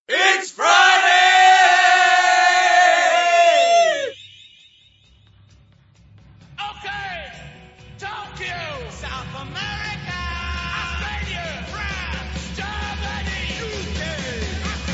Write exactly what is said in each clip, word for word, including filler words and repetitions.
It's Friday! Okay, Tokyo, South America, Australia, France, Germany, U K,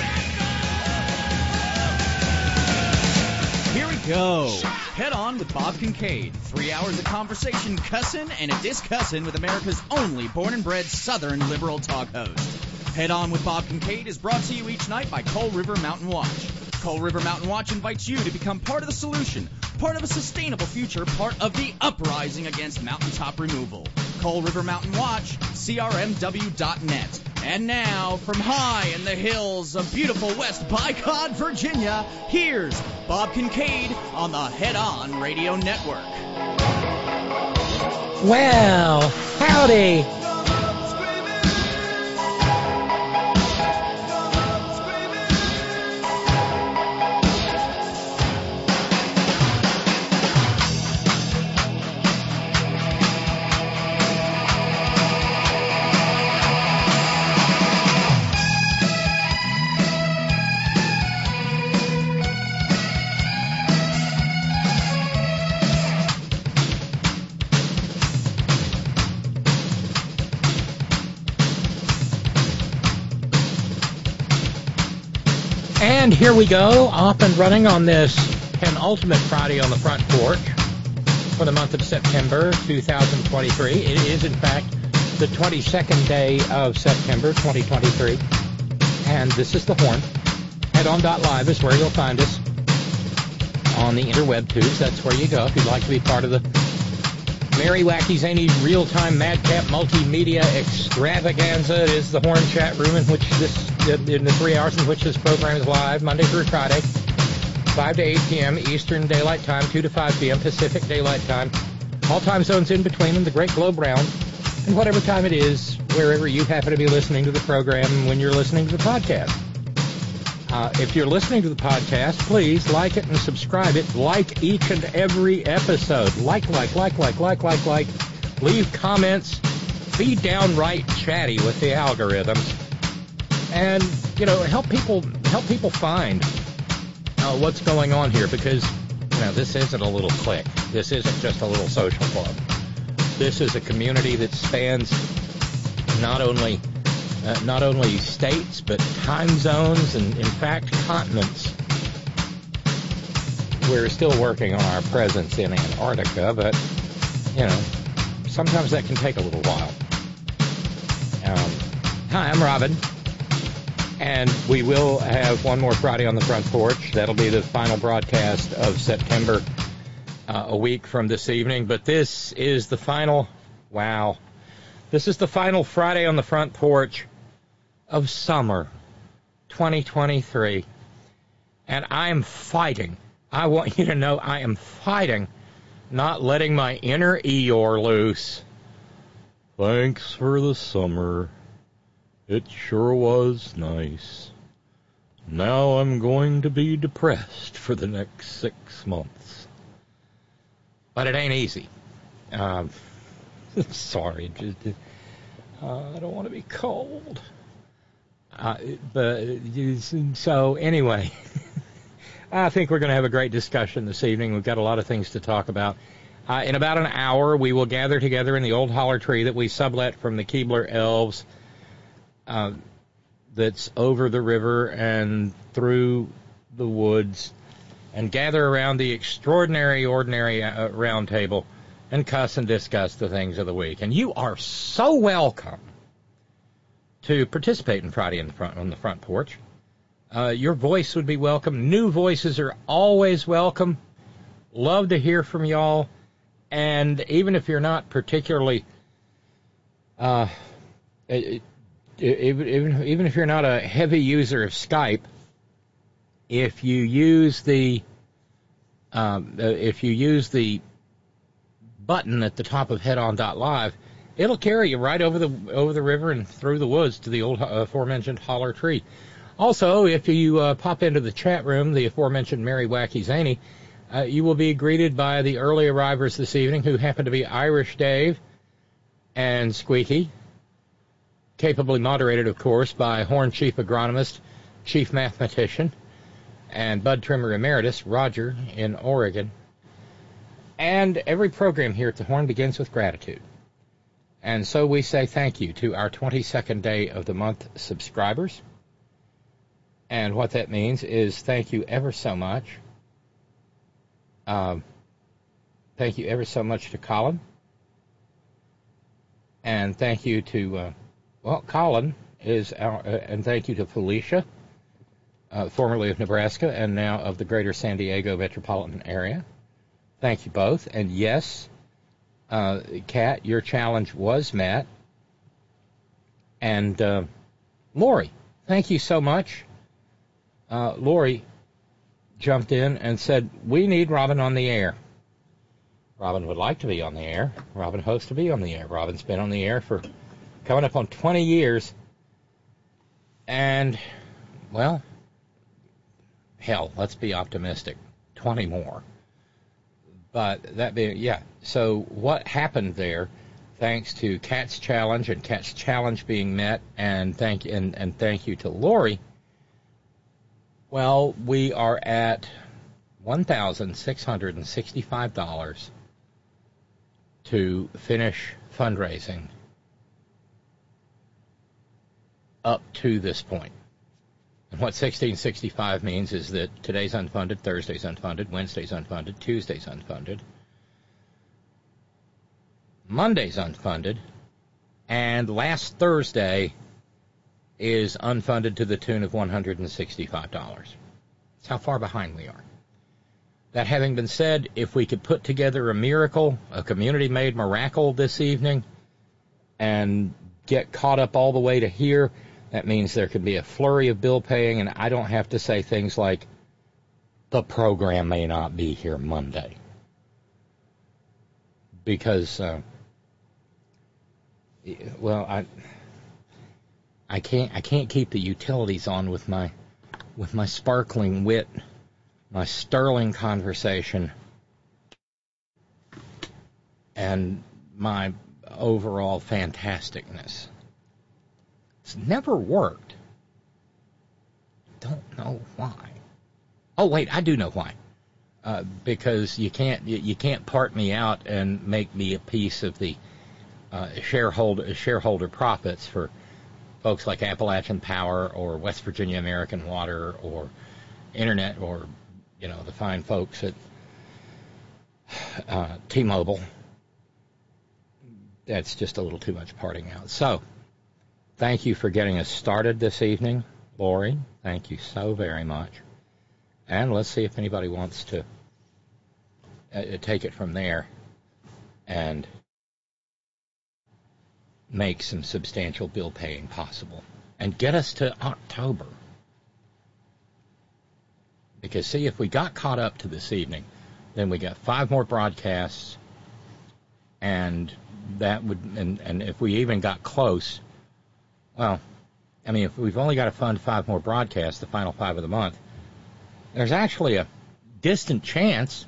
America. Here we go. Head On with Bob Kincaid. Three hours of conversation, cussin' and a discussin' with America's only born and bred Southern liberal talk host. Head On with Bob Kincaid is brought to you each night by Coal River Mountain Watch. Coal River Mountain Watch invites you to become part of the solution, part of a sustainable future, part of the uprising against mountaintop removal. Coal River Mountain Watch, C R M W dot net. And now, from high in the hills of beautiful West Bicod, Virginia, here's Bob Kincaid on the Head On Radio Network. Well, howdy. And here we go, off and running on this penultimate Friday on the front porch for the month of September two thousand twenty-three. It is, in fact, the twenty-second day of September twenty twenty-three. And this is The Horn. Head On dot live is where you'll find us on the interweb tubes. That's where you go if you'd like to be part of the Merry, Wacky, Zany, Real-Time, Madcap, Multimedia Extravaganza. It is the Horn chat room in which this, in the three hours in which this program is live, Monday through Friday, five to eight p.m. Eastern Daylight Time, two to five p.m. Pacific Daylight Time. All time zones in between and the Great Globe Round. And whatever time it is, wherever you happen to be listening to the program when you're listening to the podcast. Uh, if you're listening to the podcast, please like it and subscribe it. Like each and every episode. Like, like, like, like, like, like, like. Leave comments. Be downright chatty with the algorithms. And, you know, help people help people find uh, what's going on here, because, you know, this isn't a little clique. This isn't just a little social club. This is a community that spans not only Uh, not only states, but time zones and, in fact, continents. We're still working on our presence in Antarctica, but, you know, sometimes that can take a little while. Um, hi, I'm Robin, and we will have one more Friday on the front porch. That'll be the final broadcast of September, uh, a week from this evening, but this is the final, wow, this is the final Friday on the front porch of summer twenty twenty-three. And I am fighting. I want you to know I am fighting not letting my inner Eeyore loose. Thanks for the summer. It sure was nice. Now I'm going to be depressed for the next six months. But it ain't easy. Um, sorry. Just, uh, I don't want to be cold. Uh, but so anyway, I think we're going to have a great discussion this evening. We've got a lot of things to talk about. Uh, in about an hour, we will gather together in the old holler tree that we sublet from the Keebler Elves, uh, that's over the river and through the woods, and gather around the extraordinary, ordinary uh, round table and cuss and discuss the things of the week. And you are so welcome to participate in Friday in the front, on the front porch. Uh, your voice would be welcome. New voices are always welcome. Love to hear from y'all. And even if you're not particularly, uh, even, even, even if you're not a heavy user of Skype, if you use the, um, if you use the button at the top of Head On dot live, it'll carry you right over the over the river and through the woods to the old uh, aforementioned holler tree. Also, if you uh, pop into the chat room, the aforementioned Merry, Wacky, Zany, uh, you will be greeted by the early arrivers this evening, who happen to be Irish Dave and Squeaky, capably moderated, of course, by Horn Chief Agronomist chief mathematician, and bud trimmer emeritus, Roger, in Oregon. And every program here at the Horn begins with gratitude. And so we say thank you to our twenty-second day of the month subscribers. And what that means is thank you ever so much. Um, thank you ever so much to Colin. And thank you to, uh, well, Colin is our, uh, and thank you to Felicia, uh, formerly of Nebraska and now of the greater San Diego metropolitan area. Thank you both. And yes, uh, Kat, your challenge was met. And uh, Lori, thank you so much. Uh, Lori jumped in and said, we need Robin on the air. Robin would like to be on the air. Robin hopes to be on the air. Robin's been on the air for coming up on twenty years. And, well, hell, let's be optimistic. twenty more. But that being, yeah. So what happened there, thanks to Kat's challenge and Kat's challenge being met, and thank and, and thank you to Lori, well, we are at one thousand six hundred sixty-five dollars to finish fundraising up to this point. And what sixteen sixty-five means is that today's unfunded, Thursday's unfunded, Wednesday's unfunded, Tuesday's unfunded, Monday's unfunded, and last Thursday is unfunded to the tune of one hundred sixty-five dollars. That's how far behind we are. That having been said, if we could put together a miracle, a community-made miracle this evening, and get caught up all the way to here, that means there could be a flurry of bill paying, and I don't have to say things like, the program may not be here Monday. Because, uh, well, I I can't I can't keep the utilities on with my with my sparkling wit, my sterling conversation, and my overall fantasticness. It's never worked. Don't know why. Oh wait, I do know why. Uh, because you can't you, you can't part me out and make me a piece of the uh, shareholder shareholder profits for folks like Appalachian Power or West Virginia American Water or Internet or you know the fine folks at uh, T-Mobile. That's just a little too much parting out. So, thank you for getting us started this evening, Lori. Thank you so very much. And let's see if anybody wants to uh, take it from there and make some substantial bill paying possible and get us to October. Because, see, if we got caught up to this evening, then we got five more broadcasts, and that would, and, and if we even got close, well, I mean, if we've only got to fund five more broadcasts, the final five of the month, there's actually a distant chance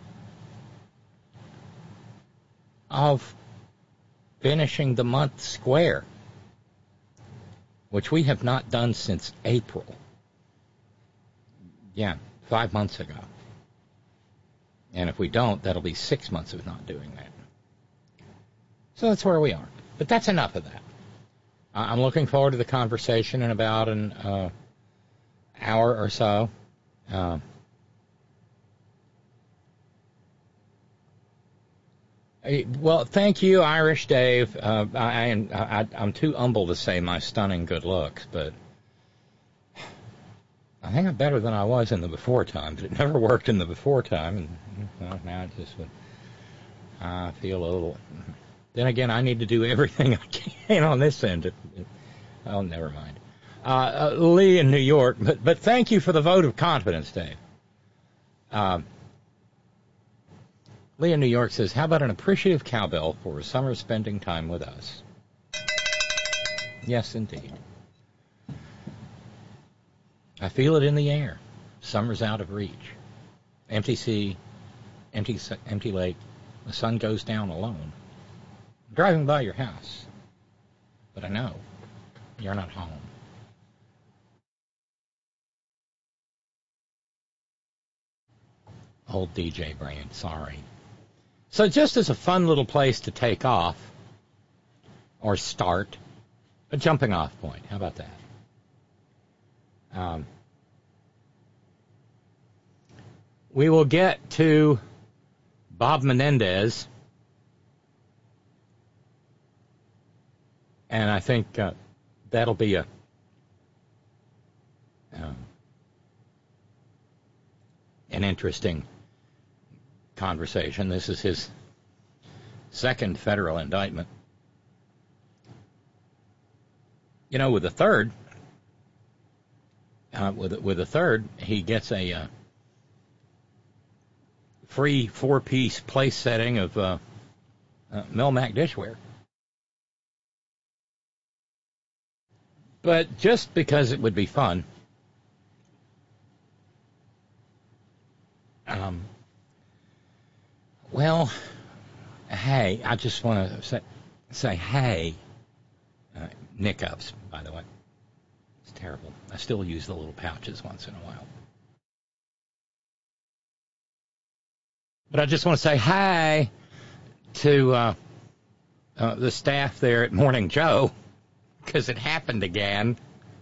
of finishing the month square, which we have not done since April. Yeah, five months ago. And if we don't, that'll be six months of not doing that. So that's where we are. But that's enough of that. I'm looking forward to the conversation in about an uh, hour or so. Uh, well, thank you, Irish Dave. Uh, I, I, I'm too humble to say my stunning good looks, but I think I'm better than I was in the before time. But it never worked in the before time, and well, now it just would. I feel a little. Then again, I need to do everything I can on this end. It, it, oh, never mind. Uh, uh, Lee in New York, but but thank you for the vote of confidence, Dave. Um, Lee in New York says, how about an appreciative cowbell for a summer spending time with us? Yes, indeed. I feel it in the air. Summer's out of reach. Empty sea, empty, empty lake. The sun goes down alone. I'm driving by your house, but I know you're not home. Old D J brain, sorry. So just as a fun little place to take off or start, a jumping off point. How about that? Um, we will get to Bob Menendez, and I think uh, that'll be a um, an interesting conversation. This is his second federal indictment. You know, with the third, uh, with with the third, he gets a uh, free four-piece place setting of uh, uh, Melmac dishware. But just because it would be fun, um, well, hey, I just want to say, say hey, uh, Nick Ups, by the way. It's terrible. I still use the little pouches once in a while. But I just want to say hi to uh, uh, the staff there at Morning Joe, because it happened again.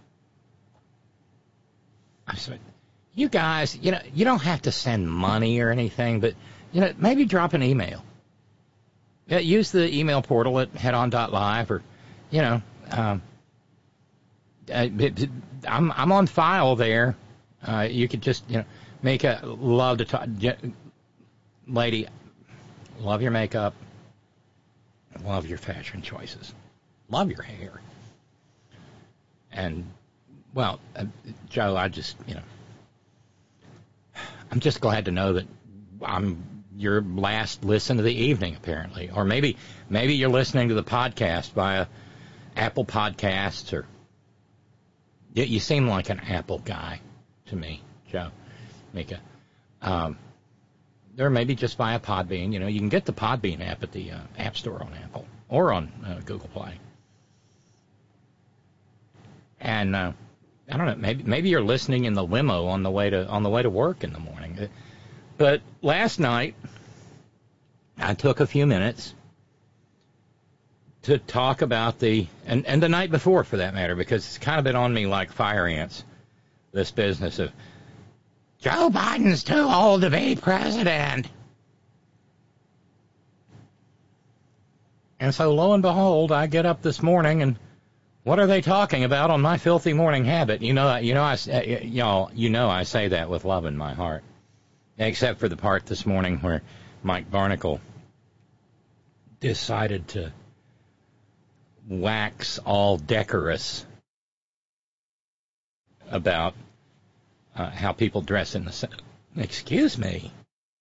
I said, you guys, you know, you don't have to send money or anything, but, you know, maybe drop an email. Yeah, use the email portal at headon dot live, or, you know, um, I'm I'm on file there. Uh, you could just, you know, make a love to talk. Lady, love your makeup, love your fashion choices, love your hair. And, well, uh, Joe, I just, you know, I'm just glad to know that I'm your last listen of the evening, apparently. Or maybe maybe you're listening to the podcast via Apple Podcasts, or you, you seem like an Apple guy to me, Joe, Mika. Um, or maybe just via Podbean. You know, you can get the Podbean app at the uh, App Store on Apple or on uh, Google Play. And uh, I don't know, maybe maybe you're listening in the limo on the way to on the way to work in the morning. But last night, I took a few minutes to talk about the and, and the night before, for that matter, because it's kind of been on me like fire ants. This business of Joe Biden's too old to be president. And so, lo and behold, I get up this morning, and what are they talking about on my filthy morning habit? You know, you know, I, y'all, you know, I say that with love in my heart, except for the part this morning where Mike Barnicle decided to wax all decorous about uh, how people dress in the Senate. Excuse me.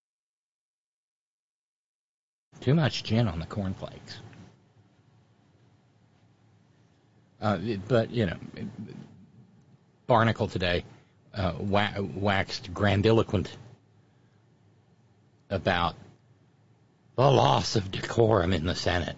Too much gin on the cornflakes. Uh, but, you know, Barnicle today uh, wa- waxed grandiloquent about the loss of decorum in the Senate.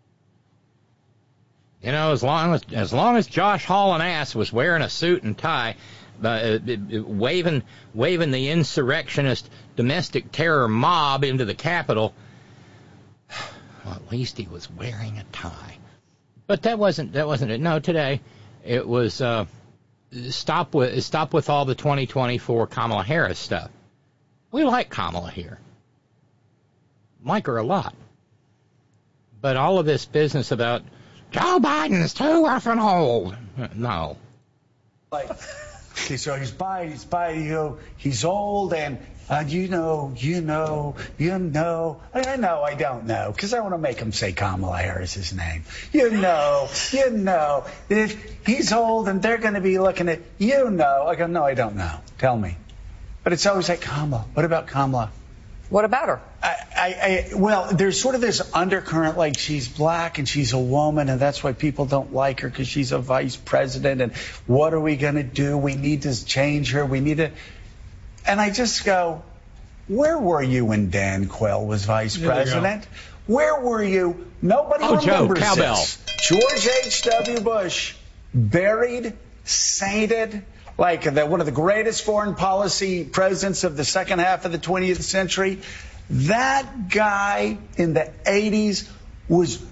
You know, as long as as long as Josh Hauling ass was wearing a suit and tie, uh, waving waving the insurrectionist domestic terror mob into the Capitol, well, at least he was wearing a tie. But that wasn't that wasn't it. No, today it was uh, stop with stop with all the twenty twenty-four Kamala Harris stuff. We like Kamala here. Like her a lot. But all of this business about Joe Biden's too effing old. No. Like, okay, so he's by, he's by, you know, he's old, and uh, you know, you know, you know, I know, I don't know, because I want to make him say Kamala Harris's name. You know, you know, if he's old and they're going to be looking at, you know, I go, no, I don't know. Tell me. But it's always like, Kamala. What about Kamala? What about her? I, I, I, well, there's sort of this undercurrent, like she's black and she's a woman, and that's why people don't like her, because she's a vice president. And what are we going to do? We need to change her. We need to. And I just go, where were you when Dan Quayle was vice there president? Where were you? Nobody oh, remembers Joe, cowbell. this. George H W. Bush, buried, sainted, like the, one of the greatest foreign policy presidents of the second half of the twentieth century. That guy in the eighties was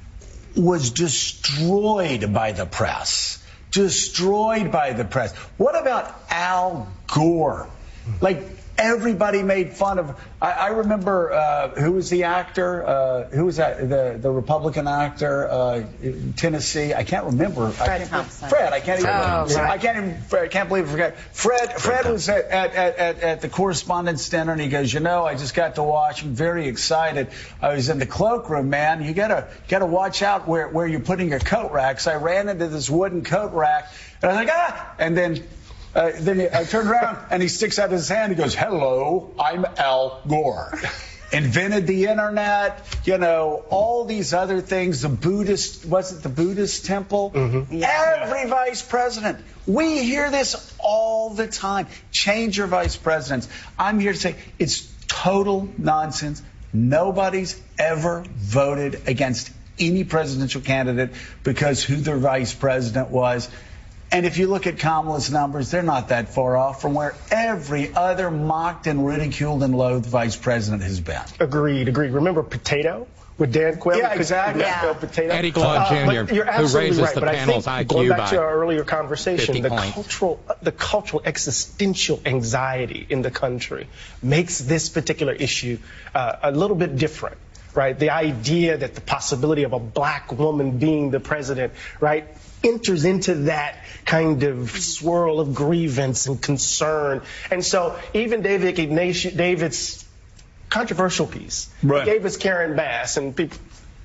was destroyed by the press. Destroyed by the press. What about Al Gore? Like, everybody made fun of. I, I remember uh, who was the actor? Uh, who was that? The the Republican actor, uh, in Tennessee. I can't remember. Fred I, Thompson. Fred. I can't even. Oh, right. I can't even. I can't believe I forgot. Fred. Fred, Fred was at, at, at, at the Correspondents' Dinner, and he goes, "You know, I just got to watch. I'm very excited. I was in the cloakroom, man. You gotta gotta watch out where where you're putting your coat racks. I ran into this wooden coat rack, and I was like, ah, and then." Uh, then I turned around and he sticks out his hand. He goes, "Hello, I'm Al Gore." Invented the internet, you know, all these other things. The Buddhist, was it the Buddhist temple? Mm-hmm. Every vice president. We hear this all the time. Change your vice presidents. I'm here to say it's total nonsense. Nobody's ever voted against any presidential candidate because who their vice president was. And if you look at Kamala's numbers, they're not that far off from where every other mocked and ridiculed and loathed vice president has been. Agreed, agreed. Remember Potato with Dan Quayle? Yeah, exactly. Yeah. Potato. Eddie Clark Junior, Uh, you're who absolutely raises right, the but panel's I think, I Q going back by to our earlier conversation, the points. cultural, the cultural existential anxiety in the country makes this particular issue uh, a little bit different. Right, the idea that the possibility of a black woman being the president, right, enters into that kind of swirl of grievance and concern. And so even David Ignatius, David's controversial piece, right, gave us Karen Bass and people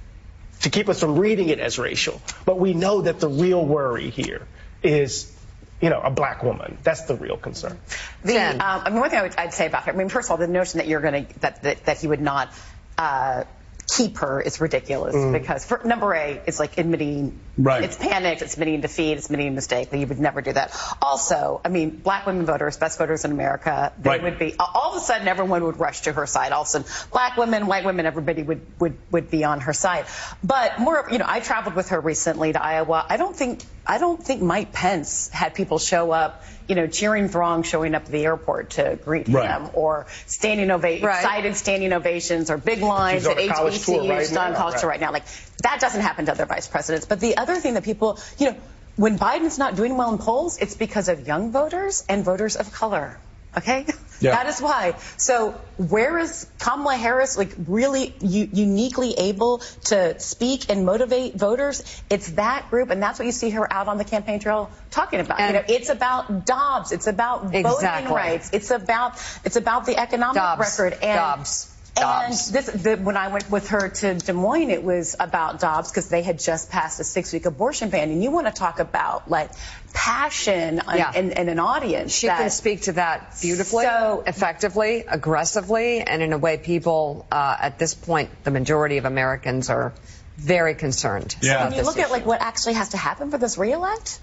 to keep us from reading it as racial. But we know that the real worry here is, you know, a black woman. That's the real concern. The, um, I mean, one thing I would, I'd say about her, I mean, first of all, the notion that you're going to, that, that, that he would not, uh, keep her is ridiculous mm. because for, number A, it's like admitting, right. It's panicked, it's admitting defeat, it's admitting mistake. You would never do that. Also, I mean, black women voters, best voters in America, they right. would be, all of a sudden everyone would rush to her side. All of a sudden, black women, white women, everybody would, would, would be on her side. But more, you know, I traveled with her recently to Iowa. I don't think, I don't think Mike Pence had people show up, you know, cheering throng showing up at the airport to greet right. him, or standing ova- right. excited standing ovations, or big lines at H B C Us, right on college tour right now. Like, that doesn't happen to other vice presidents. But the other thing that people, you know, when Biden's not doing well in polls, it's because of young voters and voters of color. Okay? Yeah. That is why. So where is Kamala Harris, like, really u- uniquely able to speak and motivate voters? It's that group, and that's what you see her out on the campaign trail talking about. And you know, it's about Dobbs. It's about exactly. voting rights. It's about it's about the economic Dobbs. record. And, Dobbs. And Dobbs. this, the, when I went with her to Des Moines, it was about Dobbs because they had just passed a six-week abortion ban. And you want to talk about, like, passion yeah. and, and an audience. She that, can speak to that beautifully, so, effectively, aggressively, and in a way people, uh, at this point, the majority of Americans are very concerned. Yeah. When you look issue. at, like, what actually has to happen for this re-elect,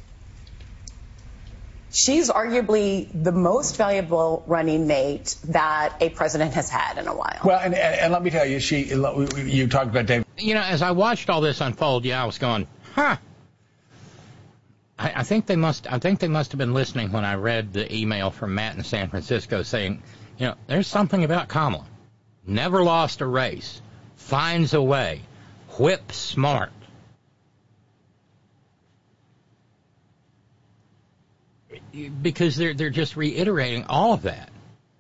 she's arguably the most valuable running mate that a president has had in a while. Well, and, and, and let me tell you, she, you talked about David. You know, as I watched all this unfold, yeah, I was going, huh. I, I think they must. I think they must have been listening when I read the email from Matt in San Francisco saying, you know, there's something about Kamala. Never lost a race. Finds a way. Whip smart. Because they're they're just reiterating all of that.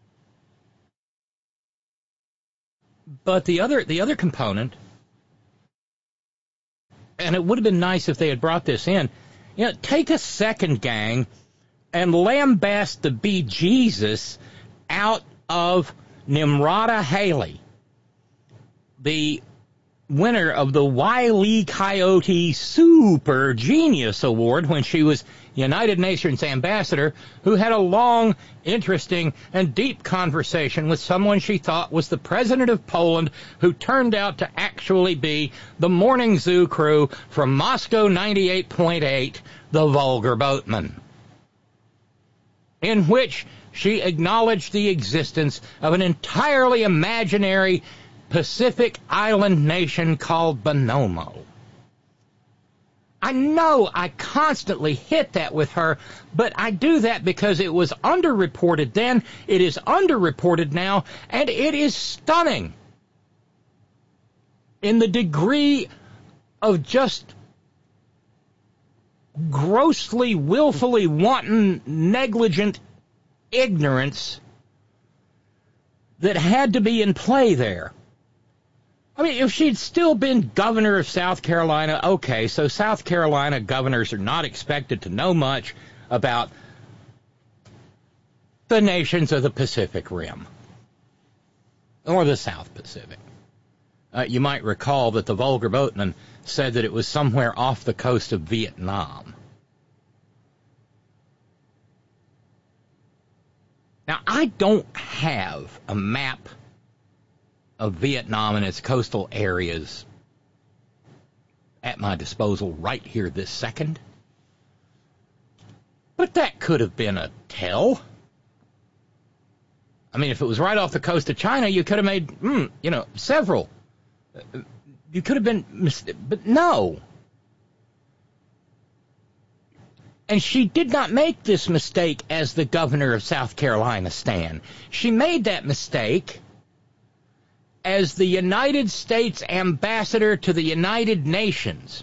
But the other the other component, and it would have been nice if they had brought this in, you know, take a second, gang, and lambast the bejesus out of Nimrata Haley, the winner of the Wile E. Coyote Super Genius Award when she was United Nations ambassador, who had a long, interesting, and deep conversation with someone she thought was the president of Poland, who turned out to actually be the Morning Zoo crew from Moscow ninety-eight point eight, the Vulgar Boatman, in which she acknowledged the existence of an entirely imaginary Pacific island nation called Bonomo. I know I constantly hit that with her, but I do that because it was underreported then, it is underreported now, and it is stunning in the degree of just grossly, willfully wanton, negligent ignorance that had to be in play there. I mean, if she'd still been governor of South Carolina, okay, so South Carolina governors are not expected to know much about the nations of the Pacific Rim or the South Pacific. Uh, you might recall that the Volker boatman said that it was somewhere off the coast of Vietnam. Now, I don't have a map of Vietnam and its coastal areas at my disposal right here this second. But that could have been a tell. I mean, if it was right off the coast of China, you could have made, mm, you know, several. You could have been, mis- but no. And she did not make this mistake as the governor of South Carolina, Stan. She made that mistake as the United States ambassador to the United Nations.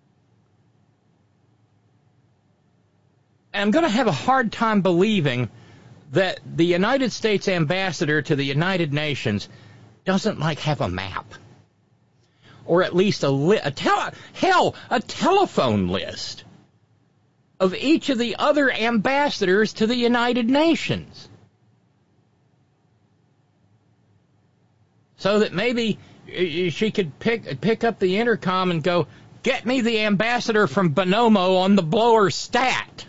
And I'm going to have a hard time believing that the United States ambassador to the United Nations doesn't, like, have a map. Or at least a, li- a tele- hell, a telephone list of each of the other ambassadors to the United Nations. So that maybe she could pick pick up the intercom and go, "Get me the ambassador from Bonomo on the blower stat."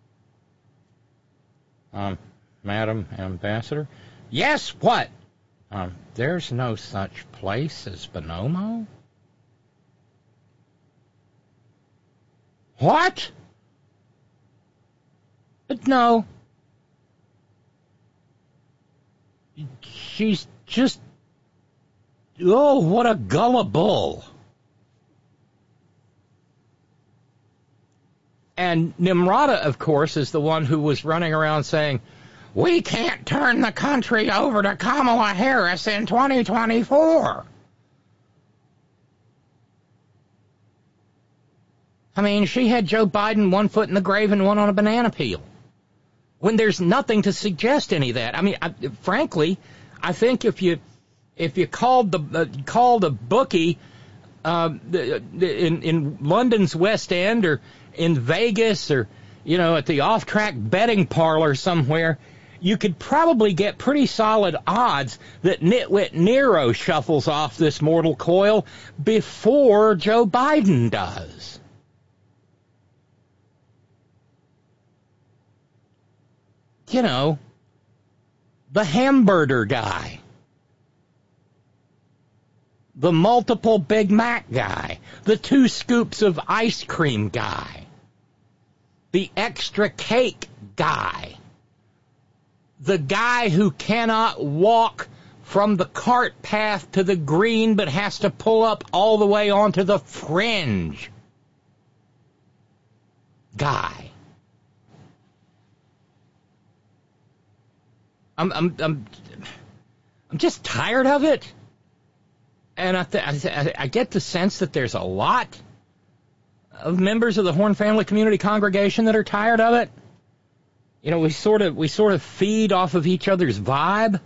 Um, Madam Ambassador? Yes, what? Um, there's no such place as Bonomo? What? But no. She's just... Oh, what a gullible. And Nimrata, of course, is the one who was running around saying, "We can't turn the country over to Kamala Harris in twenty twenty-four. I mean, she had Joe Biden one foot in the grave and one on a banana peel, when there's nothing to suggest any of that. I mean, I, frankly, I think if you if you called the uh, called a bookie uh, in in London's West End or in Vegas or, you know, at the off-track betting parlor somewhere, you could probably get pretty solid odds that nitwit Nero shuffles off this mortal coil before Joe Biden does. You know, the hamburger guy, the multiple Big Mac guy, the two scoops of ice cream guy, the extra cake guy, the guy who cannot walk from the cart path to the green but has to pull up all the way onto the fringe guy. I'm I'm I'm I'm just tired of it, and I th- I, th- I get the sense that there's a lot of members of the Horn Family Community Congregation that are tired of it. You know, we sort of we sort of feed off of each other's vibe.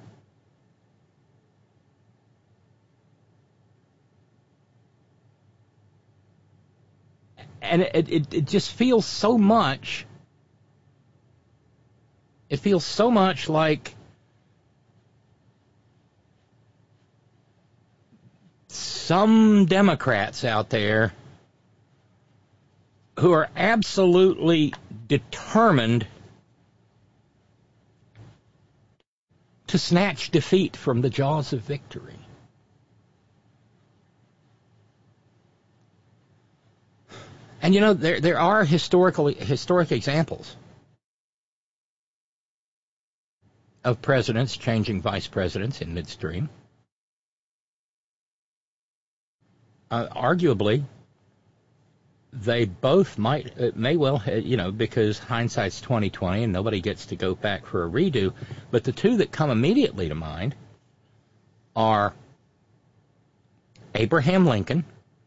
And it, it it just feels so much. It feels so much like some Democrats out there who are absolutely determined to snatch defeat from the jaws of victory. And you know, there there are historical historic examples of presidents changing vice presidents in midstream. Uh, arguably, they both might, it may well, you know, because hindsight's twenty twenty and nobody gets to go back for a redo. But the two that come immediately to mind are Abraham Lincoln,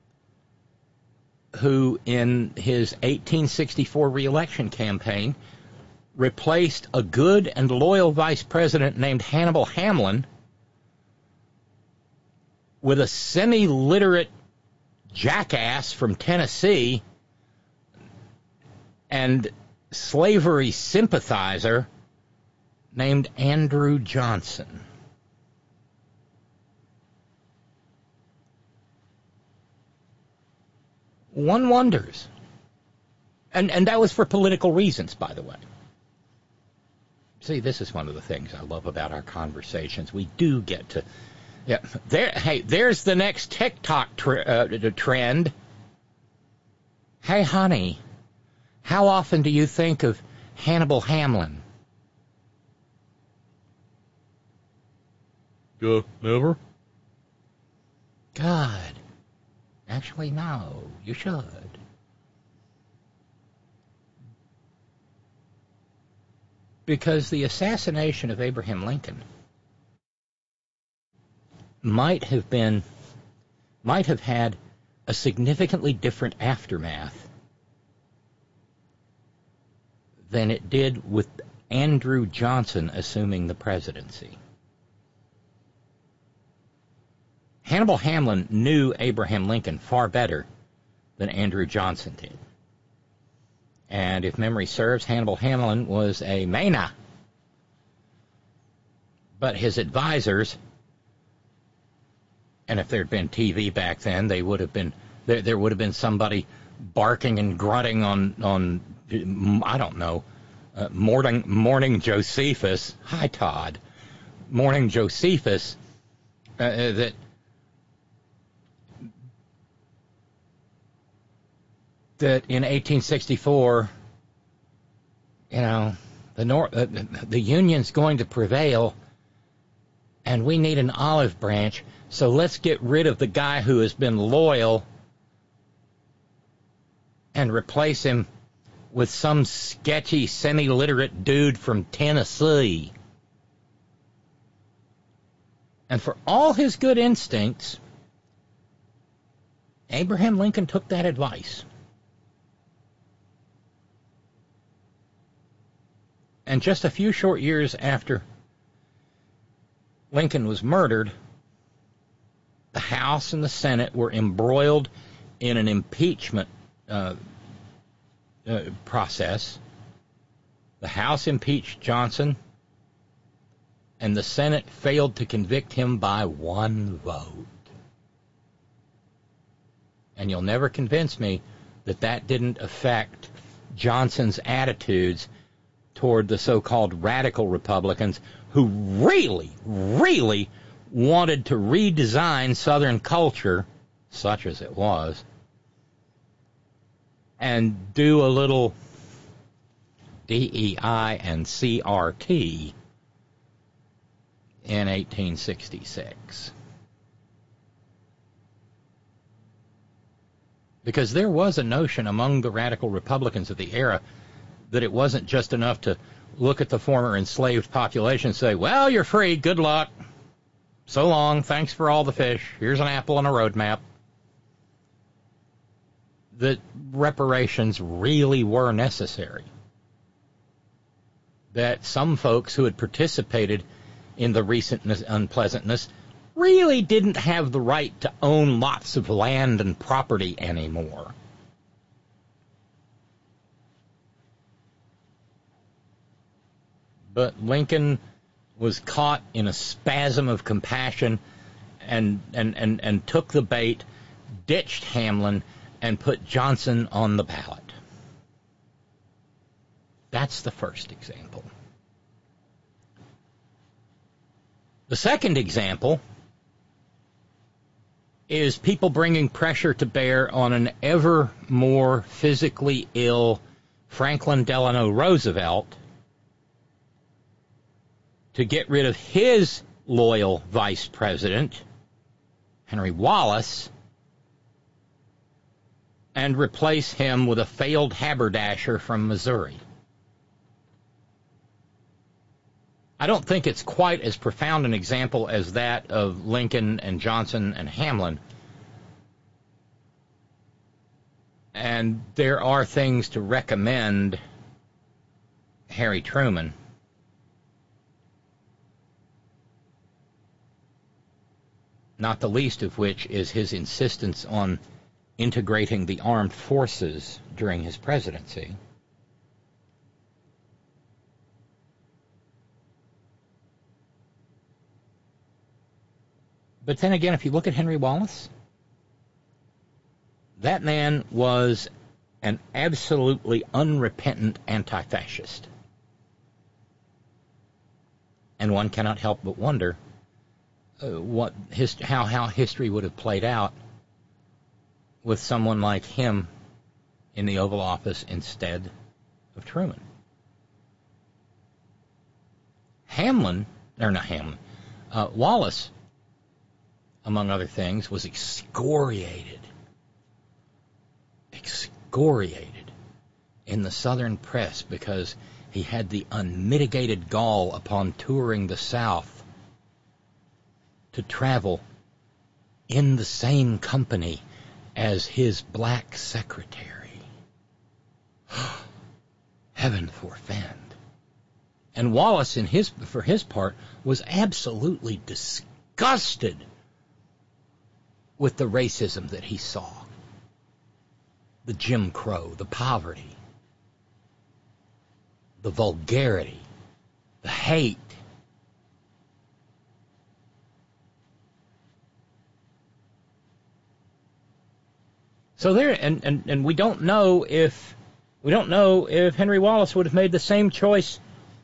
who in his eighteen sixty-four reelection campaign replaced a good and loyal vice president named Hannibal Hamlin with a semi-literate jackass from Tennessee and slavery sympathizer named Andrew Johnson. One wonders. And and that was for political reasons, by the way. See, this is one of the things I love about our conversations. We do get to... Yeah, there. Hey, there's the next TikTok tr- uh, trend. Hey, honey, how often do you think of Hannibal Hamlin? Uh, never. God. Actually, no, you should. Because the assassination of Abraham Lincoln might have been, might have had a significantly different aftermath than it did with Andrew Johnson assuming the presidency. Hannibal Hamlin knew Abraham Lincoln far better than Andrew Johnson did. And if memory serves, Hannibal Hamlin was a Maina. But his advisors, and if there had been T V back then, they would have been there. There would have been somebody barking and grunting on on I don't know, uh, morning morning Josephus. Hi, Todd. Morning Josephus. Uh, that. That in eighteen sixty-four, you know, the North, uh, the Union's going to prevail, and we need an olive branch. So let's get rid of the guy who has been loyal and replace him with some sketchy, semi-literate dude from Tennessee. And for all his good instincts, Abraham Lincoln took that advice. And just a few short years after Lincoln was murdered, the House and the Senate were embroiled in an impeachment uh, uh, process. The House impeached Johnson, and the Senate failed to convict him by one vote. And you'll never convince me that that didn't affect Johnson's attitudes toward the so-called radical Republicans who really, really wanted to redesign Southern culture, such as it was, and do a little D E I and C R T in eighteen sixty-six. Because there was a notion among the radical Republicans of the era that it wasn't just enough to look at the former enslaved population and say, well, you're free, good luck, so long, thanks for all the fish, here's an apple and a road map. That reparations really were necessary. That some folks who had participated in the recent unpleasantness really didn't have the right to own lots of land and property anymore. But Lincoln was caught in a spasm of compassion and, and, and, and took the bait, ditched Hamlin, and put Johnson on the ballot. That's the first example. The second example is people bringing pressure to bear on an ever more physically ill Franklin Delano Roosevelt to get rid of his loyal vice president, Henry Wallace, and replace him with a failed haberdasher from Missouri. I don't think it's quite as profound an example as that of Lincoln and Johnson and Hamlin. And there are things to recommend Harry Truman. Not the least of which is his insistence on integrating the armed forces during his presidency. But then again, if you look at Henry Wallace, that man was an absolutely unrepentant anti-fascist. And one cannot help but wonder uh, what his, how, how history would have played out with someone like him in the Oval Office instead of Truman. Hamlin, or not Hamlin, uh, Wallace, among other things, was excoriated, excoriated in the Southern press because he had the unmitigated gall upon touring the South to travel in the same company as his black secretary. Heaven forfend. And Wallace, in his, for his part, was absolutely disgusted with the racism that he saw. The Jim Crow, the poverty, the vulgarity, the hate. So there, and, and, and we don't know if we don't know if Henry Wallace would have made the same choice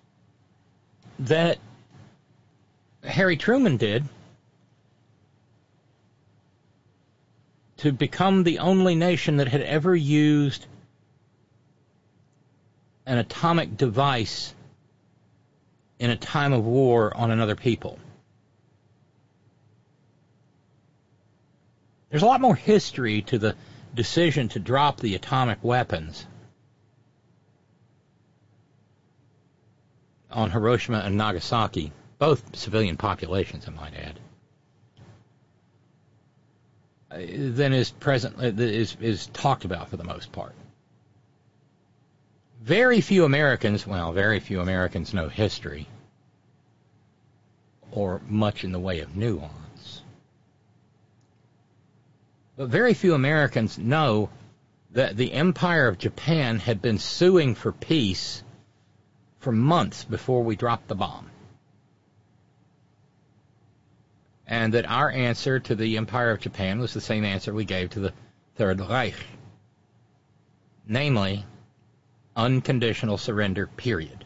that Harry Truman did to become the only nation that had ever used an atomic device in a time of war on another people. There's a lot more history to the decision to drop the atomic weapons on Hiroshima and Nagasaki, both civilian populations, I might add, than is present is is talked about for the most part. Very few Americans, well, very few Americans know history or much in the way of nuance. But very few Americans know that the Empire of Japan had been suing for peace for months before we dropped the bomb. And that our answer to the Empire of Japan was the same answer we gave to the Third Reich. Namely, unconditional surrender, period.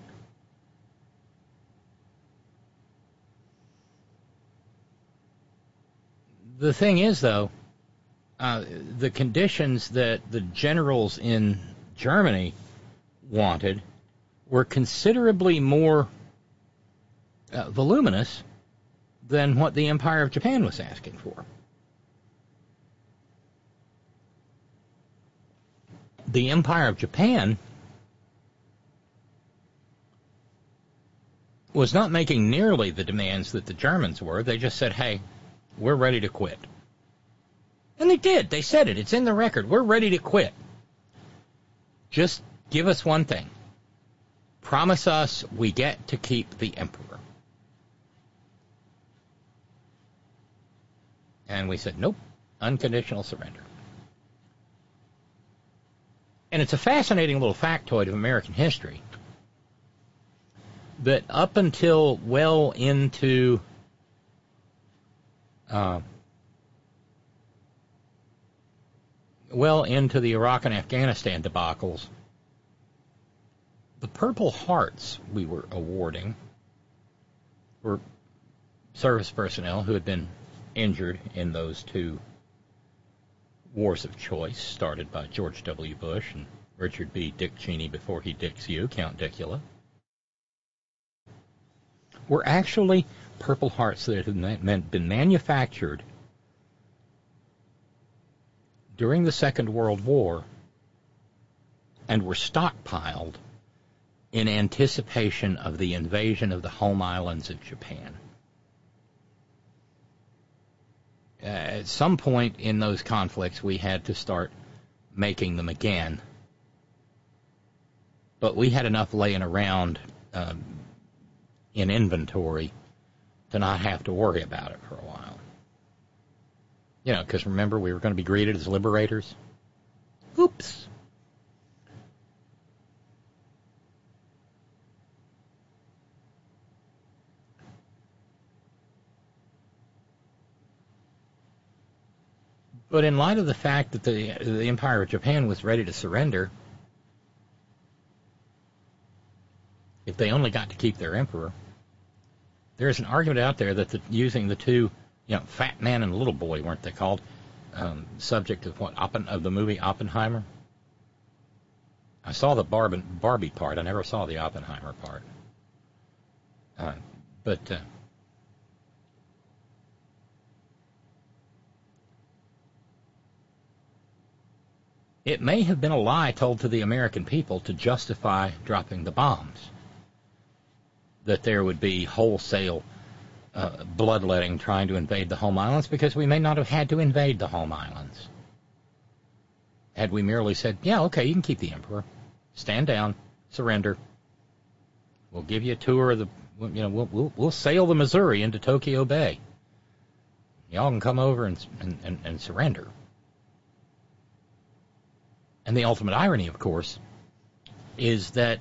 The thing is, though, uh, the conditions that the generals in Germany wanted were considerably more uh, voluminous than what the Empire of Japan was asking for. The Empire of Japan was not making nearly the demands that the Germans were. They just said, hey, we're ready to quit. And they did. They said it. It's in the record. We're ready to quit. Just give us one thing. Promise us we get to keep the emperor. And we said, nope, unconditional surrender. And it's a fascinating little factoid of American history that up until well into uh, well into the Iraq and Afghanistan debacles, the Purple Hearts we were awarding were service personnel who had been injured in those two wars of choice started by George W. Bush and Richard B. Dick Cheney before he dicks you, Count Dicula, were actually Purple Hearts that had been manufactured during the Second World War and were stockpiled in anticipation of the invasion of the home islands of Japan. Uh, at some point in those conflicts, we had to start making them again. But we had enough laying around um, in inventory to not have to worry about it for a while. You know, because remember, we were going to be greeted as liberators. Oops. But in light of the fact that the, the Empire of Japan was ready to surrender, if they only got to keep their emperor, there's an argument out there that the, using the two, you know, Fat Man and Little Boy, weren't they called, um, subject of what Oppen, of the movie Oppenheimer? I saw the Barbie, Barbie part. I never saw the Oppenheimer part. Uh, but... Uh, It may have been a lie told to the American people to justify dropping the bombs, that there would be wholesale uh, bloodletting trying to invade the home islands, because we may not have had to invade the home islands. Had we merely said, yeah, okay, you can keep the emperor, stand down, surrender, we'll give you a tour of the, you know, we'll, we'll, we'll sail the Missouri into Tokyo Bay. Y'all can come over and, and, and, and surrender. And the ultimate irony, of course, is that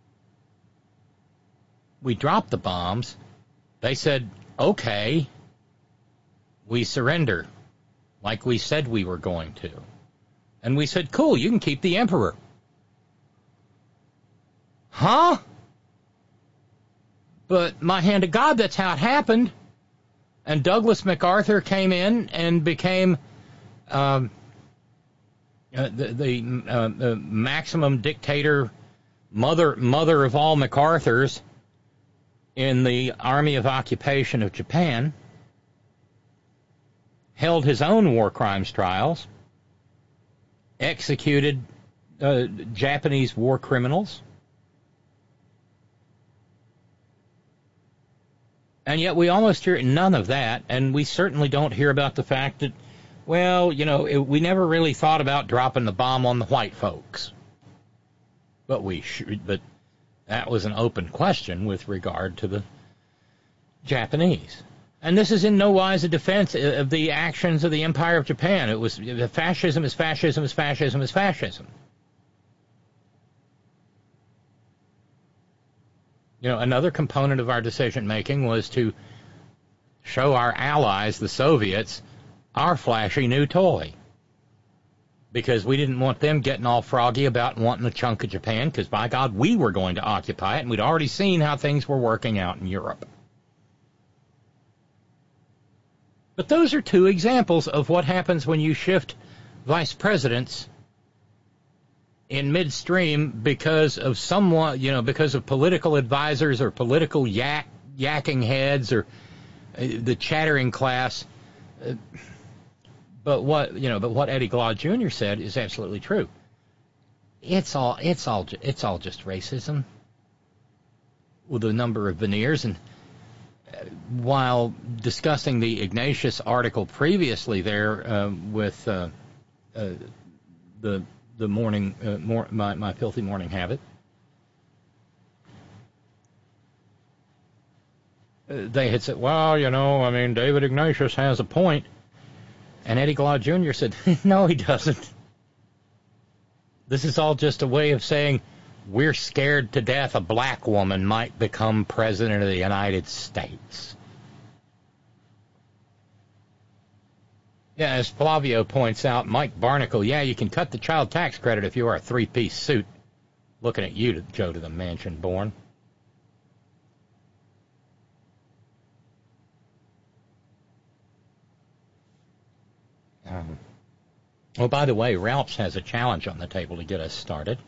we dropped the bombs. They said, okay, we surrender, like we said we were going to. And we said, cool, you can keep the emperor. Huh? But my hand to God, that's how it happened. And Douglas MacArthur came in and became... Um, Uh, the the, uh, the maximum dictator, mother mother of all MacArthurs in the Army of Occupation of Japan, held his own war crimes trials, executed uh, Japanese war criminals, and yet we almost hear none of that, and we certainly don't hear about the fact that, well, you know, it, we never really thought about dropping the bomb on the white folks. But we should, but that was an open question with regard to the Japanese. And this is in no wise a defense of the actions of the Empire of Japan. It was fascism is fascism is fascism is fascism. You know, another component of our decision-making was to show our allies, the Soviets, our flashy new toy, because we didn't want them getting all froggy about wanting a chunk of Japan, because by God, we were going to occupy it, and we'd already seen how things were working out in Europe. But those are two examples of what happens when you shift vice presidents in midstream because of someone, you know, because of political advisors or political yak, yakking heads or uh, the chattering class. Uh, But what you know, but what Eddie Glaude Junior said is absolutely true. It's all, it's all, it's all just racism with a number of veneers. And while discussing the Ignatius article previously there uh, with uh, uh, the the morning, uh, more, my my filthy morning habit, uh, they had said, well, you know, I mean, David Ignatius has a point. And Eddie Glaude Junior said, no, he doesn't. This is all just a way of saying we're scared to death a black woman might become president of the United States. Yeah, as Flavio points out, Mike Barnacle, yeah, you can cut the child tax credit if you wear a three-piece suit. Looking at you, Joe to the mansion born. Um, oh, by the way, Ralph's has a challenge on the table to get us started.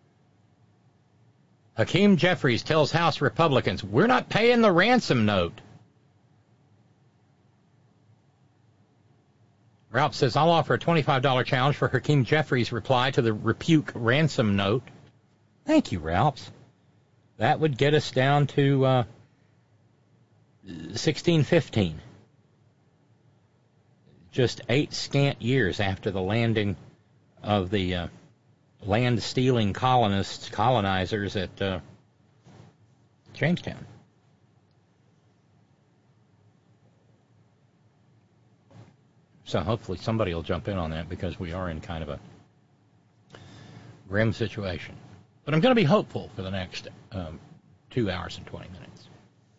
Hakeem Jeffries tells House Republicans, we're not paying the ransom note. Ralph says, I'll offer a twenty-five dollars challenge for Hakeem Jeffries' reply to the repuke ransom note. Thank you, Ralph. That would get us down to uh, sixteen fifteen. Just eight scant years after the landing of the uh, land-stealing colonists, colonizers at uh, Jamestown. So hopefully somebody will jump in on that, because we are in kind of a grim situation. But I'm going to be hopeful for the next um, two hours and twenty minutes.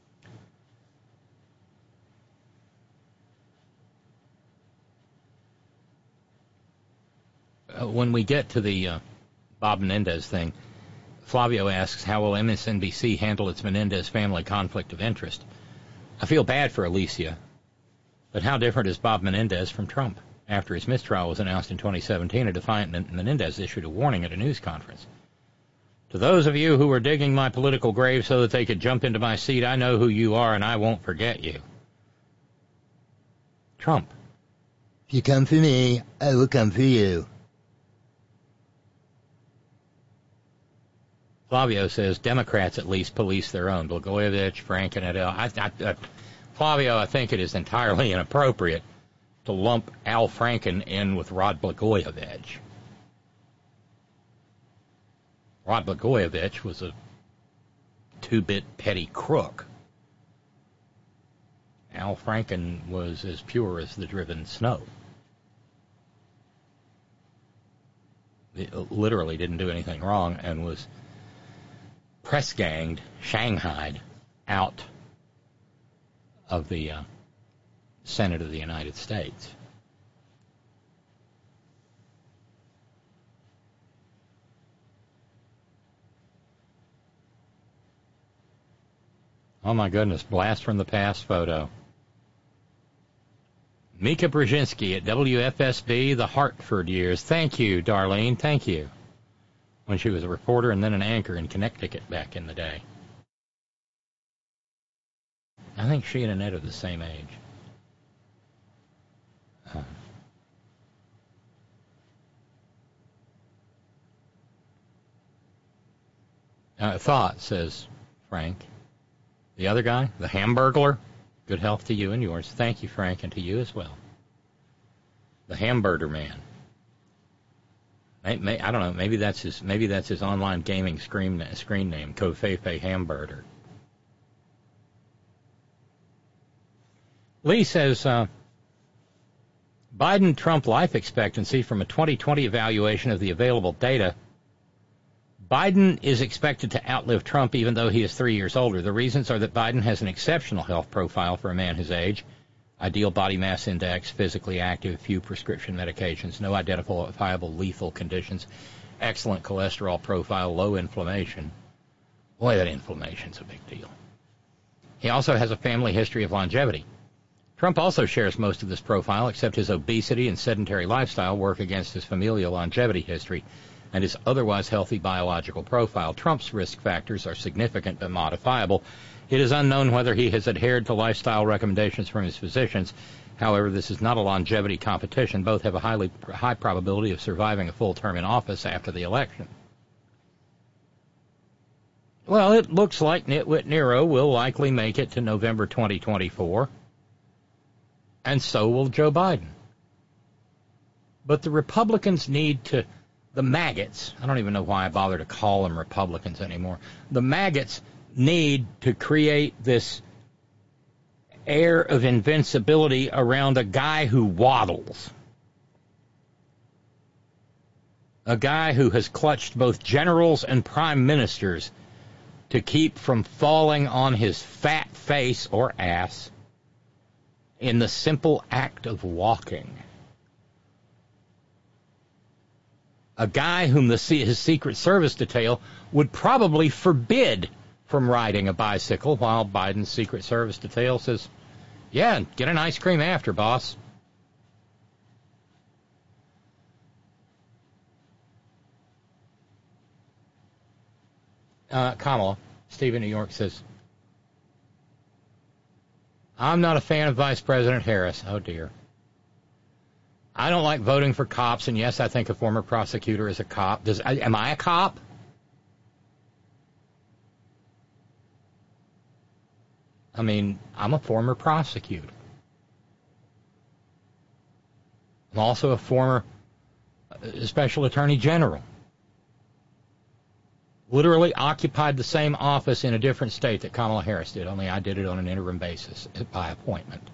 Uh, when we get to the uh, Bob Menendez thing, Flavio asks, how will M S N B C handle its Menendez family conflict of interest? I feel bad for Alicia, but how different is Bob Menendez from Trump? After his mistrial was announced in twenty seventeen, a defiant Menendez issued a warning at a news conference. To those of you who were digging my political grave so that they could jump into my seat, I know who you are and I won't forget you. Trump. If you come for me, I will come for you. Flavio says Democrats at least police their own. Blagojevich, Franken, et al. I, I, I, Flavio, I think it is entirely inappropriate to lump Al Franken in with Rod Blagojevich. Rod Blagojevich was a two-bit petty crook. Al Franken was as pure as the driven snow. He literally didn't do anything wrong and was press-ganged, shanghaied out of the uh, Senate of the United States. Oh, my goodness. Blast from the past photo. Mika Brzezinski at W F S B, the Hartford years. Thank you, Darlene. Thank you. When she was a reporter and then an anchor in Connecticut back in the day. I think she and Annette are the same age. Uh, uh, thought, says Frank. The other guy, the Hamburglar, good health to you and yours. Thank you, Frank, and to you as well. The Hamburger Man. I, may, I don't know. Maybe that's his. Maybe that's his online gaming screen screen name, Kofefe Hamburger. Lee says uh, Biden-Trump life expectancy from a twenty twenty evaluation of the available data. Biden is expected to outlive Trump even though he is three years older. The reasons are that Biden has an exceptional health profile for a man his age. Ideal body mass index, physically active, few prescription medications, no identifiable lethal conditions, excellent cholesterol profile, low inflammation. Boy, that inflammation's a big deal. He also has a family history of longevity. Trump also shares most of this profile, except his obesity and sedentary lifestyle work against his familial longevity history and his otherwise healthy biological profile. Trump's risk factors are significant but modifiable. It is unknown whether he has adhered to lifestyle recommendations from his physicians. However, this is not a longevity competition. Both have a highly high probability of surviving a full term in office after the election. Well, it looks like Nitwit Nero will likely make it to November twenty twenty-four, and so will Joe Biden. But the Republicans need to... The maggots, I don't even know why I bother to call them Republicans anymore. The maggots need to create this air of invincibility around a guy who waddles. A guy who has clutched both generals and prime ministers to keep from falling on his fat face or ass in the simple act of walking. A guy whom the, his Secret Service detail would probably forbid from riding a bicycle, while Biden's Secret Service detail says, yeah, get an ice cream after, boss. Uh, Kamala, Steve in New York says, I'm not a fan of Vice President Harris. Oh, dear. I don't like voting for cops, and yes, I think a former prosecutor is a cop. Does I, am I a cop? I mean, I'm a former prosecutor. I'm also a former special attorney general. Literally occupied the same office in a different state that Kamala Harris did, only I did it on an interim basis by appointment.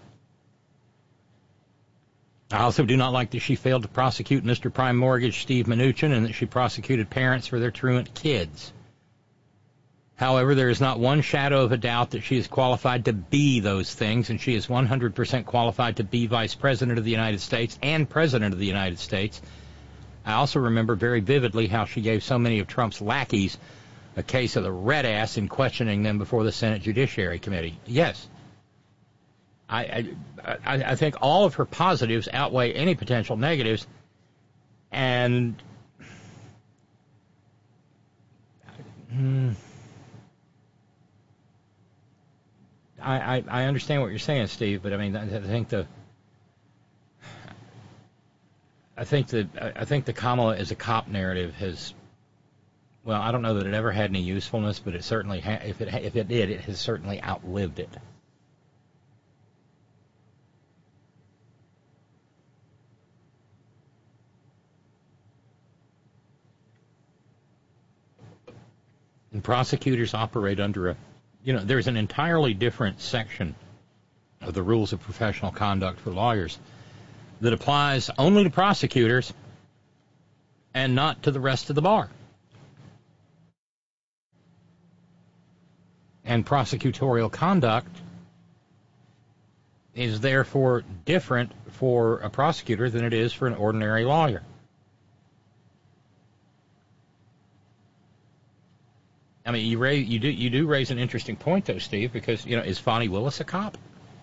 I also do not like that she failed to prosecute Mister Prime Mortgage Steve Mnuchin and that she prosecuted parents for their truant kids. However, there is not one shadow of a doubt that she is qualified to be those things, and she is one hundred percent qualified to be Vice President of the United States and President of the United States. I also remember very vividly how she gave so many of Trump's lackeys a case of the red ass in questioning them before the Senate Judiciary Committee. Yes, I, I, I think all of her positives outweigh any potential negatives, and hmm, I, I, I understand what you're saying, Steve, but I mean, I, I think the I think the I think the Kamala as a cop narrative has, well, I don't know that it ever had any usefulness, but it certainly ha- if it if it did, it has certainly outlived it. And prosecutors operate under a, you know, there's an entirely different section of the rules of professional conduct for lawyers that applies only to prosecutors and not to the rest of the bar. And prosecutorial conduct is therefore different for a prosecutor than it is for an ordinary lawyer. I mean, you raise, you do you do raise an interesting point, though, Steve, because, you know, is Fani Willis a cop?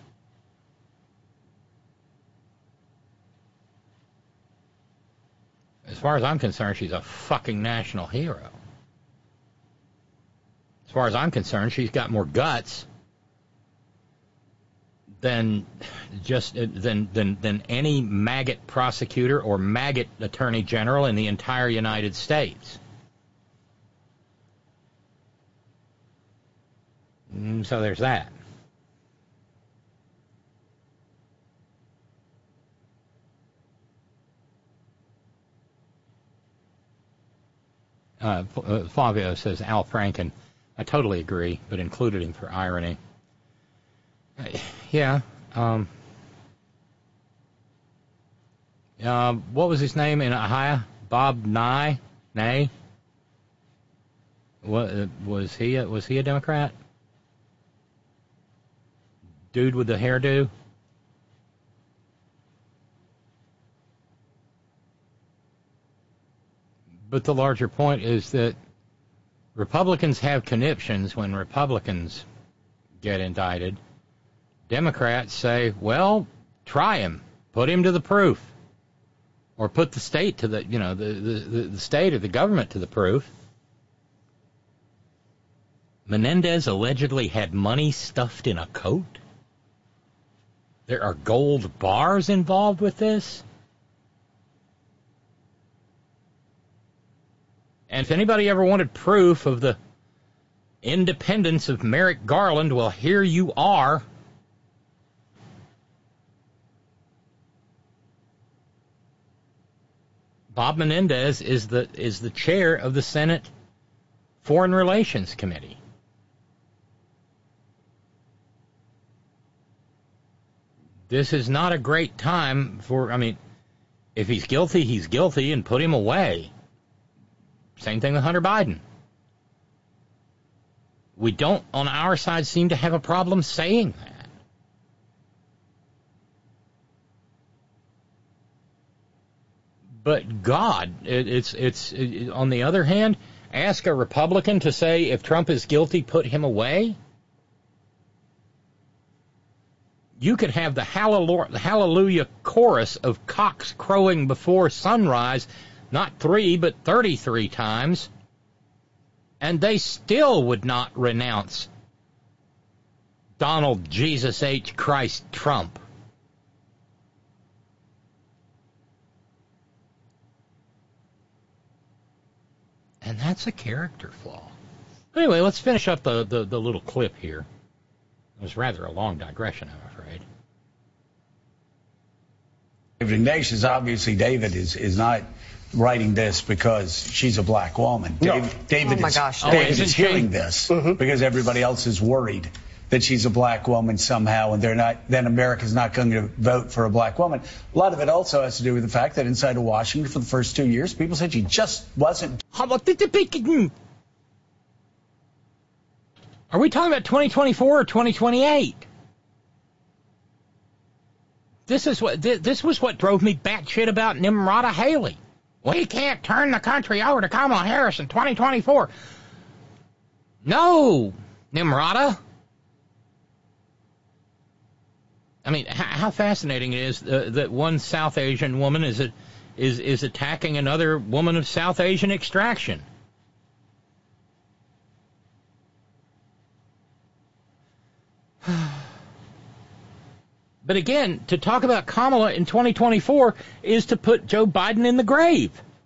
As far as I'm concerned, she's a fucking national hero. As far as I'm concerned, she's got more guts than just than than than any maggot prosecutor or maggot attorney general in the entire United States. So there's that. Uh, Flavio says Al Franken. I totally agree, but included him for irony. Uh, yeah. Um, uh, what was his name in Ohio? Bob Nye? Nay? What, was he a, was he a Democrat? Dude with the hairdo? But the larger point is that Republicans have conniptions when Republicans get indicted. Democrats say, well, try him. Put him to the proof. Or put the state to the, you know, the, the, the state or the government to the proof. Menendez allegedly had money stuffed in a coat. There are gold bars involved with this. And if anybody ever wanted proof of the independence of Merrick Garland, well, here you are. Bob Menendez is the is the chair of the Senate Foreign Relations Committee. This is not a great time for, I mean, if he's guilty, he's guilty, and put him away. Same thing with Hunter Biden. We don't, on our side, seem to have a problem saying that. But God, it, it's it's it, on the other hand, ask a Republican to say if Trump is guilty, put him away. You could have the hallelujah chorus of cocks crowing before sunrise, not three, but thirty-three times, and they still would not renounce Donald Jesus H. Christ Trump. And that's a character flaw. Anyway, let's finish up the, the, the little clip here. It was rather a long digression, I'm afraid. David Ignatius, obviously David is, is not writing this because she's a black woman. No. David, David, Oh, my is, gosh. David Oh, isn't is she? hearing this Mm-hmm. because everybody else is worried that she's a black woman somehow, and they're not. Then America's not going to vote for a black woman. A lot of it also has to do with the fact that inside of Washington, for the first two years, people said she just wasn't. How about the picking? Are we talking about twenty twenty-four or twenty twenty-eight? This is what this was what drove me batshit about Nimrata Haley. We can't turn the country over to Kamala Harris in twenty twenty-four. No, Nimrata. I mean, how fascinating it is uh, that one South Asian woman is, a, is is attacking another woman of South Asian extraction. But again, to talk about Kamala in twenty twenty-four is to put Joe Biden in the grave.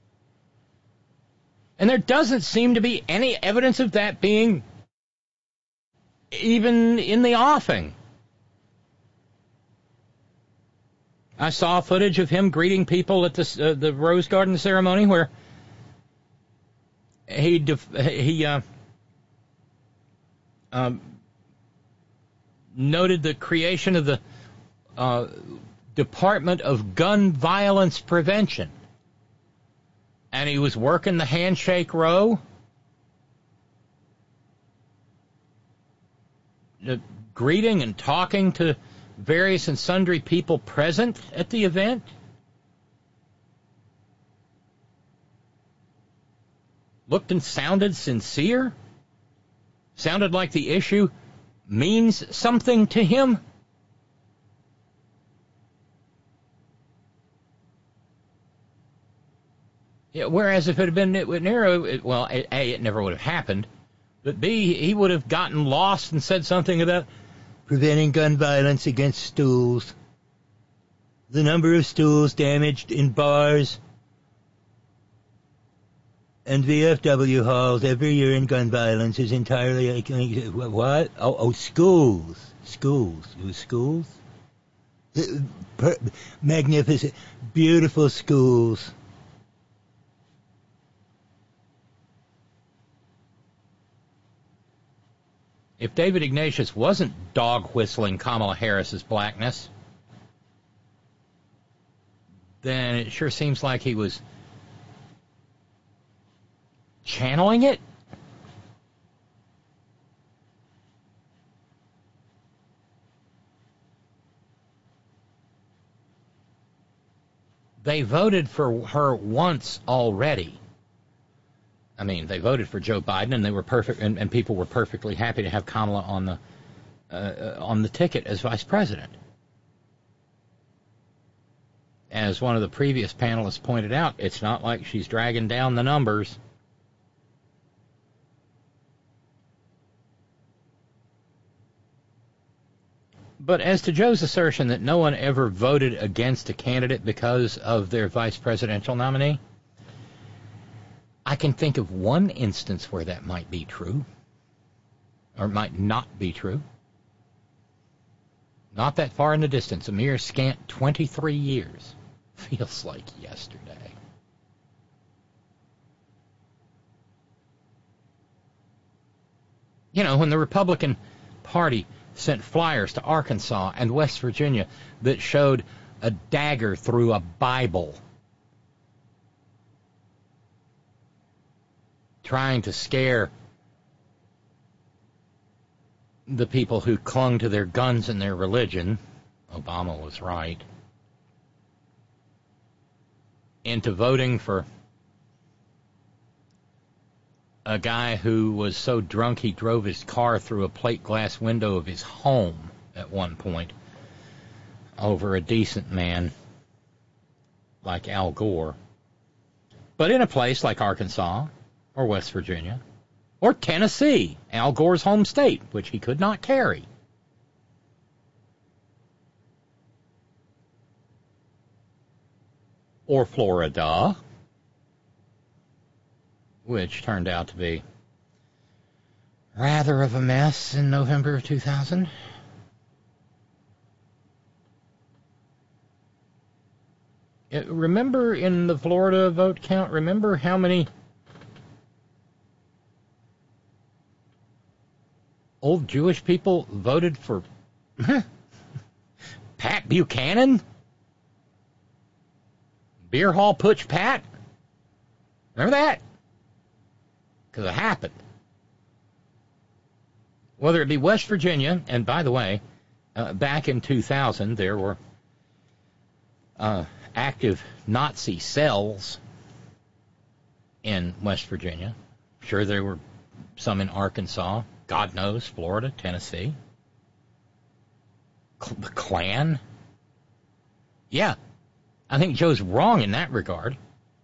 And there doesn't seem to be any evidence of that being even in the offing. I saw footage of him greeting people at the uh, the Rose Garden ceremony where he def- he uh, um, noted the creation of the uh, Department of Gun Violence Prevention, and he was working the handshake row, uh, greeting and talking to various and sundry people present at the event. Looked and sounded sincere. Sounded like the issue means something to him. Yeah, whereas if it had been Nitwit Nero, it, well, A, it never would have happened, but B, he would have gotten lost and said something about preventing gun violence against stools. The number of stools damaged in bars and V F W halls every year in gun violence is entirely... What? Oh, oh schools. Schools. It was schools? Per- magnificent, beautiful schools. If David Ignatius wasn't dog-whistling Kamala Harris's blackness, then it sure seems like he was channeling it. They voted for her once already. I mean, they voted for Joe Biden, and they were perfect, and, and people were perfectly happy to have Kamala on the uh, on the ticket as vice president. As one of the previous panelists pointed out, it's not like she's dragging down the numbers. But as to Joe's assertion that no one ever voted against a candidate because of their vice presidential nominee, I can think of one instance where that might be true, or might not be true. Not that far in the distance, a mere scant twenty-three years. Feels like yesterday. You know, when the Republican Party sent flyers to Arkansas and West Virginia that showed a dagger through a Bible, trying to scare the people who clung to their guns and their religion, Obama was right, into voting for a guy who was so drunk he drove his car through a plate glass window of his home at one point over a decent man like Al Gore. But in a place like Arkansas, or West Virginia, or Tennessee, Al Gore's home state, which he could not carry, or Florida, which turned out to be rather of a mess in November of two thousand. Remember in the Florida vote count, remember how many old Jewish people voted for Pat Buchanan? Beer Hall Putsch Pat? Remember that? Because it happened. Whether it be West Virginia, and by the way, uh, back in two thousand, there were uh, active Nazi cells in West Virginia. Sure, there were some in Arkansas. God knows, Florida, Tennessee. Cl- the Klan. Yeah, I think Joe's wrong in that regard.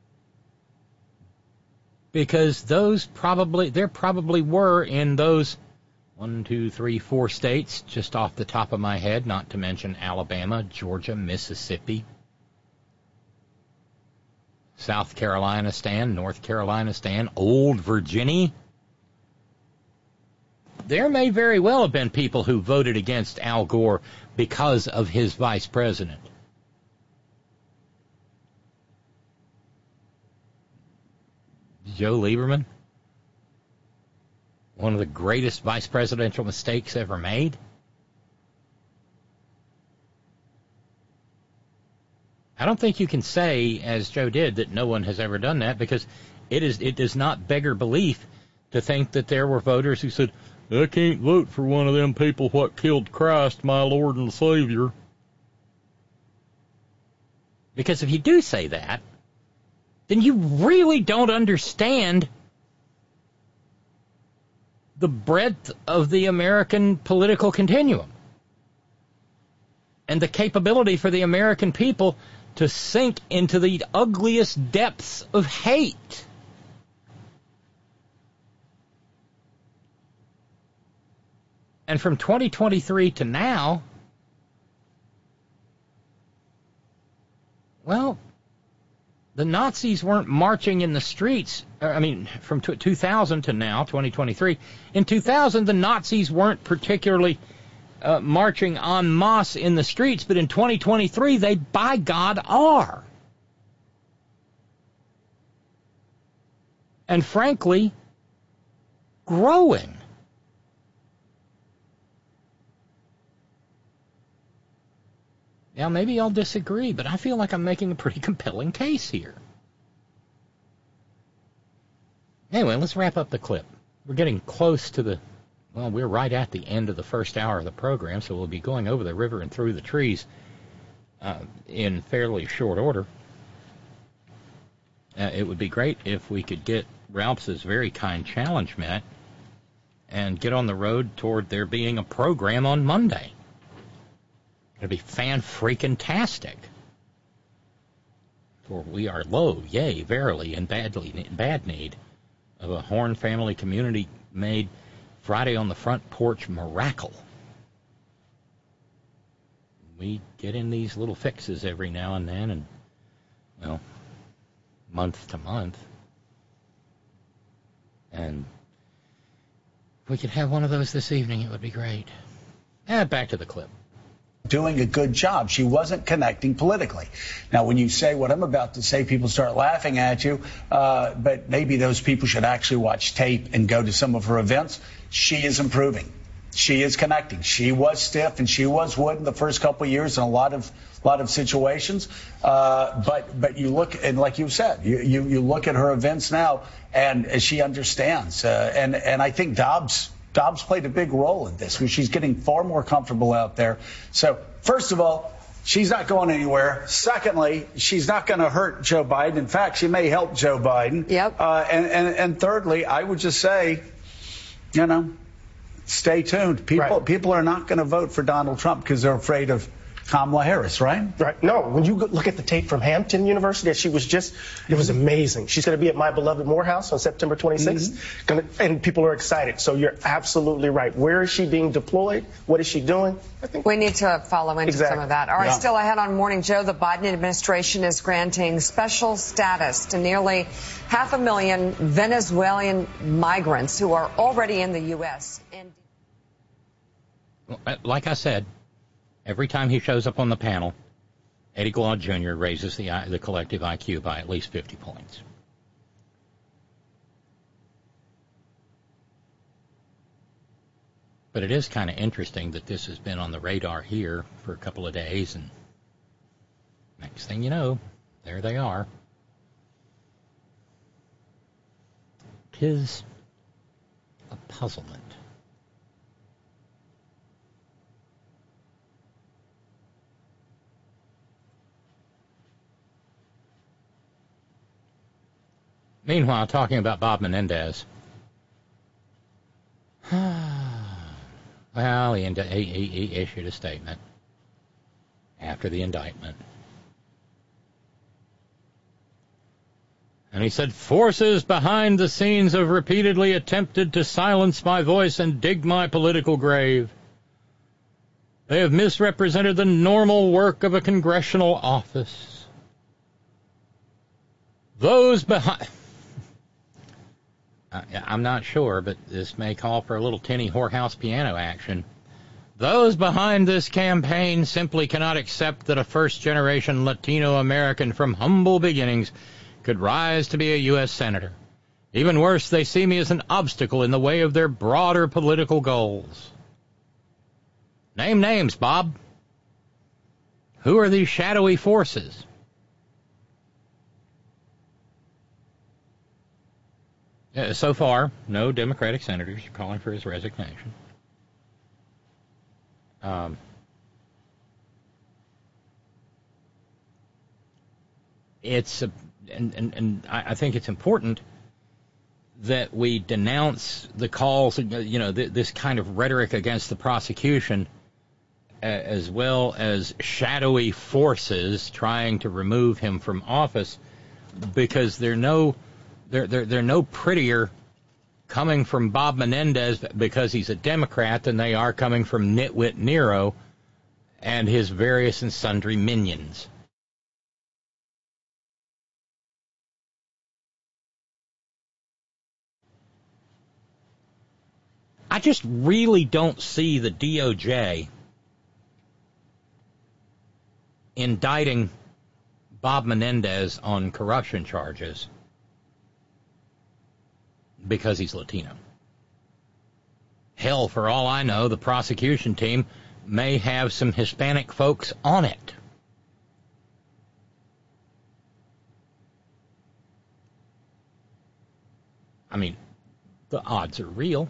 Because those probably, there probably were in those one, two, three, four states, just off the top of my head, not to mention Alabama, Georgia, Mississippi, South Carolina stand, North Carolina stand, Old Virginia. There may very well have been people who voted against Al Gore because of his vice president. Joe Lieberman, one of the greatest vice presidential mistakes ever made. I don't think you can say, as Joe did, that no one has ever done that, because it is it does not beggar belief to think that there were voters who said, I can't vote for one of them people what killed Christ, my Lord and Savior. Because if you do say that, then you really don't understand the breadth of the American political continuum and the capability for the American people to sink into the ugliest depths of hate. And from twenty twenty-three to now, well, the Nazis weren't marching in the streets. I mean, from two thousand to now, twenty twenty-three. In two thousand, the Nazis weren't particularly uh, marching en masse in the streets, but in twenty twenty-three, they, by God, are. And frankly, growing. Now, maybe I'll disagree, but I feel like I'm making a pretty compelling case here. Anyway, let's wrap up the clip. We're getting close to the, well, we're right at the end of the first hour of the program, so we'll be going over the river and through the trees uh, in fairly short order. Uh, it would be great if we could get Ralph's very kind challenge met and get on the road toward there being a program on Monday. It'd be fan-freaking-tastic. For we are low, yea, verily, in badly, bad need of a Horn family community-made Friday on the Front Porch miracle. We get in these little fixes every now and then, and, well, month to month. And if we could have one of those this evening, it would be great. And back to the clip. Doing a good job. She wasn't connecting politically. Now, when you say what I'm about to say, people start laughing at you, uh, but maybe those people should actually watch tape and go to some of her events. She is improving. She is connecting. She was stiff and she was wood in the first couple of years in a lot of lot of situations. Uh, but but you look, and like you said, you, you, you look at her events now, and she understands. Uh, and, and I think Dobbs Dobbs played a big role in this, where she's getting far more comfortable out there. So, first of all, she's not going anywhere. Secondly, she's not going to hurt Joe Biden. In fact, she may help Joe Biden. Yep. Uh, and, and, and thirdly, I would just say, you know, stay tuned. People right. people are not going to vote for Donald Trump because they're afraid of Kamala Harris, right? Right. No, when you go look at the tape from Hampton University, she was just, it was amazing. She's going to be at my beloved Morehouse on September twenty-sixth, mm-hmm. gonna, and people are excited. So you're absolutely right. Where is she being deployed? What is she doing? I think we need to follow into exactly. some of that. All right, yeah. Still ahead on Morning Joe, the Biden administration is granting special status to nearly half a million Venezuelan migrants who are already in the U S. And like I said, every time he shows up on the panel, Eddie Glaude Junior raises the the collective I Q by at least fifty points. But it is kind of interesting that this has been on the radar here for a couple of days, and next thing you know, there they are. 'Tis a puzzlement. Meanwhile, talking about Bob Menendez. Well, he, he, he issued a statement after the indictment. And he said, forces behind the scenes have repeatedly attempted to silence my voice and dig my political grave. They have misrepresented the normal work of a congressional office. Those behind... I'm not sure, but this may call for a little tinny whorehouse piano action. Those behind this campaign simply cannot accept that a first-generation Latino American from humble beginnings could rise to be a U S senator. Even worse, they see me as an obstacle in the way of their broader political goals. Name names, Bob. Who are these shadowy forces? Uh, so far, no Democratic senators are calling for his resignation. Um, it's a, and, and, and I think it's important that we denounce the calls, you know, th- this kind of rhetoric against the prosecution, uh, as well as shadowy forces trying to remove him from office, because they're no... They're, they're, they're no prettier coming from Bob Menendez because he's a Democrat than they are coming from Nitwit Nero and his various and sundry minions. I just really don't see the D O J indicting Bob Menendez on corruption charges because he's Latino. Hell, for all I know, the prosecution team may have some Hispanic folks on it. I mean, the odds are real.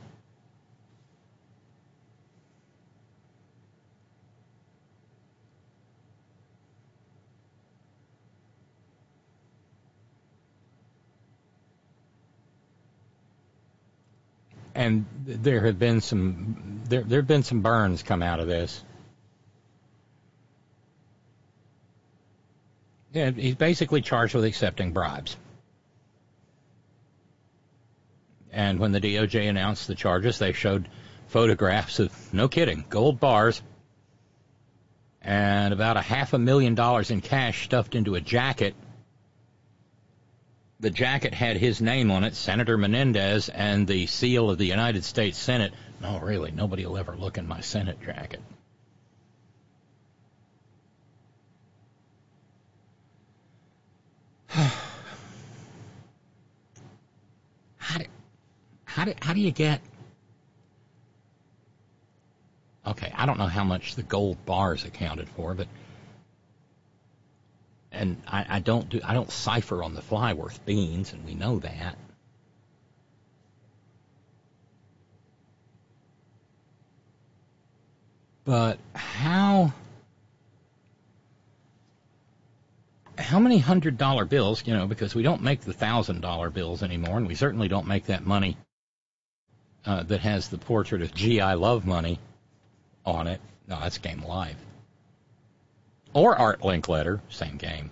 And there have been some there there have been some burns come out of this. Yeah, he's basically charged with accepting bribes. And when the D O J announced the charges, they showed photographs of, no kidding, gold bars and about a half a million dollars in cash stuffed into a jacket. The jacket had his name on it, Senator Menendez, and the seal of the United States Senate. No, really, nobody will ever look in my Senate jacket. how, do, how, do, how do you get... Okay, I don't know how much the gold bars accounted for, but... And I, I don't do I don't cipher on the fly worth beans, and we know that. But how how many hundred dollar bills, you know, because we don't make the thousand dollar bills anymore, and we certainly don't make that money uh, that has the portrait of Gee, I Love Money on it. No, that's Game Live. or Art Linkletter, same game.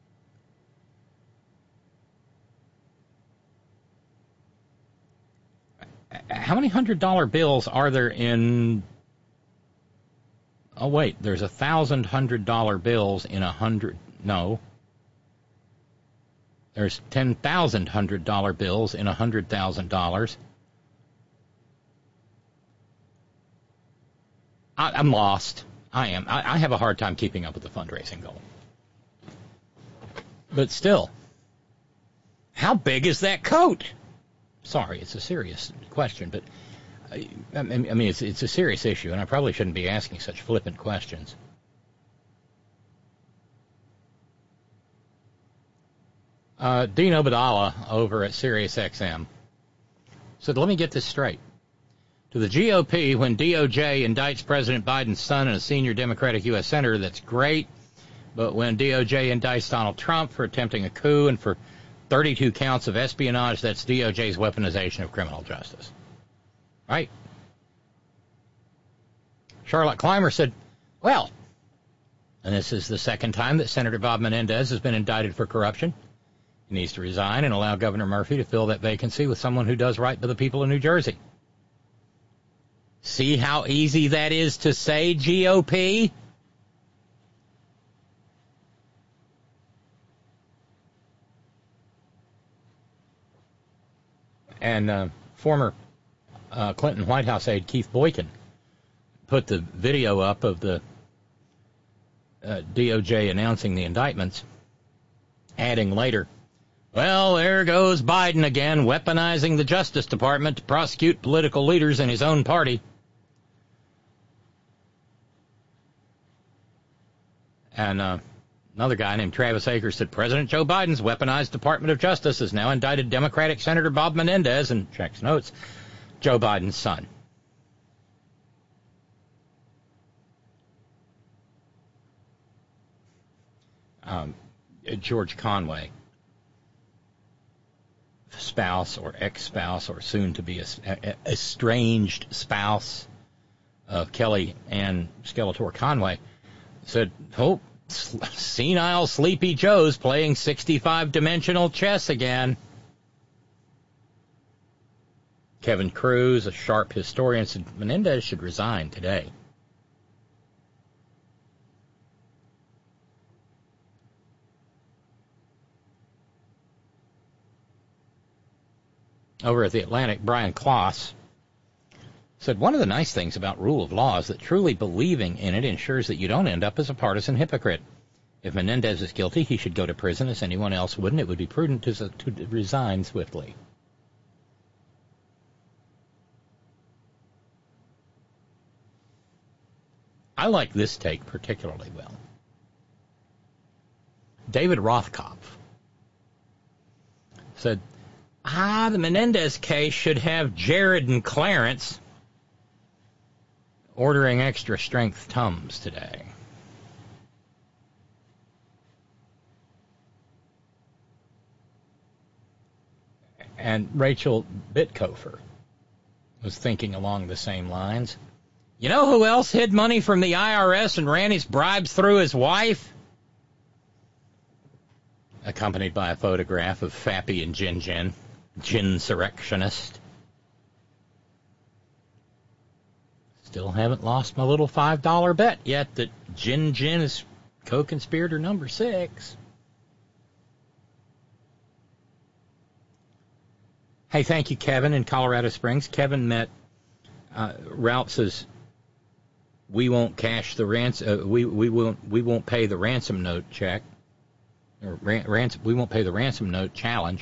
How many hundred dollar bills are there in? Oh wait, there's a thousand hundred dollar bills in a hundred. No, there's ten thousand hundred dollar bills in a hundred thousand dollars. I'm lost. I am. I, I have a hard time keeping up with the fundraising goal. But still, how big is that coat? Sorry, it's a serious question, but I, I mean, it's it's a serious issue, and I probably shouldn't be asking such flippant questions. Uh, Dean Obadala over at Sirius X M said, let me get this straight. To the G O P, when D O J indicts President Biden's son and a senior Democratic U S senator, that's great. But when D O J indicts Donald Trump for attempting a coup and for thirty-two counts of espionage, that's D O J's weaponization of criminal justice. Right? Charlotte Clymer said, well, and this is the second time that Senator Bob Menendez has been indicted for corruption. He needs to resign and allow Governor Murphy to fill that vacancy with someone who does right by the people of New Jersey. See how easy that is to say, G O P? And uh, former uh, Clinton White House aide Keith Boykin put the video up of the uh, D O J announcing the indictments, adding later, well, there goes Biden again, weaponizing the Justice Department to prosecute political leaders in his own party. And uh, another guy named Travis Akers said, President Joe Biden's weaponized Department of Justice has now indicted Democratic Senator Bob Menendez, and checks notes, Joe Biden's son. Um, George Conway, spouse or ex-spouse or soon-to-be estranged spouse of Kelly Ann Skeletor Conway, said, oh, senile Sleepy Joe's playing sixty-five dimensional chess again. Kevin Cruz, a sharp historian, said Menendez should resign today. Over at the Atlantic, Brian Kloss said, one of the nice things about rule of law is that truly believing in it ensures that you don't end up as a partisan hypocrite. If Menendez is guilty, he should go to prison as anyone else would, and it would be prudent to, to resign swiftly. I like this take particularly well. David Rothkopf said, ah, the Menendez case should have Jared and Clarence ordering extra strength Tums today. And Rachel Bitkofer was thinking along the same lines. You know who else hid money from the I R S and ran his bribes through his wife? Accompanied by a photograph of Fappy and Jin Jin, Jinsurrectionist. Still haven't lost my little five dollar bet yet that Jin Jin is co-conspirator number six. Hey, thank you, Kevin, in Colorado Springs. Kevin met uh, Ralph's. We won't cash the ransom. Uh, we we won't we won't pay the ransom note check. Or ran, ransom. We won't pay the ransom note challenge.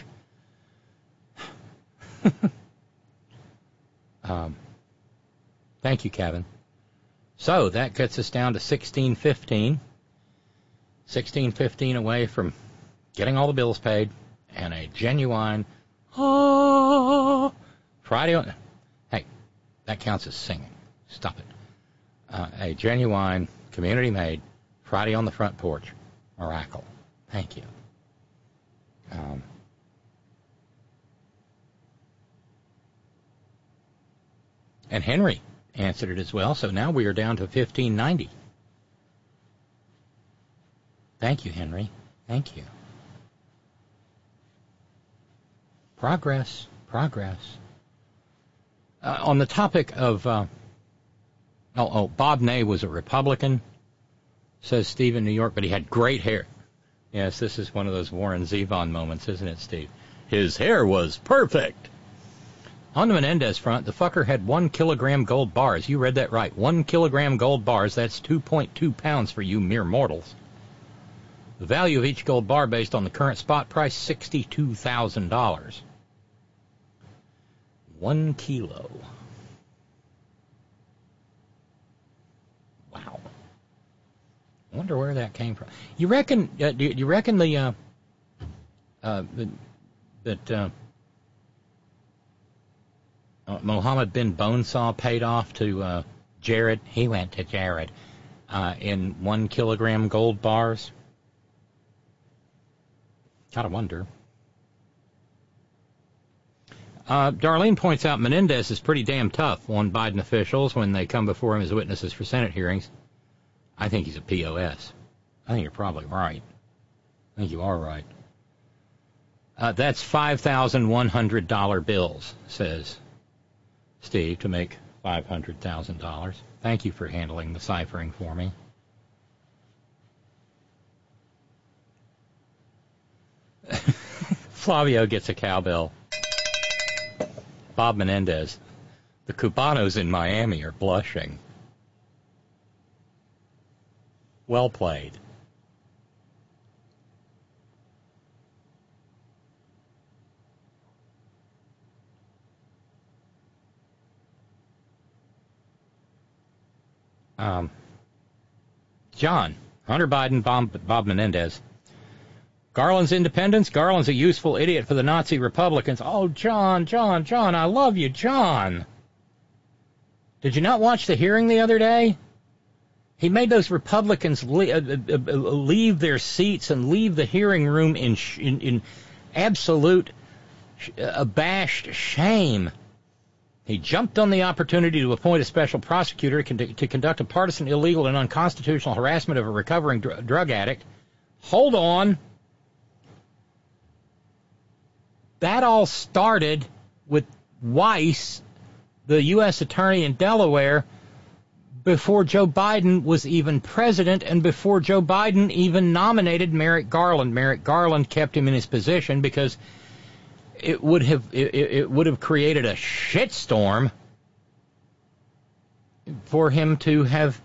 um. Thank you, Kevin. So that gets us down to sixteen fifteen. sixteen fifteen away from getting all the bills paid and a genuine oh, Friday. On, hey, that counts as singing. Stop it. Uh, a genuine, community-made Friday on the front porch miracle. Thank you. Um, and Henry answered it as well, so now we are down to fifteen ninety. Thank you, Henry. Thank you. Progress, progress. Uh, on the topic of, uh, oh, oh, Bob Ney was a Republican, says Steve in New York, but he had great hair. Yes, this is one of those Warren Zevon moments, isn't it, Steve? His hair was perfect. On the Menendez front, the fucker had one kilogram gold bars. You read that right. One kilogram gold bars, that's two point two pounds for you mere mortals. The value of each gold bar based on the current spot price, sixty-two thousand dollars. One kilo. Wow. I wonder where that came from. You reckon? Uh, do you reckon the uh, uh, that uh, uh, Mohammed bin Bonesaw paid off to uh, Jared? He went to Jared uh, in one kilogram gold bars. Gotta wonder. Uh, Darlene points out Menendez is pretty damn tough on Biden officials when they come before him as witnesses for Senate hearings. I think he's a P O S. I think you're probably right. I think you are right. Uh, that's five thousand one hundred dollar bills, says Steve, to make five hundred thousand dollars. Thank you for handling the ciphering for me. Flavio gets a cowbell. Bob Menendez. The Cubanos in Miami are blushing. Well played. Um, John, Hunter Biden, Bob, Bob Menendez. Garland's independence. Garland's a useful idiot for the Nazi Republicans. Oh, John, John, John, I love you, John. Did you not watch the hearing the other day? He made those Republicans leave, uh, uh, leave their seats and leave the hearing room in, sh- in, in absolute sh- abashed shame. He jumped on the opportunity to appoint a special prosecutor to, con- to conduct a partisan, illegal, and unconstitutional harassment of a recovering dr- drug addict. Hold on. That all started with Weiss, the U S attorney in Delaware, before Joe Biden was even president and before Joe Biden even nominated Merrick Garland. Merrick Garland kept him in his position because it would have it, it would have created a shitstorm for him to have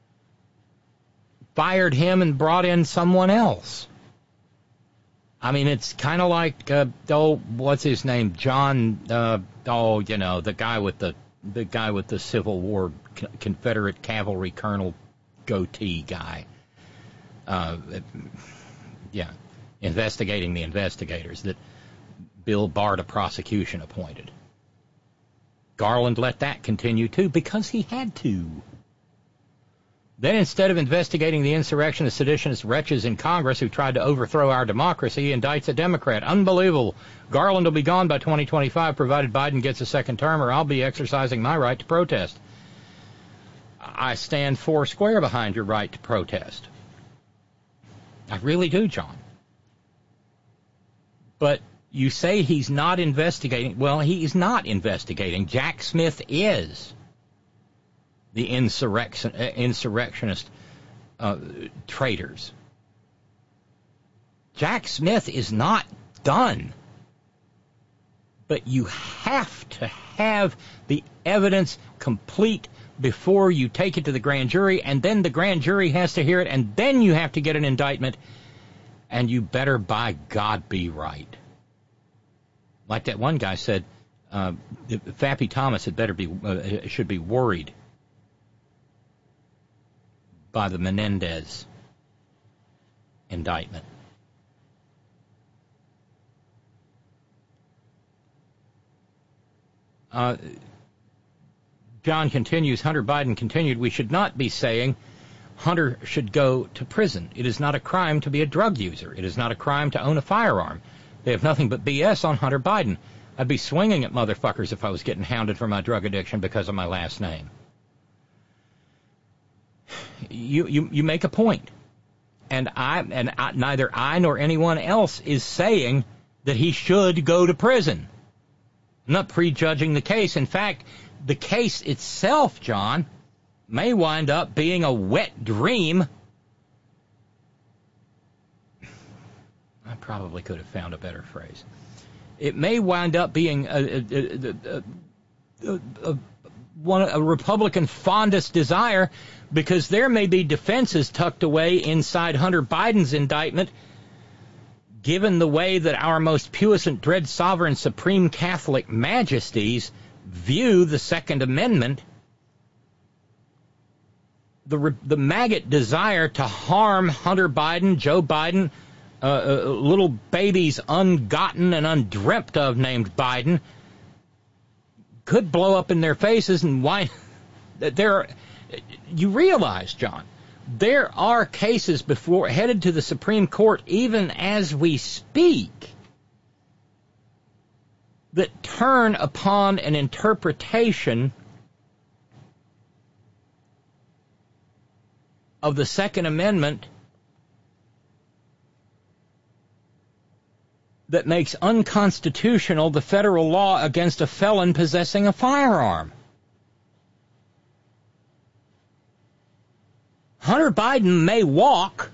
fired him and brought in someone else. I mean, it's kind of like, uh, oh, what's his name? John, uh, oh, you know, the guy with the the guy with the Civil War Confederate cavalry colonel goatee guy. Uh, yeah, investigating the investigators that Bill Barr, the prosecution, appointed. Garland let that continue, too, because he had to. Then instead of investigating the insurrection of seditionist wretches in Congress who tried to overthrow our democracy, he indicts a Democrat. Unbelievable. Garland will be gone by twenty twenty-five, provided Biden gets a second term, or I'll be exercising my right to protest. I stand four square behind your right to protest. I really do, John. But you say he's not investigating. Well, he's not investigating. Jack Smith is. The insurrection, uh, insurrectionist uh, traitors. Jack Smith is not done. But you have to have the evidence complete before you take it to the grand jury, and then the grand jury has to hear it, and then you have to get an indictment, and you better, by God, be right. Like that one guy said, uh, Fappy Thomas had better be uh, should be worried by the Menendez indictment. Uh, John continues, Hunter Biden continued, we should not be saying Hunter should go to prison. It is not a crime to be a drug user. It is not a crime to own a firearm. They have nothing but B S on Hunter Biden. I'd be swinging at motherfuckers if I was getting hounded for my drug addiction because of my last name. You, you, you make a point. and I and I, neither I nor anyone else is saying that he should go to prison. I'm not prejudging the case. In fact, the case itself, John, may wind up being a wet dream. I probably could have found a better phrase. It may wind up being a, a, a, a, a, one, a Republican fondest desire, because there may be defenses tucked away inside Hunter Biden's indictment, given the way that our most puissant, dread, sovereign, supreme Catholic majesties view the Second Amendment. The, the maggot desire to harm Hunter Biden, Joe Biden, uh, uh, little babies ungotten and undreamt of named Biden, could blow up in their faces. And why? There are, you realize, John, there are cases before headed to the Supreme Court, even as we speak, that turn upon an interpretation of the Second Amendment that makes unconstitutional the federal law against a felon possessing a firearm. Hunter Biden may walk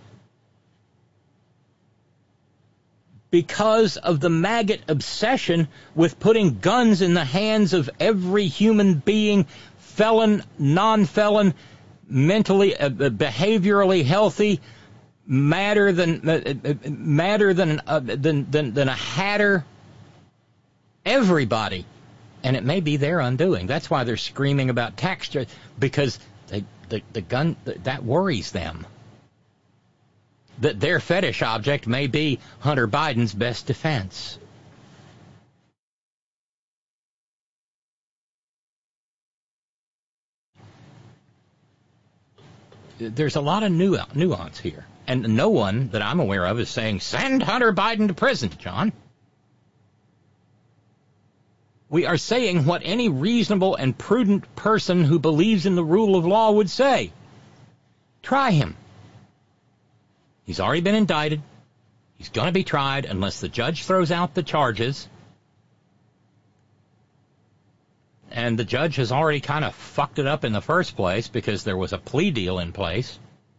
because of the maggot obsession with putting guns in the hands of every human being, felon, non-felon, mentally, uh, behaviorally healthy, madder than uh, madder than, uh, than than than a hatter. Everybody, and it may be their undoing. That's why they're screaming about tax, because they, the the gun that worries them. That their fetish object may be Hunter Biden's best defense. There's a lot of nuance here. And no one that I'm aware of is saying, send Hunter Biden to prison, John. We are saying what any reasonable and prudent person who believes in the rule of law would say. Try him. He's already been indicted. He's going to be tried unless the judge throws out the charges. And the judge has already kind of fucked it up in the first place because there was a plea deal in place.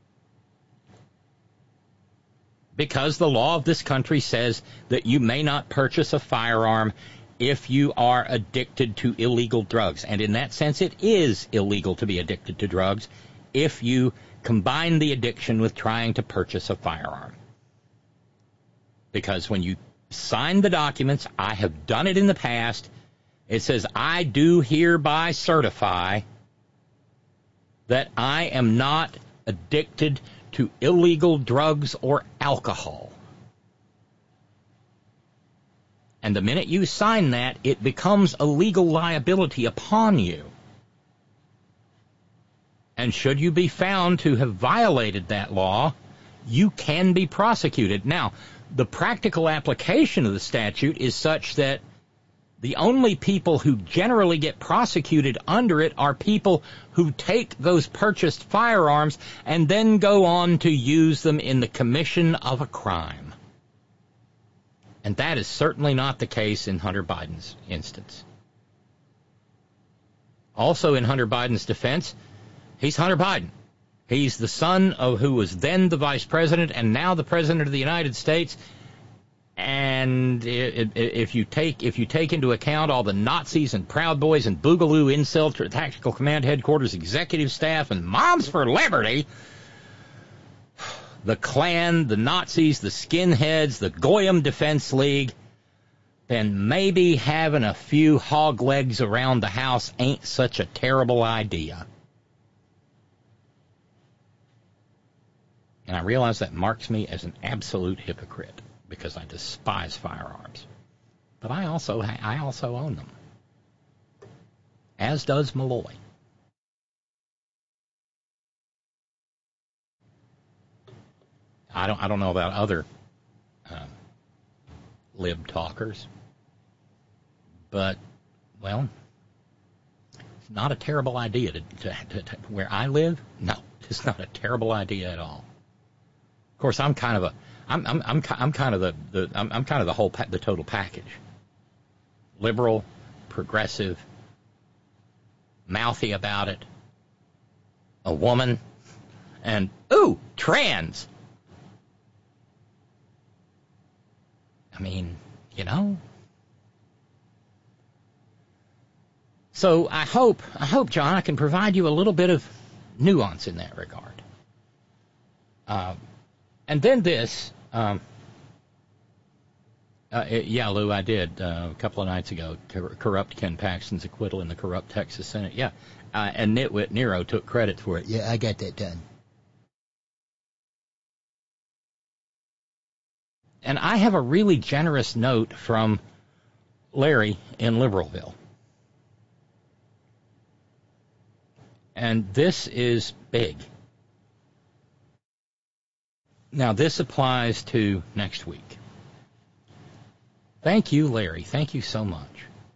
Because the law of this country says that you may not purchase a firearm if you are addicted to illegal drugs. And in that sense, it is illegal to be addicted to drugs if you combine the addiction with trying to purchase a firearm. Because when you sign the documents, I have done it in the past, it says, I do hereby certify that I am not addicted to illegal drugs or alcohol. And the minute you sign that, it becomes a legal liability upon you. And should you be found to have violated that law, you can be prosecuted. Now, the practical application of the statute is such that the only people who generally get prosecuted under it are people who take those purchased firearms and then go on to use them in the commission of a crime. And that is certainly not the case in Hunter Biden's instance. Also in Hunter Biden's defense, he's Hunter Biden. He's the son of who was then the vice president and now the president of the United States. And if you take if you take into account all the Nazis and Proud Boys and Boogaloo Incel Tactical Command Headquarters executive staff and Moms for Liberty, the Klan, the Nazis, the skinheads, the Goyim Defense League, then maybe having a few hog legs around the house ain't such a terrible idea. And I realize that marks me as an absolute hypocrite, because I despise firearms. But I also I also own them. As does Malloy. I don't I don't know about other uh, lib talkers, but well, it's not a terrible idea to, to, to, to where I live. No, it's not a terrible idea at all. Of course, I'm kind of a, I'm I'm I'm, I'm kind of the, the I'm, I'm kind of the whole pa- the total package. Liberal, progressive, mouthy about it, a woman, and ooh, trans. I mean, you know. So I hope, I hope, John, I can provide you a little bit of nuance in that regard. Uh, and then this, um, uh, yeah, Lou, I did uh, a couple of nights ago. Cor- corrupt Ken Paxton's acquittal in the corrupt Texas Senate. Yeah, uh, and Nitwit Nero took credit for it. Yeah, I got that done. And I have a really generous note from Larry in Liberalville. And this is big. Now, this applies to next week. Thank you, Larry. Thank you so much.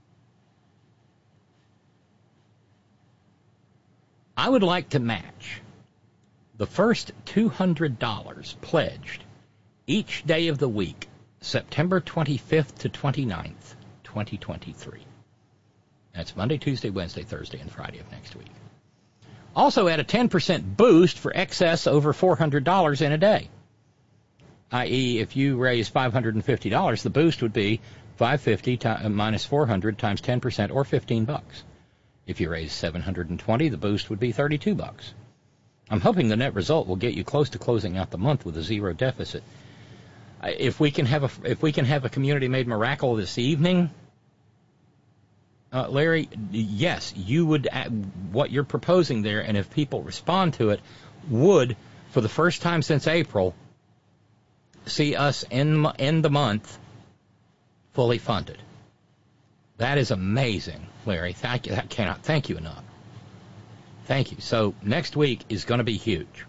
I would like to match the first two hundred dollars pledged each day of the week, September twenty-fifth to twenty-ninth, twenty twenty-three. That's Monday, Tuesday, Wednesday, Thursday, and Friday of next week. Also add a ten percent boost for excess over four hundred dollars in a day. that is, if you raise five hundred fifty dollars, the boost would be five hundred fifty to, minus four hundred times ten percent, or fifteen bucks. If you raise seven hundred twenty, the boost would be thirty-two bucks. I'm hoping the net result will get you close to closing out the month with a zero deficit. If we can have a if we can have a community-made miracle this evening, uh, Larry, yes, you would add what you're proposing there, and if people respond to it, would, for the first time since April, see us in in the month fully funded. That is amazing, Larry. Thank you. I cannot thank you enough. Thank you. So next week is going to be huge.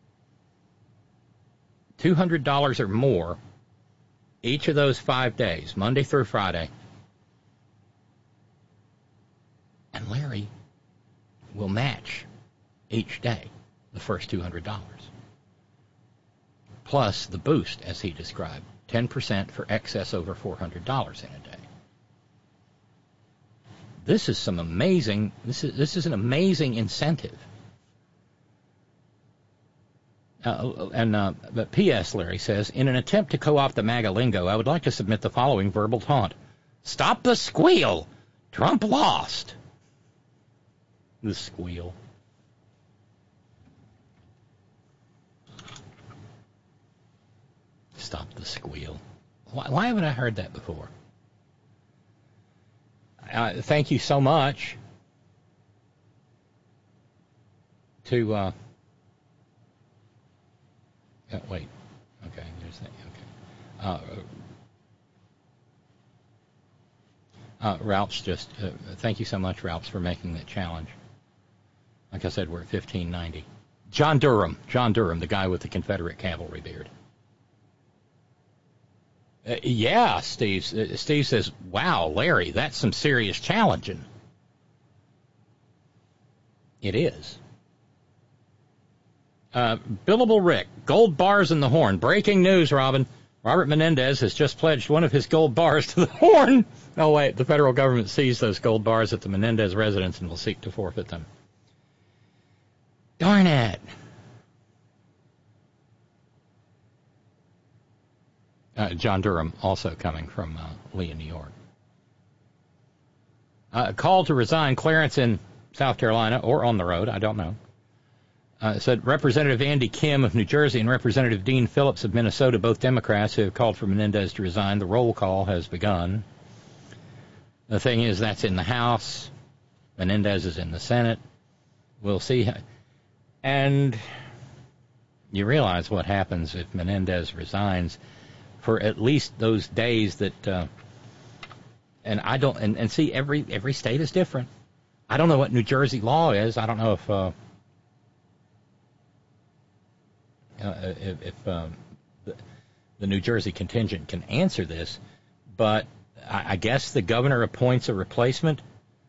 two hundred dollars or more each of those five days, Monday through Friday. And Larry will match each day the first two hundred dollars. Plus the boost, as he described, ten percent for excess over four hundred dollars in a day. This is some amazing, this is, this is an amazing incentive. Uh, and uh, but P S Larry says, in an attempt to co-opt the MAGA lingo, I would like to submit the following verbal taunt. Stop the squeal! Trump lost! The squeal. Stop the squeal. Why, why haven't I heard that before? Uh, thank you so much to, uh, oh, wait, okay, there's that, okay. Uh, uh, Ralph's just, uh, thank you so much, Ralph's, for making that challenge. Like I said, we're at fifteen ninety. John Durham, John Durham, the guy with the Confederate cavalry beard. Uh, yeah, Steve. Uh, Steve says, wow, Larry, that's some serious challenging. It is. Uh, Billable Rick, gold bars in the horn. Breaking news, Robin. Robert Menendez has just pledged one of his gold bars to the horn. Oh, wait, the federal government seized those gold bars at the Menendez residence and will seek to forfeit them. Darn it. Uh, John Durham also coming from uh, Lee in New York. Uh, a call to resign. Clarence in South Carolina, or on the road, I don't know. Uh, said Representative Andy Kim of New Jersey and Representative Dean Phillips of Minnesota, both Democrats, who have called for Menendez to resign. The roll call has begun. The thing is, that's in the House. Menendez is in the Senate. We'll see. How, and you realize what happens if Menendez resigns for at least those days that, uh, and I don't, and, and see, every every state is different. I don't know what New Jersey law is. I don't know if, uh, uh, if, if um, the, the New Jersey contingent can answer this, but I, I guess the governor appoints a replacement.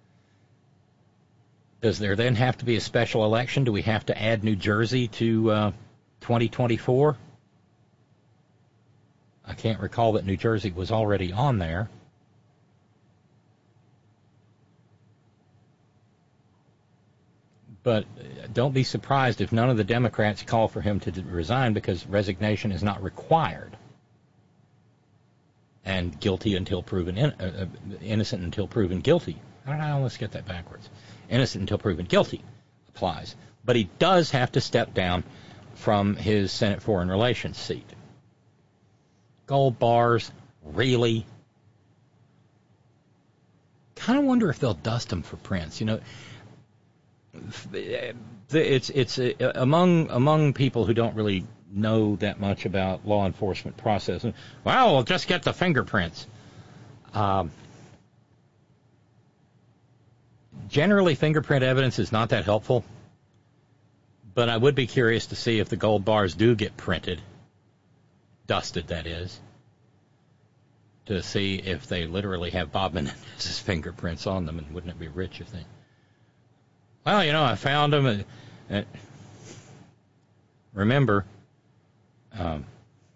Does there then have to be a special election? Do we have to add New Jersey to uh, twenty twenty-four? I can't recall that New Jersey was already on there. But don't be surprised if none of the Democrats call for him to resign, because resignation is not required. And guilty until proven in, uh, innocent until proven guilty. I don't know, I almost get that backwards. Innocent until proven guilty applies. But he does have to step down from his Senate Foreign Relations seat. Gold bars, really? Kind of wonder if they'll dust him for Prince. You know, it's it's uh, among among people who don't really know that much about law enforcement process. Well, we'll just get the fingerprints. Um, generally, fingerprint evidence is not that helpful, but I would be curious to see if the gold bars do get printed, dusted, that is, to see if they literally have Bob Menendez's fingerprints on them, and wouldn't it be rich if they... Well, you know, I found them. And, and remember, um,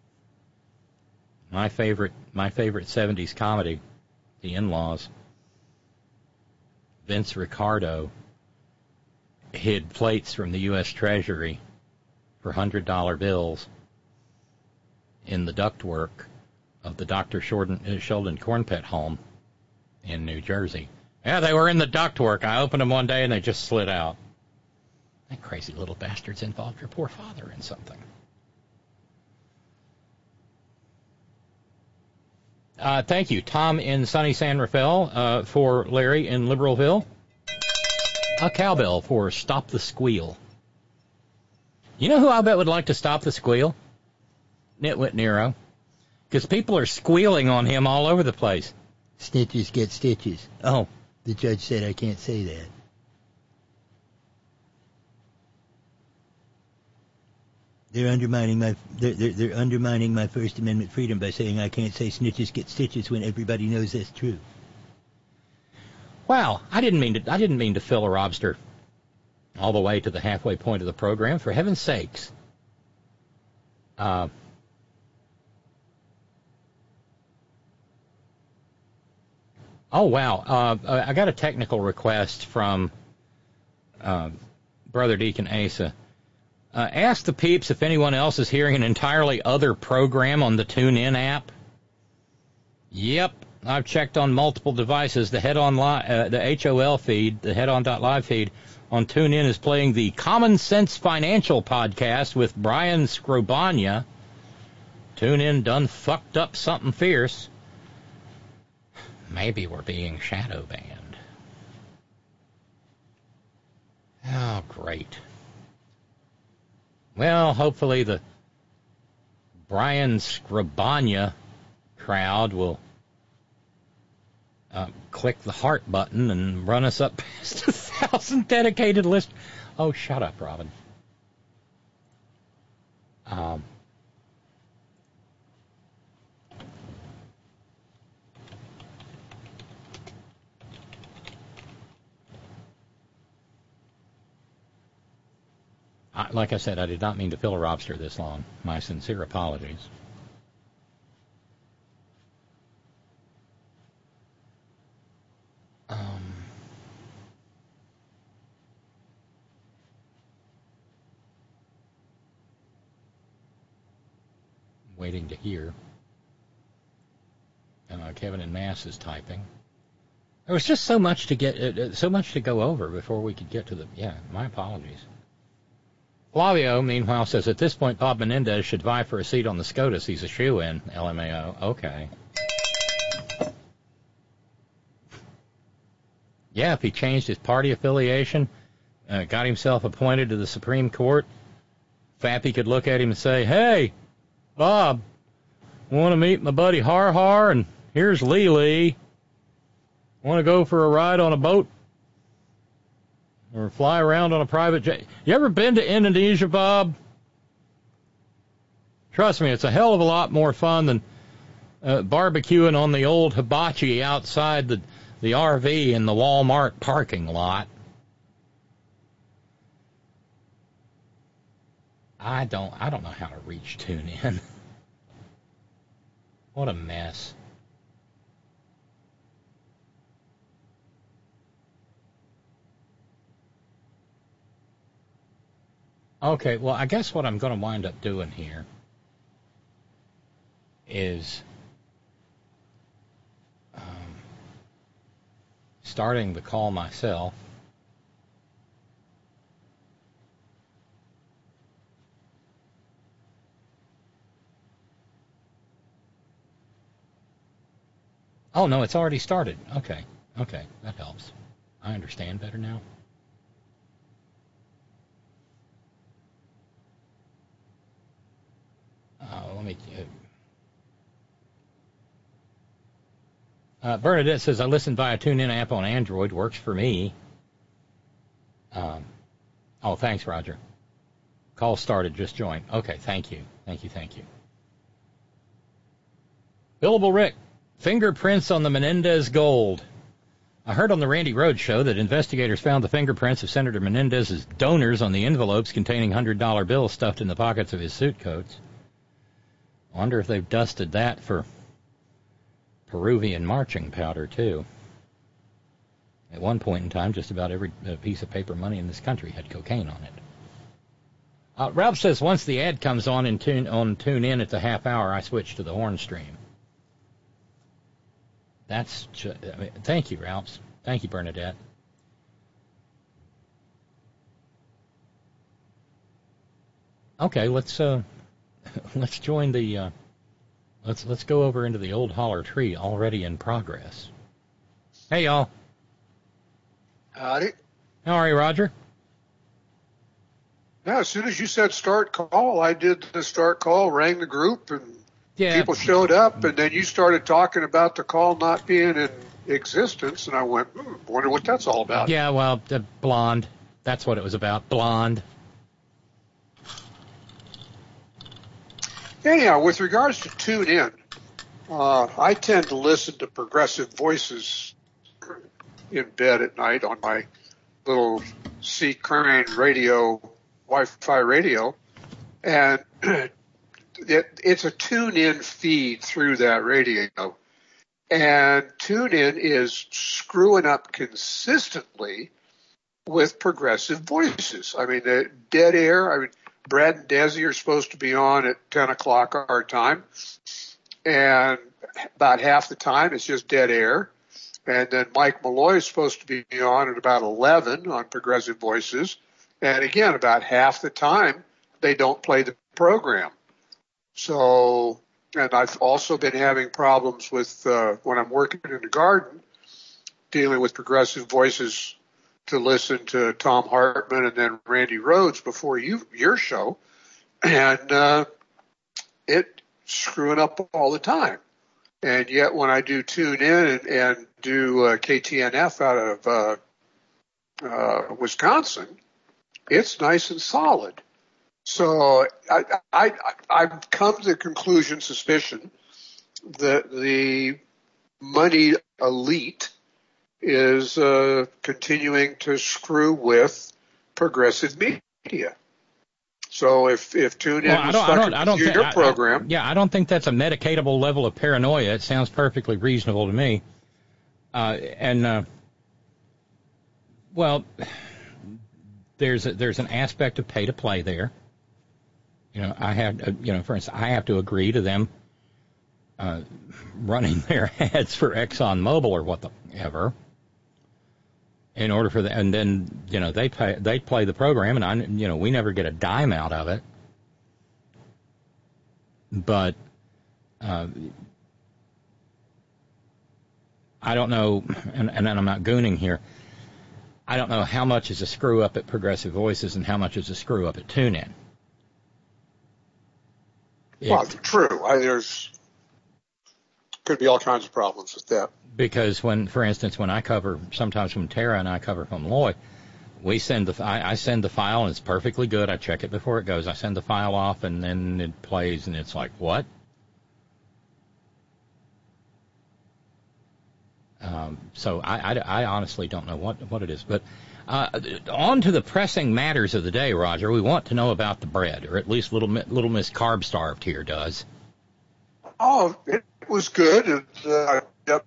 my favorite my favorite seventies comedy, The In-Laws. Vince Ricardo hid plates from the U S Treasury for one hundred dollar bills in the ductwork of the Doctor Sheldon, Sheldon Cornpet home in New Jersey. Yeah, they were in the ductwork. I opened them one day and they just slid out. That crazy little bastards involved your poor father in something. Uh, thank you, Tom in sunny San Rafael, uh, for Larry in Liberalville. A cowbell for Stop the Squeal. You know who I bet would like to stop the squeal? Nitwit Nero. Because people are squealing on him all over the place. Snitches get stitches. Oh. The judge said I can't say that. They're undermining my they're, they're, they're undermining my First Amendment freedom by saying I can't say snitches get stitches when everybody knows that's true. Wow, I didn't mean to I didn't mean to fill a Robster all the way to the halfway point of the program. For heaven's sakes. Uh Oh, wow. Uh, I got a technical request from uh, Brother Deacon Asa. Uh, ask the peeps if anyone else is hearing an entirely other program on the TuneIn app. Yep, I've checked on multiple devices. The Head On Li- uh, the H O L feed, the Head On dot live feed on TuneIn is playing the Common Sense Financial podcast with Brian Skrobania. TuneIn done fucked up something fierce. Maybe we're being shadow banned. Oh, great. Well, hopefully the Brian Skrobania crowd will uh, click the heart button and run us up past a thousand dedicated listeners. Oh, shut up, Robin. Um... I, like I said, I did not mean to fill a Robster this long. My sincere apologies. Um, waiting to hear. Uh, Kevin in Mass is typing. There was just so much to get, uh, so much to go over before we could get to the. Yeah, my apologies. Flavio, meanwhile, says, at this point, Bob Menendez should vie for a seat on the SCOTUS. He's a shoo-in, L M A O. Okay. Yeah, if he changed his party affiliation, uh, got himself appointed to the Supreme Court, Fappy could look at him and say, hey, Bob, want to meet my buddy Har Har, and here's Lee Lee. Want to go for a ride on a boat? Or fly around on a private jet. You ever been to Indonesia, Bob? Trust me, it's a hell of a lot more fun than uh, barbecuing on the old hibachi outside the, the R V in the Walmart parking lot. I don't I don't know how to reach TuneIn. What a mess. Okay, well, I guess what I'm going to wind up doing here is um, starting the call myself. Oh, no, it's already started. Okay, okay, that helps. I understand better now. Uh, let me... Uh, Bernadette says, I listen via TuneIn app on Android. Works for me. Um, oh, thanks, Roger. Call started. Just joined. Okay, thank you. Thank you, thank you. Billable Rick. Fingerprints on the Menendez gold. I heard on the Randy Rhoads show that investigators found the fingerprints of Senator Menendez's donors on the envelopes containing one hundred dollar bills stuffed in the pockets of his suit coats. I wonder if they've dusted that for Peruvian marching powder, too. At one point in time, just about every uh, piece of paper money in this country had cocaine on it. Uh, Ralph says, once the ad comes on in tune, on TuneIn at the half hour, I switch to the horn stream. That's, ju- I mean, thank you, Ralph. Thank you, Bernadette. Okay, let's uh, let's join the uh, let's let's go over into the old holler tree already in progress. Hey, y'all. Howdy. How are you, Roger? Yeah, as soon as you said start call, I did the start call, rang the group, and yeah. people showed up, and then you started talking about the call not being in existence, and I went, hmm, wonder what that's all about. Yeah, well, the blonde. That's what it was about, blonde. Anyhow, with regards to TuneIn, uh, I tend to listen to Progressive Voices in bed at night on my little C. Crane radio, Wi-Fi radio, and it, it's a TuneIn feed through that radio. And TuneIn is screwing up consistently with Progressive Voices. I mean, the dead air, I mean, Brad and Desi are supposed to be on at ten o'clock our time, and about half the time it's just dead air. And then Mike Malloy is supposed to be on at about eleven on Progressive Voices, and again, about half the time they don't play the program. So, and I've also been having problems with, uh, when I'm working in the garden, dealing with Progressive Voices to listen to Tom Hartman and then Randy Rhoads before you your show, and uh, it screwing up all the time. And yet when I do tune in and, and do uh, K T N F out of uh, uh, Wisconsin, it's nice and solid. So I, I, I've come to the conclusion, suspicion, that the money elite is uh, continuing to screw with Progressive media. So if if TuneIn well, is stuck in your th- program, I, yeah, I don't think that's a medicatable level of paranoia. It sounds perfectly reasonable to me. Uh, and uh, well, there's a, there's an aspect of pay to play there. You know, I have, uh, you know, for instance, I have to agree to them uh, running their ads for ExxonMobil or whatever. In order for the, and then, you know, they pay, they play the program, and I, you know, we never get a dime out of it. But uh, I don't know, and, and I'm not gooning here. I don't know how much is a screw up at Progressive Voices and how much is a screw up at TuneIn. Well, it, true. I, there's could be all kinds of problems with that. Because when, for instance, when I cover, sometimes when Tara and I cover from Loy, we send the, I, I send the file and it's perfectly good. I check it before it goes. I send the file off and then it plays and it's like, what? Um, so I, I, I honestly don't know what, what it is. But uh, on to the pressing matters of the day, Roger. We want to know about the bread, or at least little, little Miss Carb Starved here does. Oh, it, it was good. And, uh,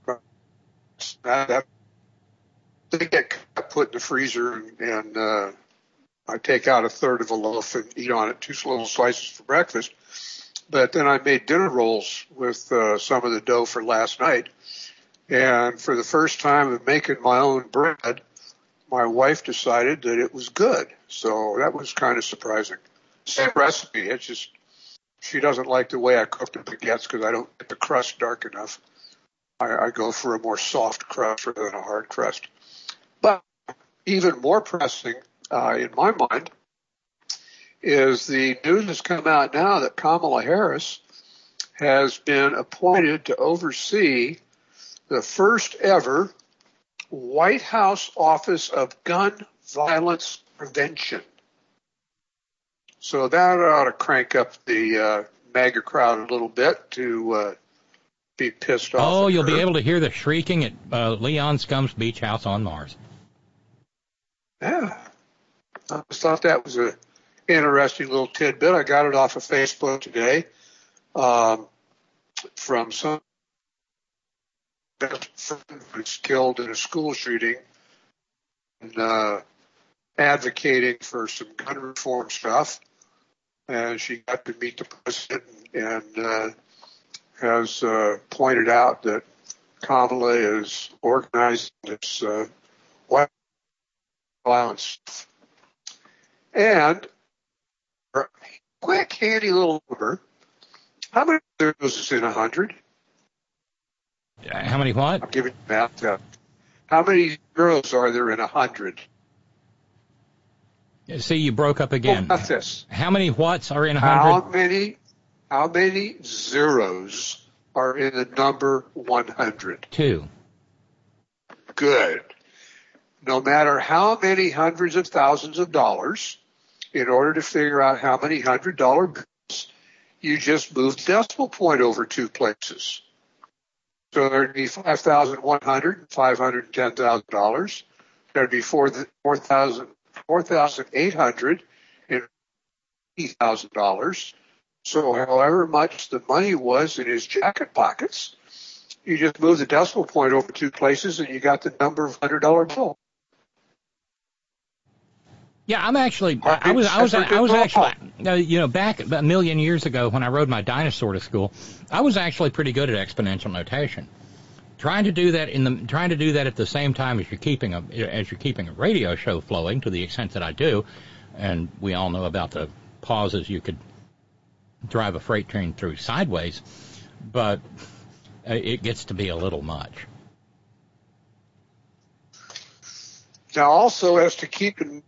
I they get put in the freezer, and, and uh, I take out a third of a loaf and eat on it, two little slices for breakfast. But then I made dinner rolls with uh, some of the dough for last night. And for the first time of making my own bread, my wife decided that it was good. So that was kind of surprising. Same recipe. It's just she doesn't like the way I cook the baguettes because I don't get the crust dark enough. I, I go for a more soft crust rather than a hard crust. But even more pressing uh, in my mind is the news has come out now that Kamala Harris has been appointed to oversee the first ever White House Office of Gun Violence Prevention. So that ought to crank up the uh, MAGA crowd a little bit to uh, be pissed off. Oh, you'll her. be able to hear the shrieking at uh, Leon Scum's beach house on Mars. Yeah. I just thought that was a interesting little tidbit. I got it off of Facebook today um, from some best friend who's killed in a school shooting and uh, advocating for some gun reform stuff. And she got to meet the president and uh, has uh, pointed out that Kamala is organizing this uh, white violence. And quick, handy little number. How many zeros is in a hundred? How many what? I'm giving you math. Uh, how many zeros are there in a hundred? See, you broke up again. Well, this. How many whats are in a hundred? How many? How many zeros are in the number one hundred? Two. Good. No matter how many hundreds of thousands of dollars, in order to figure out how many hundred dollar bills, you just move the decimal point over two places. So there'd be five thousand one hundred, five hundred ten thousand dollars. There'd be four thousand, four thousand eight hundred and eighty thousand dollars. So however much the money was in his jacket pockets, you just move the decimal point over two places and you got the number of hundred dollar bill. Yeah, I'm actually, I was, I was, I was actually, uh, you know, back a million years ago when I rode my dinosaur to school, I was actually pretty good at exponential notation. Trying to do that in the, trying to do that at the same time as you're keeping a, as you're keeping a radio show flowing to the extent that I do, and we all know about the pauses you could drive a freight train through sideways, but it gets to be a little much. Now, also, as to keep in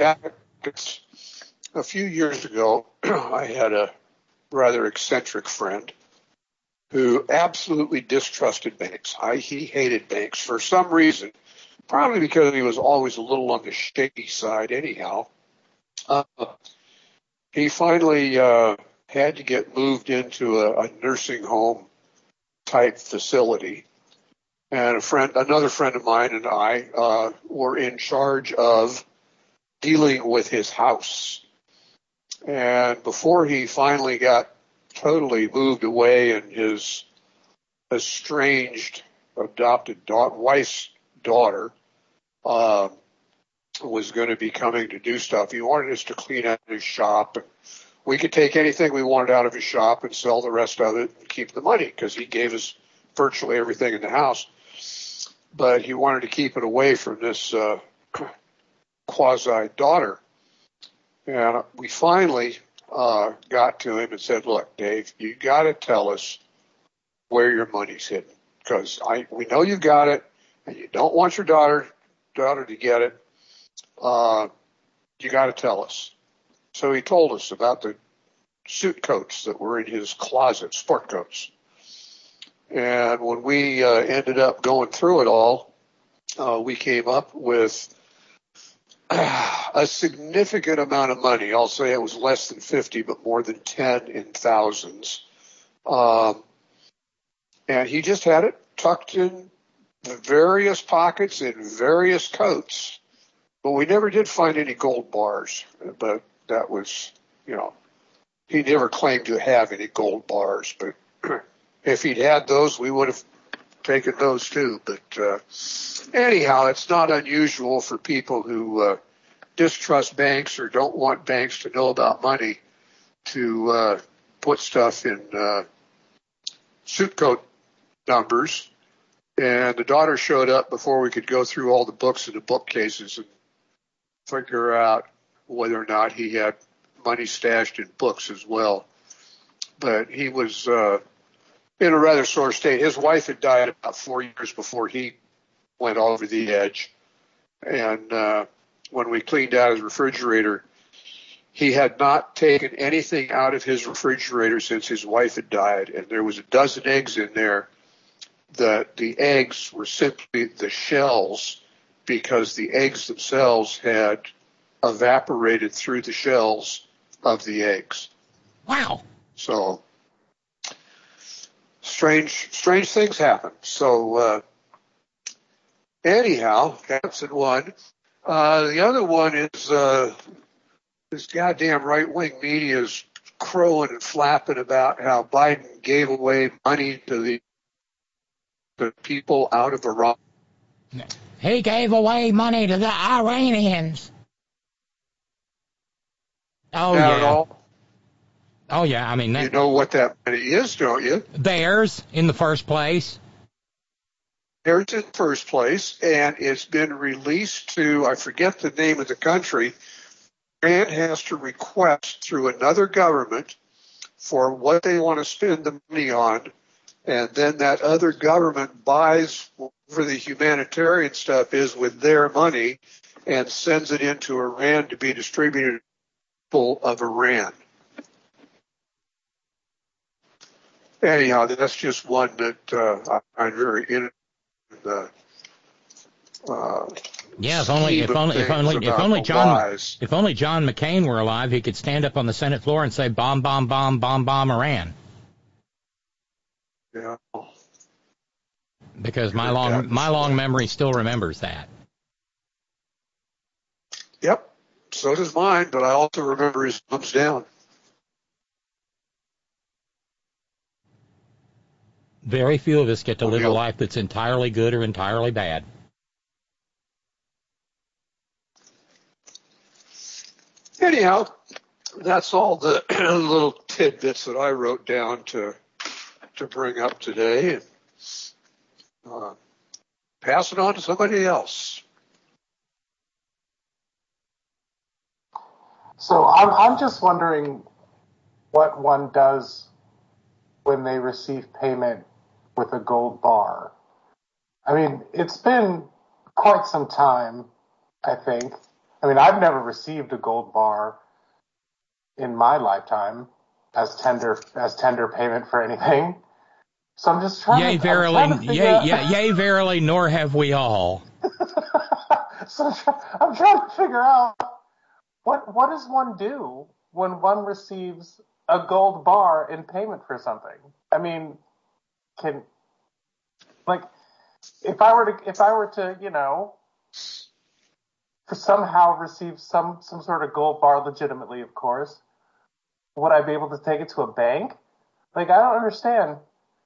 a few years ago, I had a rather eccentric friend who absolutely distrusted banks. I, he hated banks for some reason, probably because he was always a little on the shaky side anyhow. Uh, he finally uh, had to get moved into a, a nursing home type facility. And a friend, another friend of mine and I uh, were in charge of dealing with his house. And before he finally got totally moved away and his estranged adopted da- wife's daughter uh, was going to be coming to do stuff, he wanted us to clean out his shop. And we could take anything we wanted out of his shop and sell the rest of it and keep the money because he gave us virtually everything in the house. But he wanted to keep it away from this uh, quasi-daughter. And we finally uh, got to him and said, look, Dave, you got to tell us where your money's hidden. Because I we know you've got it, and you don't want your daughter daughter to get it. Uh, you got to tell us. So he told us about the suit coats that were in his closet, sport coats. And when we uh, ended up going through it all, uh, we came up with uh, a significant amount of money. I'll say it was less than fifty, but more than ten in thousands. Um, and he just had it tucked in the various pockets in various coats. But we never did find any gold bars. But that was, you know, he never claimed to have any gold bars, but if he'd had those, we would have taken those too. But uh, anyhow, it's not unusual for people who uh, distrust banks or don't want banks to know about money to uh, put stuff in uh, suit coat numbers. And the daughter showed up before we could go through all the books in the bookcases and figure out whether or not he had money stashed in books as well. But he was uh, in a rather sore state. His wife had died about four years before he went over the edge. And uh, when we cleaned out his refrigerator, he had not taken anything out of his refrigerator since his wife had died. And there was a dozen eggs in there. The, the eggs were simply the shells because the eggs themselves had evaporated through the shells of the eggs. Wow. So strange, strange things happen. So uh, anyhow, that's one. Uh, the other one is uh, this goddamn right-wing media is crowing and flapping about how Biden gave away money to the, the people out of Iraq. He gave away money to the Iranians. Oh, Not yeah. at all. Oh, yeah, I mean... That, you know what that money is, don't you? Theirs, in the first place. Theirs in the first place, and it's been released to, I forget the name of the country. Iran has to request through another government for what they want to spend the money on, and then that other government buys whatever the humanitarian stuff is with their money and sends it into Iran to be distributed to people of Iran. Anyhow, that's just one that uh, I'm very interested in. The, uh, yeah, if only, if only, if only, if only John, lies. if only John McCain were alive, he could stand up on the Senate floor and say, "Bomb, bomb, bomb, bomb, bomb, Iran." Yeah. Because my long, my long memory still remembers that. Yep. So does mine, but I also remember his thumbs down. Very few of us get to Well, live a Neil. life that's entirely good or entirely bad. Anyhow, that's all the little tidbits that I wrote down to to bring up today, and uh, pass it on to somebody else. So I'm I'm just wondering what one does when they receive payment with a gold bar. I mean, it's been quite some time, I think. I mean, I've never received a gold bar in my lifetime as tender as tender payment for anything. So I'm just trying Yea, to verily, I'm trying to figure yea, out- yea, yea, verily, nor have we all. So I'm try- I'm trying to figure out what what does one do when one receives a gold bar in payment for something? I mean, can like if I were to if I were to you know to somehow receive some some sort of gold bar legitimately, of course, would I be able to take it to a bank? Like, I don't understand.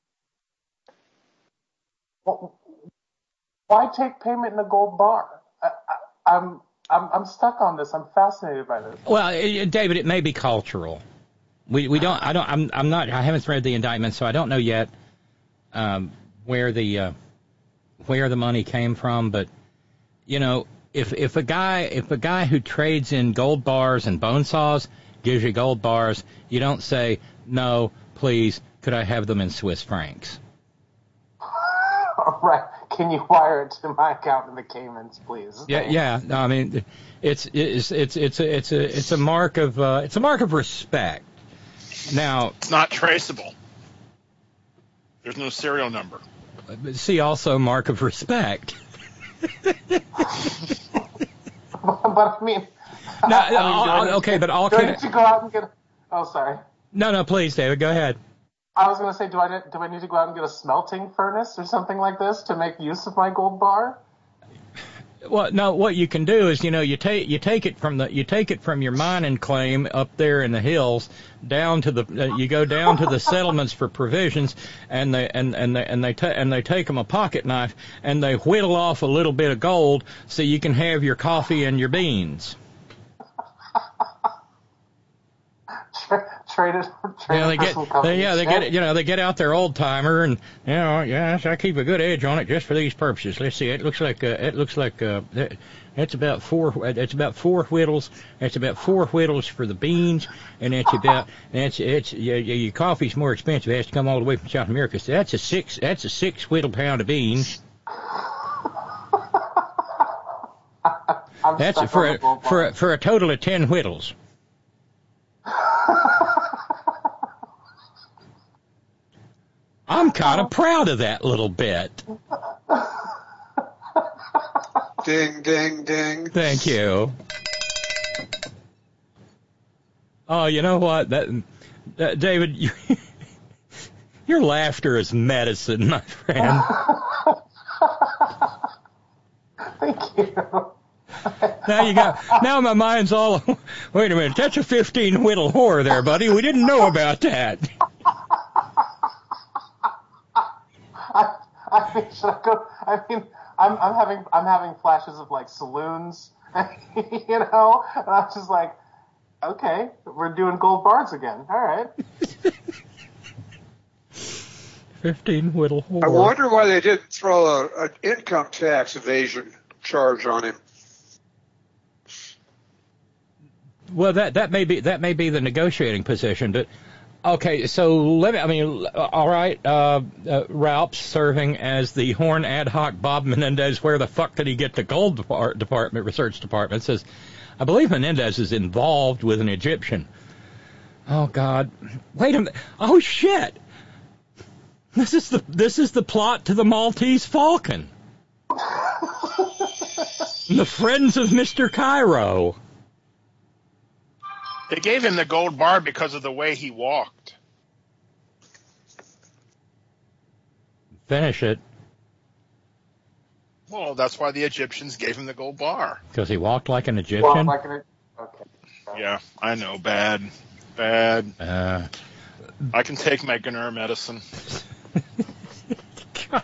Why take payment in a gold bar? I, I, I'm I'm I'm stuck on this. I'm fascinated by this. Well, it, David, it may be cultural. We we don't. I don't. I'm I'm not. I haven't read the indictment, so I don't know yet um, where the uh, where the money came from. But you know, if if a guy if a guy who trades in gold bars and bone saws gives you gold bars, you don't say, no, please, could I have them in Swiss francs? All right. Can you wire it to my account in the Caymans, please? Yeah, yeah. No, I mean, it's it's it's it's a it's a it's a mark of uh, it's a mark of respect. Now, it's not traceable. There's no serial number. See, also mark of respect. But I mean, No, I, I mean, all- do I need okay, to- but all do I can- need to go out and get? A, oh, sorry. No, no, please, David, go ahead. I was going to say, do I ne- do I need to go out and get a smelting furnace or something like this to make use of my gold bar? Well, no. What you can do is, you know, you take you take it from the you take it from your mining claim up there in the hills down to the uh, you go down to the settlements for provisions, and they and and they and they ta- and they take them a pocket knife and they whittle off a little bit of gold so you can have your coffee and your beans. Traded, traded Yeah, they get, they, yeah, they get, you know, they get out their old timer, and you know, yes, I keep a good edge on it just for these purposes. Let's see, it looks like, uh, it looks like, uh, it's about four, it's about four whittles, it's about four whittles for the beans, and it's about, it's, it's, yeah, yeah, your coffee's more expensive. It has to come all the way from South America. So that's a six, that's a six whittle pound of beans. That's a, for a, for a, for a total of ten whittles. I'm kind of proud of that little bit. Ding, ding, ding. Thank you. Oh, you know what? That, that David, you, your laughter is medicine, my friend. Thank you. Now you got. Now my mind's all. Wait a minute. That's a fifteen whittle whore there, buddy. We didn't know about that. I, I mean, should I go? I mean, I'm, I'm having, I'm having flashes of like saloons, you know, and I'm just like, okay, we're doing gold bars again. All right. Fifteen whittle whore. I wonder why they didn't throw a, an income tax evasion charge on him. Well, that that may be that may be the negotiating position, but. Okay, so let me, I mean, all right, uh, uh, Ralph's serving as the Horn ad hoc Bob Menendez. Where the fuck did he get the gold depart- department, research department? Says, I believe Menendez is involved with an Egyptian. Oh, God. Wait a minute. Oh, shit. This is the, this is the plot to the Maltese Falcon. The Friends of Mister Cairo. They gave him the gold bar because of the way he walked. Finish it. Well, that's why the Egyptians gave him the gold bar. Because he walked like an Egyptian? Like an, okay. Yeah, I know. Bad. Bad. Uh, I can take my Gnur medicine. God.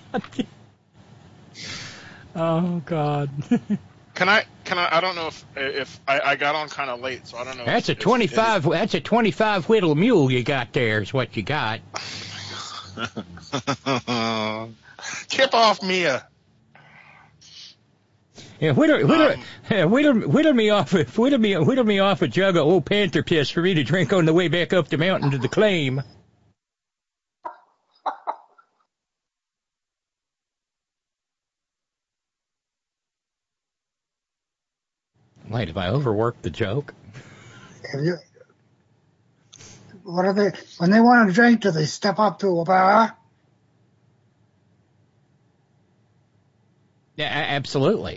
Oh, God. Can I, can I, I don't know if, if I, I got on kind of late, so I don't know. That's if, a twenty-five, if, if, that's a twenty-five whittle mule you got there is what you got. Tip off Mia. Yeah, whittle, whittle, Um, yeah, whittle, whittle me off, whittle me, whittle me off a jug of old panther piss for me to drink on the way back up the mountain to the claim. Wait, have I overworked the joke? Have you, what are they, when they want to drink, do they step up to a bar? Yeah, absolutely.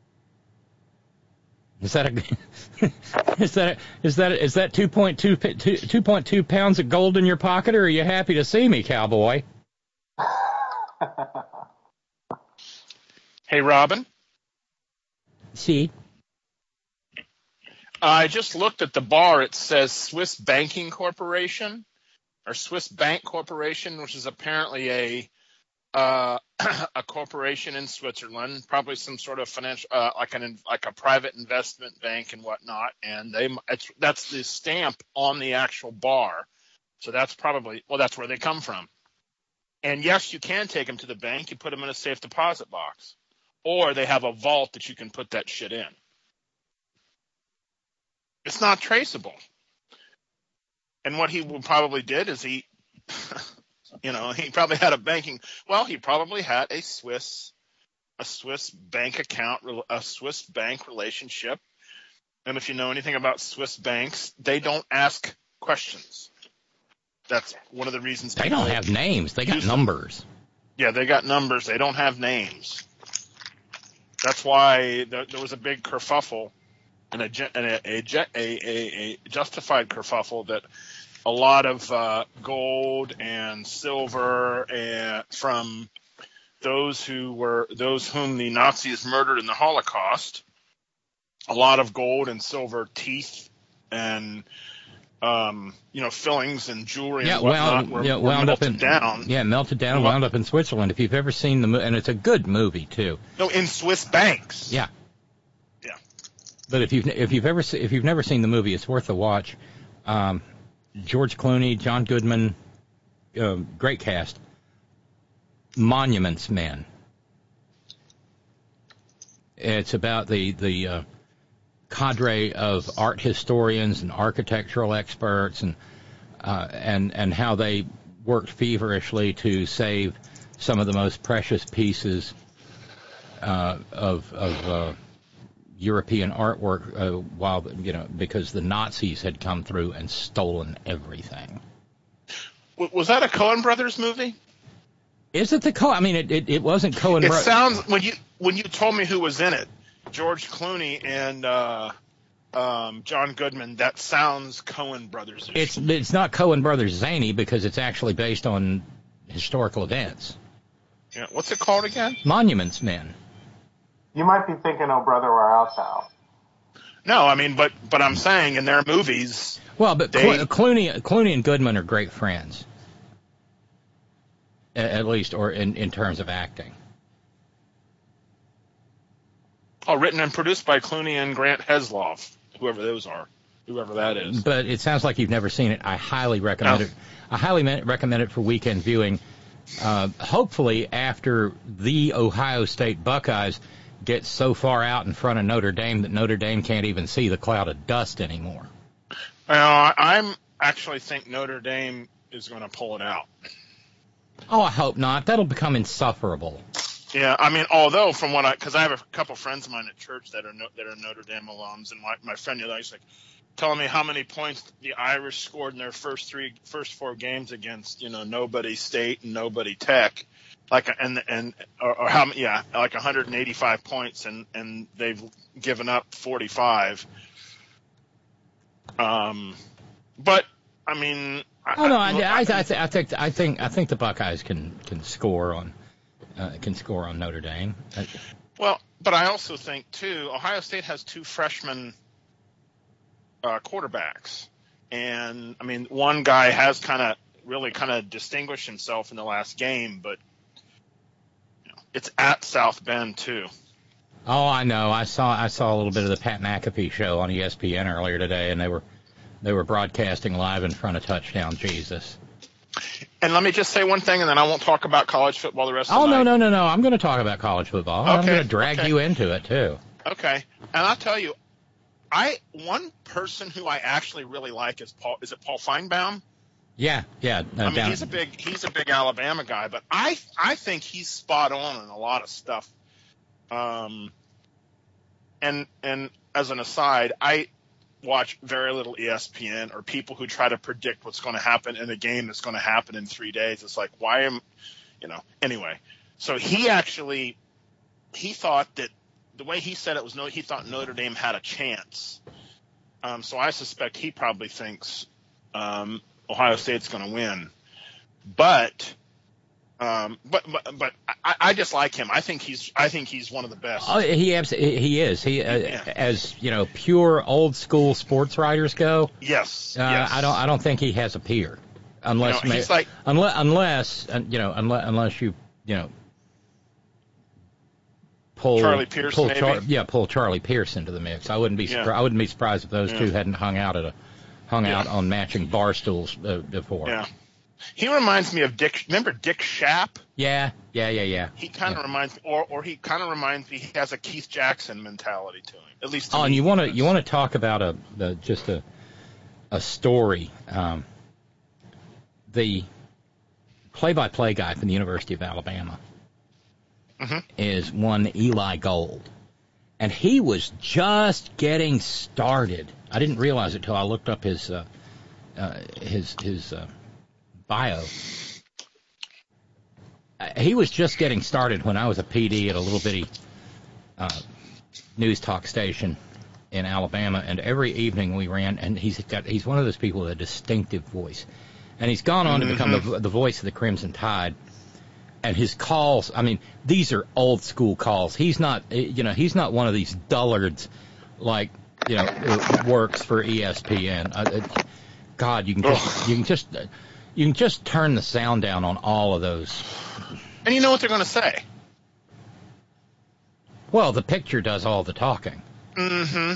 Is that a is that a, is that is that two point two two point two pounds of gold in your pocket, or are you happy to see me, cowboy? Hey, Robin. See. I just looked at the bar. It says Swiss Banking Corporation, or Swiss Bank Corporation, which is apparently a uh, a corporation in Switzerland, probably some sort of financial, uh, like an like a private investment bank and whatnot. And they it's, that's the stamp on the actual bar. So that's probably well, that's where they come from. And yes, you can take them to the bank. You put them in a safe deposit box, or they have a vault that you can put that shit in. It's not traceable. And what he probably did is he, you know, he probably had a banking, well, he probably had a Swiss, a Swiss bank account, a Swiss bank relationship. And if you know anything about Swiss banks, they don't ask questions. That's one of the reasons. They don't have names. They got numbers. Yeah, they got numbers. They don't have names. That's why there, there was a big kerfuffle. And a, a, a, a, a justified kerfuffle that a lot of uh, gold and silver and from those who were those whom the Nazis murdered in the Holocaust. A lot of gold and silver teeth and um, you know fillings and jewelry yeah, and whatnot wound, were, yeah, were wound melted up in, down. Yeah, melted down, Well, wound up in Switzerland. If you've ever seen the movie, and it's a good movie too. No, in Swiss banks. Yeah. Yeah. But if you've if you've ever se- if you've never seen the movie, it's worth a watch. Um, George Clooney, John Goodman, uh, great cast. Monuments Men. It's about the the uh, cadre of art historians and architectural experts, and uh, and and how they worked feverishly to save some of the most precious pieces uh, of of uh, European artwork, uh, while you know because the Nazis had come through and stolen everything. Was that a Coen Brothers movie? Is it the Coen? I mean, it it, it wasn't Coen. It Bro- sounds when you when you told me who was in it, George Clooney and uh, um, John Goodman. That sounds Coen Brothers. It's it's not Coen Brothers zany because it's actually based on historical events. Yeah, what's it called again? Monuments Men. You might be thinking, "Oh, brother, we're out now." No, I mean, but but I'm saying in their movies. Well, but they, Clo- Clooney Clooney and Goodman are great friends, at least, or in, in terms of acting. Oh, written and produced by Clooney and Grant Heslov, whoever those are, whoever that is. But it sounds like you've never seen it. I highly recommend No. it. I highly me- recommend it for weekend viewing. Uh, hopefully, after the Ohio State Buckeyes get so far out in front of Notre Dame that Notre Dame can't even see the cloud of dust anymore. Well, I'm actually think Notre Dame is going to pull it out. Oh, I hope not. That'll become insufferable. Yeah, I mean, although from what I, because I have a couple friends of mine at church that are no, that are Notre Dame alums, and my, my friend the other day was like telling me how many points the Irish scored in their first three, first four games against, you know, nobody State and nobody Tech, like and and or, or how yeah, like one hundred eighty-five points, and and they've given up forty-five. Um, but I mean, Oh no, I, I, I, th- I think I think I think the Buckeyes can can score on uh, can score on Notre Dame. Well, but I also think too, Ohio State has two freshman uh, quarterbacks, and I mean, one guy has kind of really kind of distinguished himself in the last game, but you know, it's at South Bend too. Oh, I know. I saw I saw a little bit of the Pat McAfee show on E S P N earlier today, and they were they were broadcasting live in front of Touchdown Jesus. And let me just say one thing, and then I won't talk about college football the rest of Oh the no night. no no no! I'm going to talk about college football. I'm Okay, going to drag okay. you into it too. Okay, and I'll tell you, I one person who I actually really like is Paul. Is it Paul Feinbaum? Yeah yeah. No, I mean, down- he's a big he's a big Alabama guy, but I I think he's spot on in a lot of stuff. Um, and and as an aside, I watch very little E S P N or people who try to predict what's going to happen in a game that's going to happen in three days. It's like, why am, you know, anyway. So he actually, he thought that the way he said it was no, he thought Notre Dame had a chance. Um, so I suspect he probably thinks um, Ohio State's going to win. But, um, but, but, but I, I just like him. I think he's, I think he's one of the best. Oh, he abs- he is. He uh, Yeah. as you know, pure old school sports writers go. Yes. Uh, yes. I don't. I don't think he has a peer, unless You know, ma- he's like- unless unless uh, you know unless unless you you know pull Charlie Pierce, pull maybe? Char- yeah pull Charlie Pierce into the mix. I wouldn't be Yeah. surpri- I wouldn't be surprised if those Yeah. two hadn't hung out at a hung Yeah. out on matching bar stools uh, before. Yeah. He reminds me of Dick. Remember Dick Shapp? yeah yeah yeah yeah. He kind of Yeah. reminds me, or or he kind of reminds me. He has a Keith Jackson mentality to him, at least. To Oh, me, and you want to he you does. want to talk about a the, just a a story. Um, the play-by-play guy from the University of Alabama Mhm. is one Eli Gold, and he was just getting started. I didn't realize it till I looked up his uh, uh, his his uh, bio. Uh, He was just getting started when I was a P D at a little bitty uh, news talk station in Alabama, and every evening we ran, and he's got he's one of those people with a distinctive voice, and he's gone on to become the, the voice of the Crimson Tide, and his calls, I mean, these are old school calls. He's not, you know, he's not one of these dullards like, you know, who works for E S P N. Uh, God, you can just, you can just, you can just turn the sound down on all of those. And you know what they're going to say? Well, the picture does all the talking. Mm-hmm.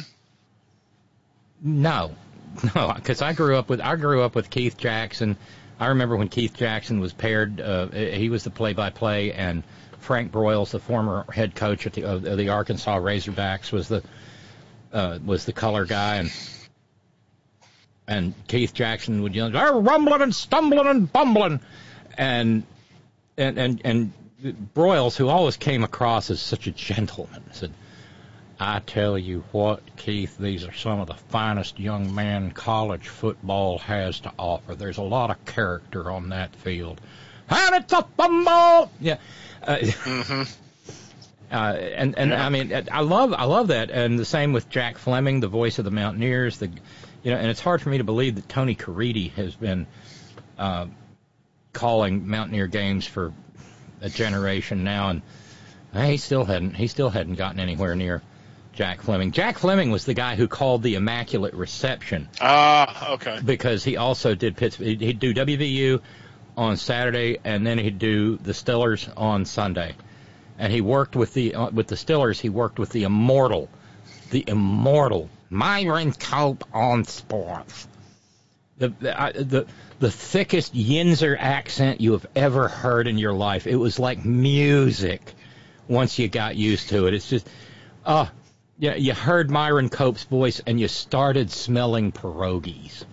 No, no, because I grew up with I grew up with Keith Jackson. I remember when Keith Jackson was paired. Uh, he was the play-by-play, and Frank Broyles, the former head coach at the, of the Arkansas Razorbacks, was the uh, was the color guy, and and Keith Jackson would yell, "They're rumbling and stumbling and bumbling," and and and and Broyles, who always came across as such a gentleman, said, "I tell you what, Keith, these are some of the finest young men college football has to offer. There's a lot of character on that field. And it's a fumble!" Yeah. Uh, mm-hmm. uh, and and yeah. I mean, I love I love that. And the same with Jack Fleming, the voice of the Mountaineers. The, you know, and it's hard for me to believe that Tony Caridi has been uh, calling Mountaineer games for a generation now, and uh, he still hadn't he still hadn't gotten anywhere near Jack Fleming. Jack Fleming was the guy who called the Immaculate Reception. Ah, uh, okay. Because he also did Pittsburgh. He'd do W V U on Saturday, and then he'd do the Stillers on Sunday. And he worked with the uh, with the Stillers. He worked with the immortal, the immortal Myron Cope on sports. The the, I, the the thickest Yinzer accent you have ever heard in your life. It was like music once you got used to it. It's just, uh, yeah, you heard Myron Cope's voice and you started smelling pierogies.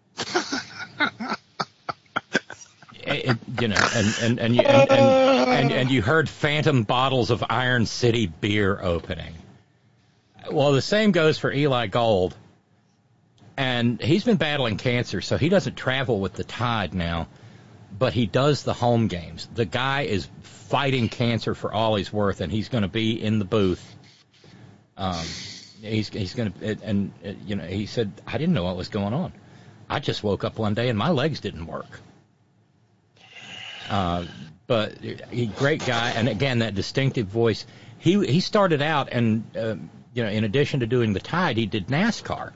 it, it, you know, and and and you and, and, and and you heard phantom bottles of Iron City beer opening. Well, the same goes for Eli Gold. And he's been battling cancer, so he doesn't travel with the Tide now, but he does the home games. The guy is fighting cancer for all he's worth, and he's going to be in the booth. Um, he's he's going to, and uh, you know, he said, "I didn't know what was going on. I just woke up one day and my legs didn't work." Uh, but he great guy, and again that distinctive voice. He he started out, and uh, you know, in addition to doing the Tide, he did NASCAR.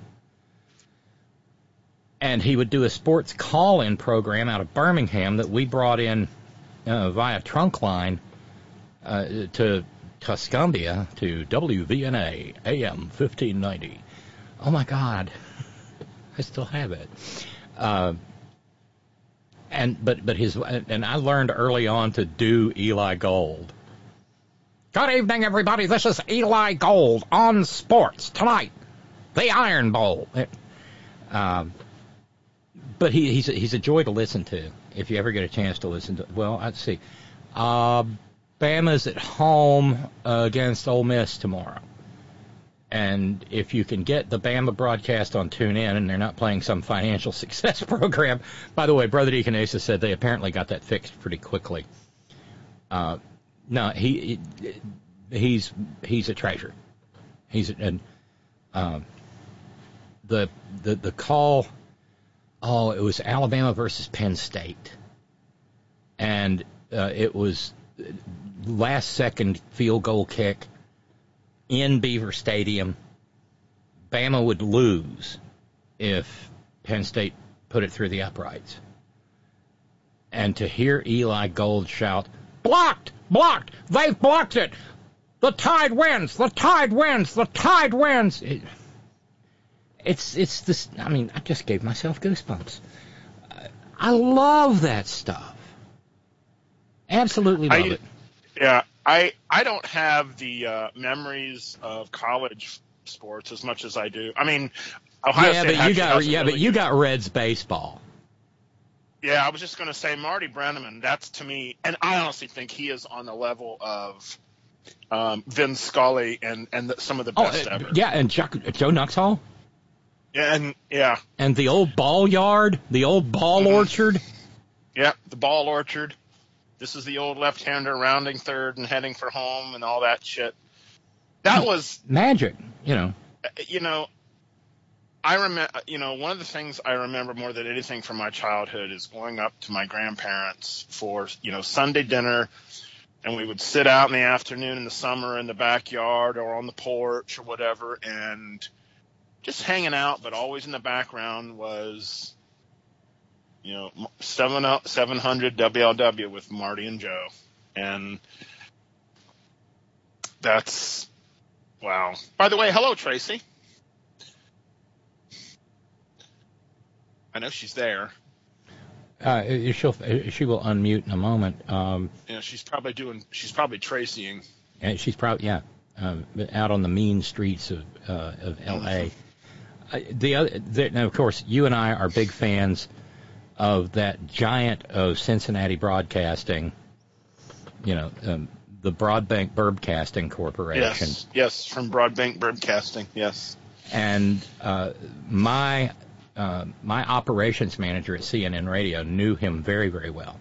And he would do a sports call-in program out of Birmingham that we brought in uh, via trunk line uh, to Tuscumbia to W V N A A M fifteen ninety. Oh, my God. I still have it. Uh, and but but his and I learned early on to do Eli Gold. Good evening, everybody. This is Eli Gold on sports tonight. The Iron Bowl. Um, But he, he's a, he's a joy to listen to if you ever get a chance to listen to. Well, let's see. Uh, Bama's at home uh, against Ole Miss tomorrow. And if you can get the Bama broadcast on TuneIn and they're not playing some financial success program. By the way, Brother Deaconessa said they apparently got that fixed pretty quickly. Uh, no, he, he he's he's a treasure. He's and um, the the the call. Oh, it was Alabama versus Penn State. And uh, it was last-second field goal kick in Beaver Stadium. Bama would lose if Penn State put it through the uprights. And to hear Eli Gold shout, "Blocked! Blocked! They've blocked it! The Tide wins! The Tide wins! The Tide wins!" It, It's it's this. I mean, I just gave myself goosebumps. I love that stuff. Absolutely love I, it. Yeah, I I don't have the uh, memories of college sports as much as I do. I mean, Ohio yeah, State but you got yeah, really but you got Reds baseball. Yeah, I was just going to say Marty Brennaman. That's to me, and I honestly think he is on the level of um, Vin Scully and and the, some of the best oh, uh, ever. Yeah, and Chuck, Joe Nuxhall. Yeah, and yeah, and the old ball yard, the old ball mm-hmm. orchard. Yeah, the ball orchard. This is the old left-hander rounding third and heading for home and all that shit. That was magic, you know. You know, I remember, you know, one of the things I remember more than anything from my childhood is going up to my grandparents for, you know, Sunday dinner, and we would sit out in the afternoon in the summer in the backyard or on the porch or whatever, and just hanging out, but always in the background was, you know, seven hundred W L W with Marty and Joe. And that's, wow. By the way, hello, Tracy. I know she's there. Uh, she'll, she will unmute in a moment. Um, yeah, she's probably doing, she's probably Tracying. And she's probably, yeah, um, out on the mean streets of uh, of L A. Uh, the other, the, now, of course, you and I are big fans of that giant of Cincinnati Broadcasting, you know, um, the Broadbank Broadcasting Corporation. Yes, yes, from Broadbank Broadcasting, yes. And uh, my uh, my operations manager at C N N Radio knew him very, very well,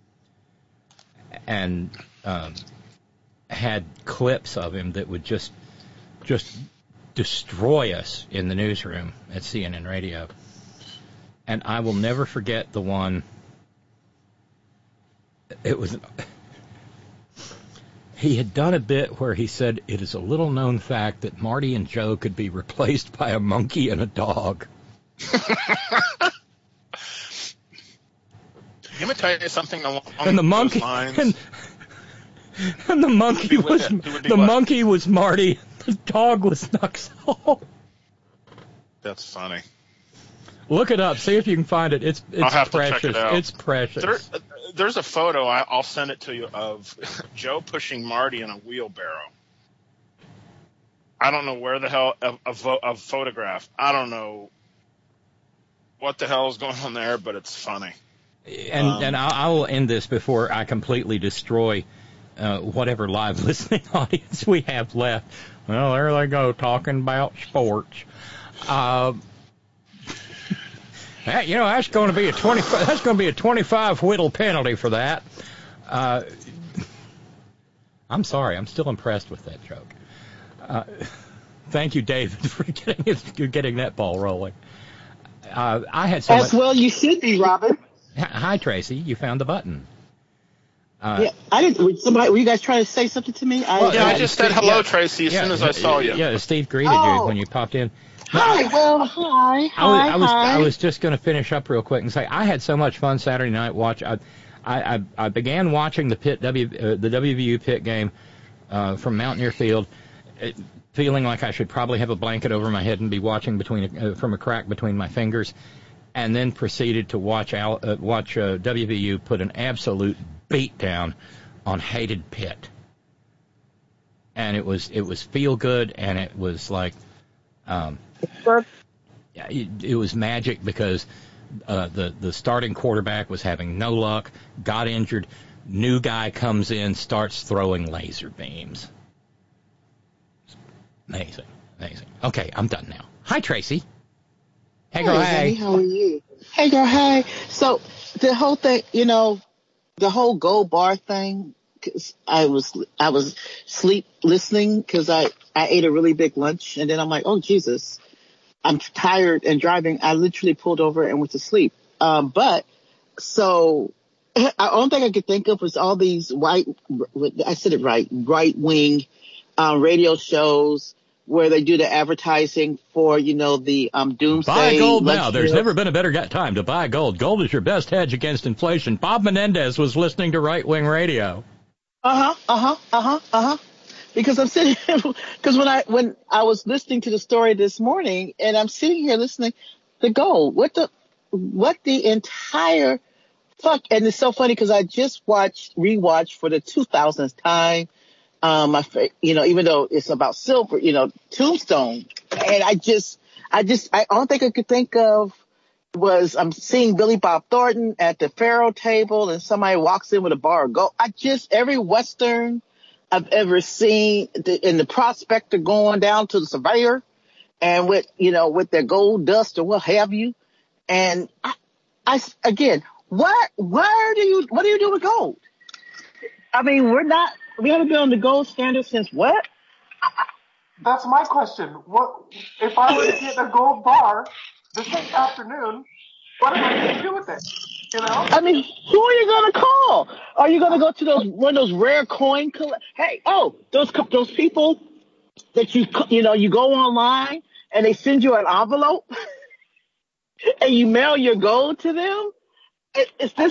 and um, had clips of him that would just just destroy us in the newsroom at C N N Radio. And I will never forget the one. It was. He had done a bit where he said, "It is a little known fact that Marty and Joe could be replaced by a monkey and a dog." Let me tell you something along and the monkey, those lines. And, and the monkey was the what? monkey was Marty. The dog was Nuxhall. That's funny. Look it up. See if you can find it. It's it's I'll have precious. To check it out. It's precious. There, there's a photo. I, I'll send it to you of Joe pushing Marty in a wheelbarrow. I don't know where the hell a, a, a photograph. I don't know what the hell is going on there, but it's funny. And um, and I will end this before I completely destroy uh, whatever live listening audience we have left. Well, there they go talking about sports. Uh, That, you know, that's going to be a twenty. That's going to be a twenty-five whittle penalty for that. Uh, I'm sorry. I'm still impressed with that joke. Uh, thank you, David, for getting it, getting that ball rolling. Uh, I had so as much... well. You should be, Robin. Hi, Tracy. You found the button. Uh, yeah, I didn't. Somebody, were you guys trying to say something to me? I, well, yeah, uh, I just said hello, yeah, Tracy, as yeah, soon as I saw you. Yeah, Steve greeted oh. you when you popped in. Hi, well, hi, hi, I was, I was, hi. I was just going to finish up real quick and say I had so much fun Saturday night watch. I, I, I began watching the Pitt W, uh, the W V U Pitt game uh, from Mountaineer Field, it, feeling like I should probably have a blanket over my head and be watching between uh, from a crack between my fingers, and then proceeded to watch Al, uh, watch uh, W V U put an absolute beat down on hated Pitt, and it was it was feel good, and it was like. Um, Yeah, it, it was magic because uh, the the starting quarterback was having no luck, got injured. New guy comes in, starts throwing laser beams. Amazing, amazing. Okay, I'm done now. Hi, Tracy. Hey, girl. Hey, Hey. honey, how are you? Hey, girl. Hey. So the whole thing, you know, the whole gold bar thing. Cause I was I was sleep listening because I I ate a really big lunch and then I'm like, oh Jesus. I'm tired and driving. I literally pulled over and went to sleep. Um, but so the only thing I could think of was all these white, I said it right, right wing, um, radio shows where they do the advertising for, you know, the, um, doomsday. Buy gold now. There's deal. never been a better time to buy gold. Gold is your best hedge against inflation. Bob Menendez was listening to right wing radio. Uh huh. Uh huh. Uh huh. Uh huh. Because I'm sitting, because when I, when I was listening to the story this morning and I'm sitting here listening, the gold, what the, what the entire fuck. And it's so funny because I just watched, rewatched for the two thousandth time. Um, my, you know, even though it's about silver, you know, Tombstone. And I just, I just, I don't think I could think of was I'm seeing Billy Bob Thornton at the Pharaoh table and somebody walks in with a bar of gold. I just, every Western I've ever seen the, in the prospector going down to the surveyor and with, you know, with their gold dust or what have you. And I, I again, where, where do you, what do you do with gold? I mean, we're not, we haven't been on the gold standard since what? that's my question. What if I were to get a gold bar this afternoon? What am I going to do with it? You know? I mean, who are you going to call? Are you going to go to those one of those rare coin collect? Hey, oh, those those people that you you know you go online and they send you an envelope and you mail your gold to them. Is this?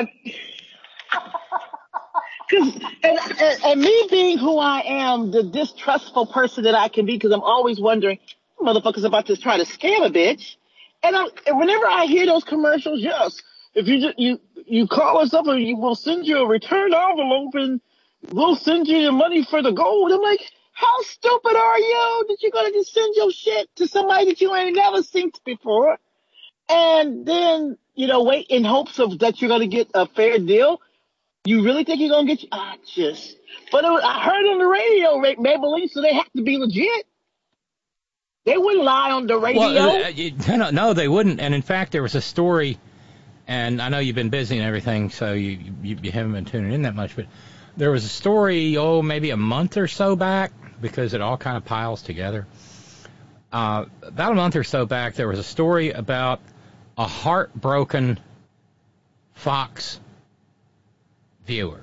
Because and, and, and me being who I am, the distrustful person that I can be, because I'm always wondering, motherfuckers about to try to scam a bitch. And, I, and whenever I hear those commercials, yes, if you just, you you call us up and you will send you a return envelope and we'll send you your money for the gold. I'm like, how stupid are you that you're gonna just send your shit to somebody that you ain't never seen before, and then you know wait in hopes of that you're gonna get a fair deal. You really think you're gonna get? Ah, just. But it was, I heard on the radio, Maybelline, so they have to be legit. They wouldn't lie on the radio. Well, uh, you, no, no, they wouldn't. And in fact, there was a story, and I know you've been busy and everything, so you, you you haven't been tuning in that much. But there was a story, oh, maybe a month or so back, because it all kind of piles together. Uh, about a month or so back, there was a story about a heartbroken Fox viewer.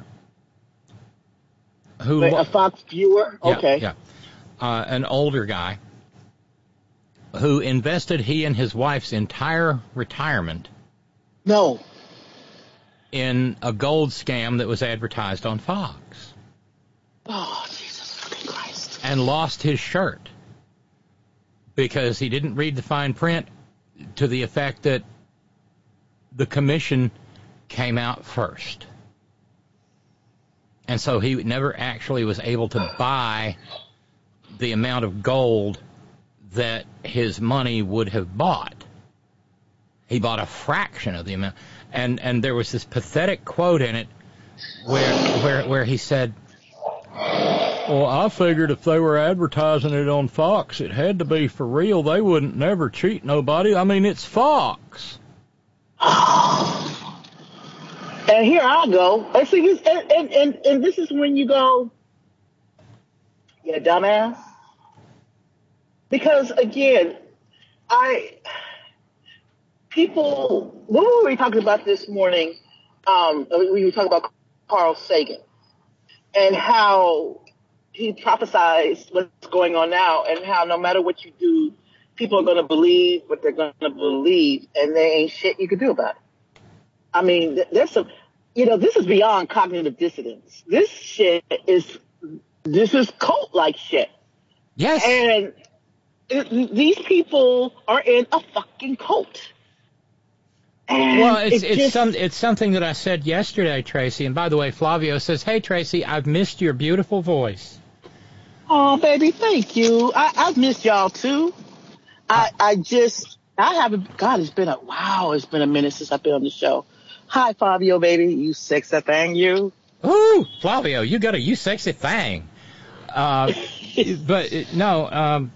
Who? Wait, a Fox viewer? Yeah, okay. Yeah. Uh, an older guy who invested he and his wife's entire retirement no. in a gold scam that was advertised on Fox. Oh, Jesus fucking Christ. And lost his shirt because he didn't read the fine print to the effect that the commission came out first. And so he never actually was able to buy the amount of gold that his money would have bought. He bought a fraction of the amount. And and there was this pathetic quote in it where where where he said, well, I figured if they were advertising it on Fox, it had to be for real. They wouldn't never cheat nobody. I mean, it's Fox. And here I go. And see, this, and, and, and, and this is when you go, yeah, dumbass. Because, again, I, people, what were we talking about this morning? Um, we were talking about Carl Sagan and how he prophesized what's going on now and how no matter what you do, people are going to believe what they're going to believe and there ain't shit you can do about it. I mean, there's some, you know, this is beyond cognitive dissonance. This shit is, this is cult-like shit. Yes. And it, these people are in a fucking cult. And well, it's it it's just, some it's something that I said yesterday, Tracy. And by the way, Flavio says, "Hey, Tracy, I've missed your beautiful voice." Oh, baby, thank you. I, I've missed y'all too. I I just I haven't. God, it's been a wow. It's been a minute since I've been on the show. Hi, Flavio, baby, you sexy thing, you. Ooh, Flavio, you got a you sexy thing. Uh, but uh, no. Um,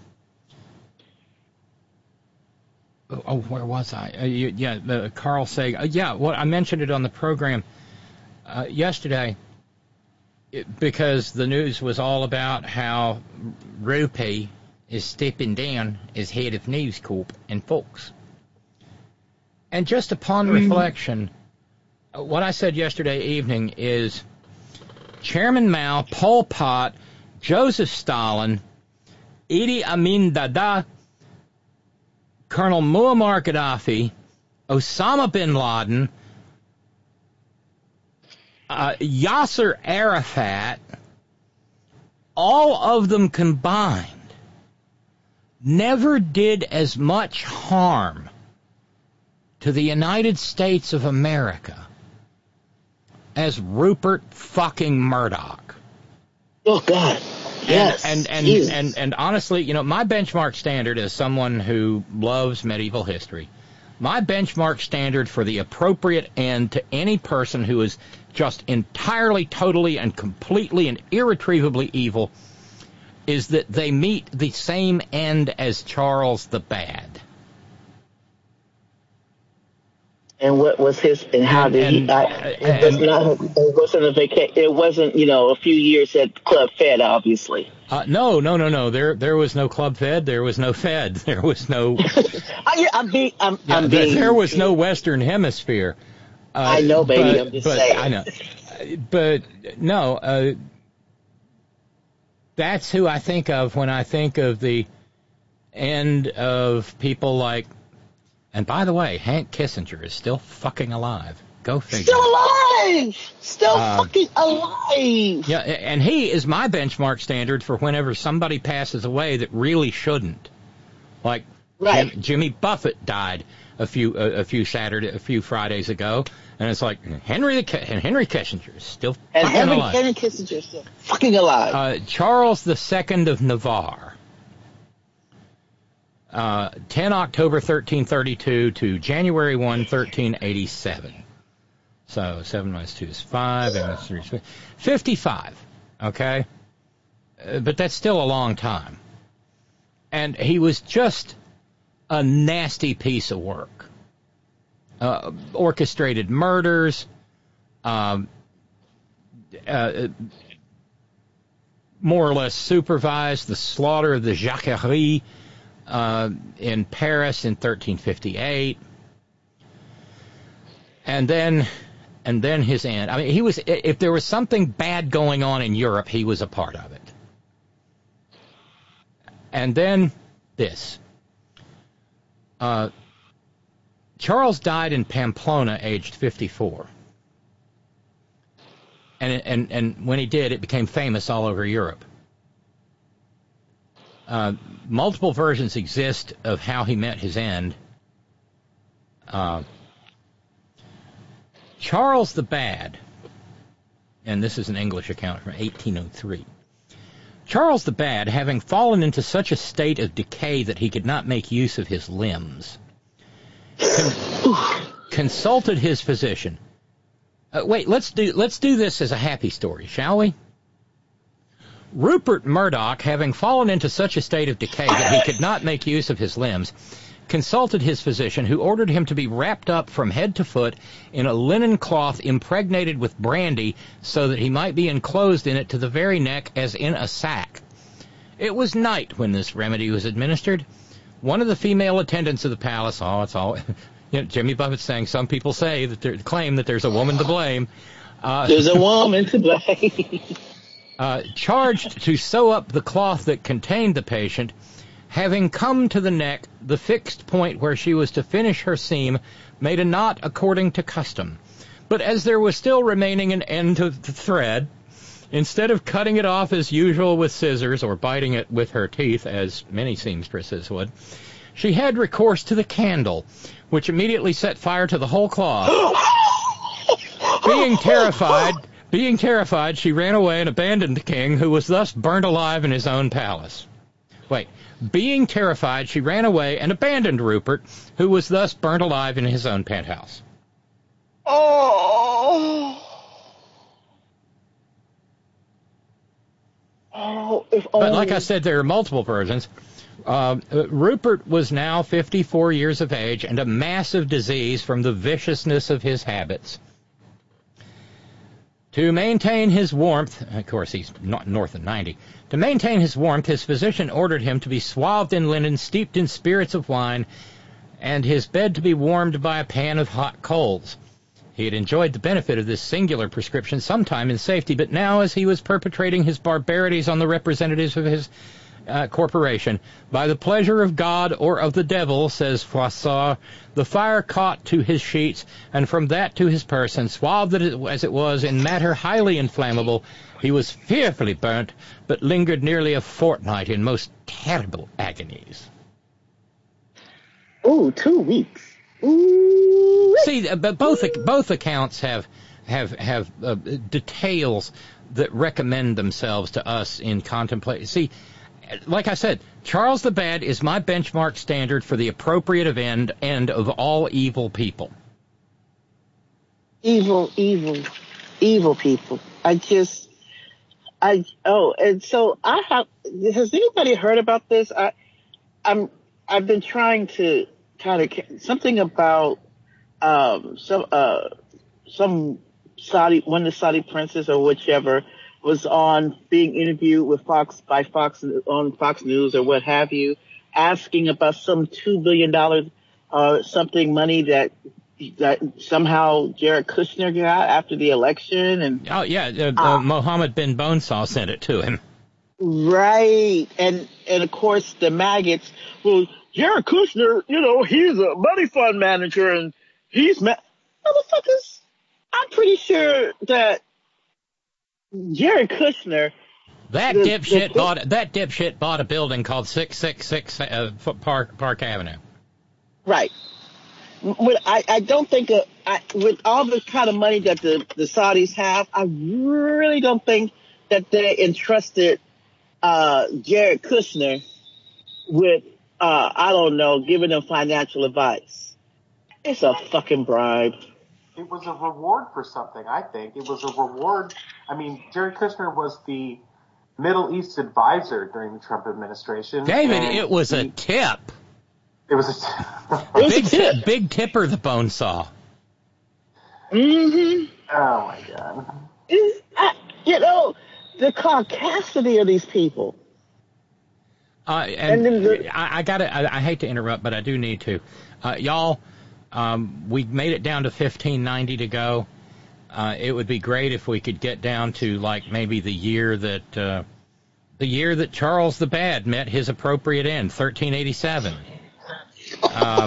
Oh, where was I? Uh, you, yeah, uh, Carl Sagan. Uh, yeah, well, I mentioned it on the program uh, yesterday it, because the news was all about how Rupee is stepping down as head of News Corp and Fox. And just upon mm. reflection, uh, what I said yesterday evening is Chairman Mao, Pol Pot, Joseph Stalin, Idi Amin Dada, Colonel Muammar Gaddafi, Osama bin Laden, uh, Yasser Arafat, all of them combined never did as much harm to the United States of America as Rupert fucking Murdoch. Oh, God. Yes. And and, and, and and honestly, you know, my benchmark standard as someone who loves medieval history, my benchmark standard for the appropriate end to any person who is just entirely, totally, and completely and irretrievably evil is that they meet the same end as Charles the Bad. And what was his, and how did and, he, I, it, was not, it wasn't a vacation, it wasn't, you know, a few years at Club Fed, obviously. Uh, no, no, no, no. There, there was no Club Fed. There was no Fed. There was no. I, I'm being. I'm, yeah, I'm there, being. there was no Western Hemisphere. Uh, I know, baby. But, I'm just but, saying. I know. But no, uh, that's who I think of when I think of the end of people like. And by the way, Hank Kissinger is still fucking alive. Go figure. Still alive! Still uh, fucking alive! Yeah, and he is my benchmark standard for whenever somebody passes away that really shouldn't. Like right. Jim, Jimmy Buffett died a few a, a few Saturday a few Fridays ago, and it's like Henry the and Henry Kissinger is still and fucking Henry, alive. Henry Kissinger is still fucking alive. Uh, Charles the Second of Navarre. Uh, the tenth of October thirteen thirty-two to January first, thirteen eighty-seven. So seven minus two is five, and three is fifty-five. Okay, uh, but that's still a long time. And he was just a nasty piece of work. Uh, orchestrated murders, um, uh, more or less supervised the slaughter of the Jacquerie uh, in Paris in thirteen fifty-eight, and then. And then his end. I mean, he was. If there was something bad going on in Europe, he was a part of it. And then this. Uh, Charles died in Pamplona, aged fifty-four. And and and when he did, it became famous all over Europe. Uh, multiple versions exist of how he met his end. Uh, Charles the Bad, and this is an English account from eighteen oh three. Charles the Bad, having fallen into such a state of decay that he could not make use of his limbs, con- consulted his physician. Uh, wait, let's do let's do this as a happy story, shall we? Rupert Murdoch, having fallen into such a state of decay that he could not make use of his limbs, consulted his physician, who ordered him to be wrapped up from head to foot in a linen cloth impregnated with brandy so that he might be enclosed in it to the very neck as in a sack. It was night when this remedy was administered. One of the female attendants of the palace, oh, it's all, you know, Jimmy Buffett's saying some people say that they claim that there's a woman to blame. Uh, there's a woman to blame. uh, charged to sew up the cloth that contained the patient. Having come to the neck, the fixed point where she was to finish her seam made a knot according to custom. But as there was still remaining an end to the thread, instead of cutting it off as usual with scissors or biting it with her teeth, as many seamstresses would, she had recourse to the candle, which immediately set fire to the whole cloth. Being terrified, being terrified, she ran away and abandoned the king, who was thus burnt alive in his own palace. Wait. Being terrified, she ran away and abandoned Rupert, who was thus burnt alive in his own penthouse. Oh. Oh, if only. But like I said, there are multiple versions. Uh, Rupert was now fifty-four years of age and a massive disease from the viciousness of his habits. To maintain his warmth, of course he's not north of ninety, to maintain his warmth, his physician ordered him to be swathed in linen steeped in spirits of wine, and his bed to be warmed by a pan of hot coals. He had enjoyed the benefit of this singular prescription sometime in safety, but now, as he was perpetrating his barbarities on the representatives of his uh, corporation, by the pleasure of God or of the devil, says Froissart, the fire caught to his sheets, and from that to his person, swathed as it was in matter highly inflammable, he was fearfully burnt, but lingered nearly a fortnight in most terrible agonies. Oh, two weeks. Ooh. See, uh, but both both accounts have have have uh, details that recommend themselves to us in contemplation. See, like I said, Charles the Bad is my benchmark standard for the appropriate end end of all evil people. Evil, evil, evil people. I just, I oh, and so I have. Has anybody heard about this? I, I'm. I've been trying to kind of something about um some uh some Saudi one of the Saudi princes or whichever was on being interviewed with Fox by Fox on Fox News or what have you, asking about some two billion dollars uh, something money that that somehow Jared Kushner got after the election. And oh yeah, uh, uh, Mohammed bin Bonesaw sent it to him. Right, and and of course the maggots. Well, Jared Kushner, you know, he's a money fund manager, and he's ma- motherfuckers. I'm pretty sure that Jared Kushner. That the, dipshit the, bought that dipshit bought a building called six six six uh, Park Park Avenue. Right. With, I, I don't think uh, I, with all the kind of money that the, the Saudis have, I really don't think that they entrusted uh, Jared Kushner with, uh, I don't know, giving them financial advice. It's a fucking bribe. It was a reward for something, I think. It was a reward. I mean, Jared Kushner was the Middle East advisor during the Trump administration. David, it was he, a tip. It was a tip. big, tip. big tipper, the Bonesaw. Mm-hmm. Oh, my God. It's, I, you know, the caucasity of these people. Uh, and and the, I, I gotta, I, I hate to interrupt, but I do need to. Uh, y'all, um, we made it down to fifteen ninety to go. Uh, it would be great if we could get down to like maybe the year that, uh, the year that Charles the Bad met his appropriate end, thirteen eighty-seven. Um,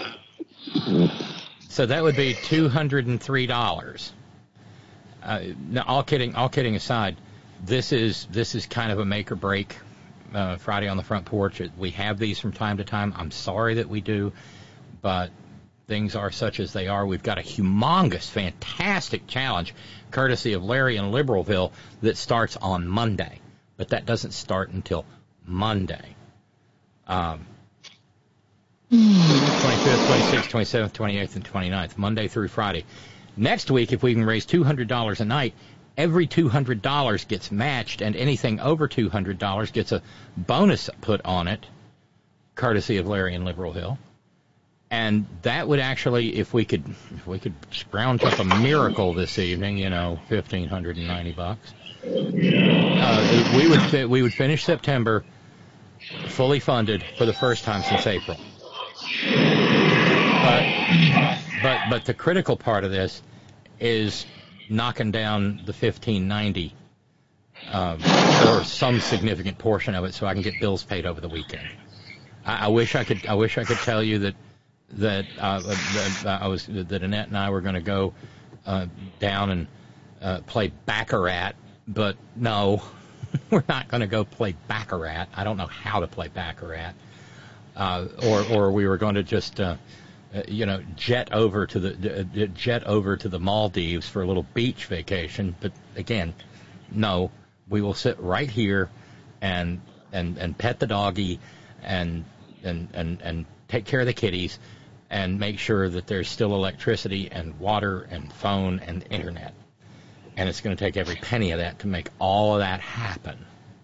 so that would be two hundred and three dollars. Uh, now, all kidding, all kidding aside, this is this is kind of a make or break. Uh, Friday on the Front Porch. We have these from time to time. I'm sorry that we do, but things are such as they are. We've got a humongous, fantastic challenge, courtesy of Larry in Liberalville, that starts on Monday, but that doesn't start until Monday. Um, twenty-fifth, twenty-sixth, twenty-seventh, twenty-eighth, and twenty-ninth, Monday through Friday. Next week, if we can raise two hundred dollars a night, every two hundred dollars gets matched, and anything over two hundred dollars gets a bonus put on it, courtesy of Larry in Liberalville. And that would actually, if we could, if we could scrounge up a miracle this evening, you know, fifteen hundred and ninety bucks, uh, we would fi- we would finish September fully funded for the first time since April. But but but the critical part of this is knocking down the fifteen ninety um, or some significant portion of it, so I can get bills paid over the weekend. I, I wish I could. I wish I could tell you that that, uh, that I was that Annette and I were going to go uh, down and uh, play Baccarat, but no, we're not going to go play Baccarat. I don't know how to play Baccarat, uh, or or we were going to just. Uh, Uh, you know, jet over to the uh, jet over to the Maldives for a little beach vacation. But again, no, we will sit right here and and and pet the doggy and and and and take care of the kitties and make sure that there's still electricity and water and phone and internet. And it's going to take every penny of that to make all of that happen.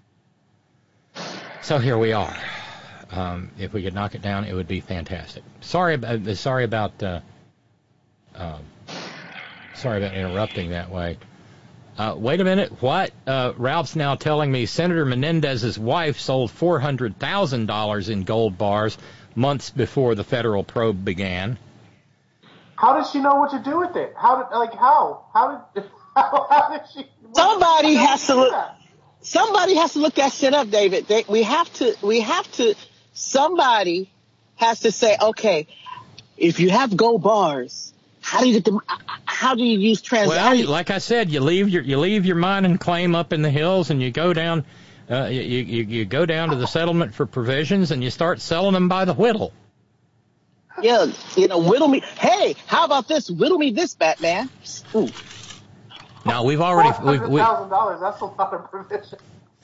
So here we are. Um, if we could knock it down, it would be fantastic. Sorry, uh, sorry about, uh, uh, sorry about interrupting that way. Uh, wait a minute, what? Uh, Ralph's now telling me Senator Menendez's wife sold four hundred thousand dollars in gold bars months before the federal probe began. How did she know what to do with it? How did, like, how? How did, how, how did she? Somebody has to look. That? Somebody has to look that shit up, David. They, we have to. We have to. Somebody has to say, okay, if you have gold bars, how do you get them? How do you use transactions? Well, like I said, you leave your you leave your mining claim up in the hills, and you go down, uh, you, you you go down to the settlement for provisions, and you start selling them by the whittle. Yeah, you know, whittle me. Hey, how about this? Whittle me this, Batman. Ooh. Now we've already we've. Four hundred thousand dollars. That's a lot of provision.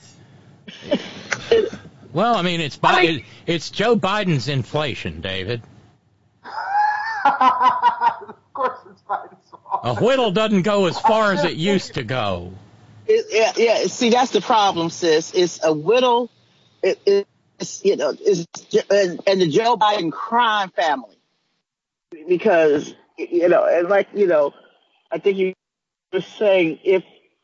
Well, I mean, it's I mean, it's Joe Biden's inflation, David. Of course it's Biden's fault. A whittle doesn't go as far as it used to go. It, yeah, yeah. See, that's the problem, sis. It's a whittle. It, it's you know, it's and, and the Joe Biden crime family, because you know, and like you know, I think you were saying if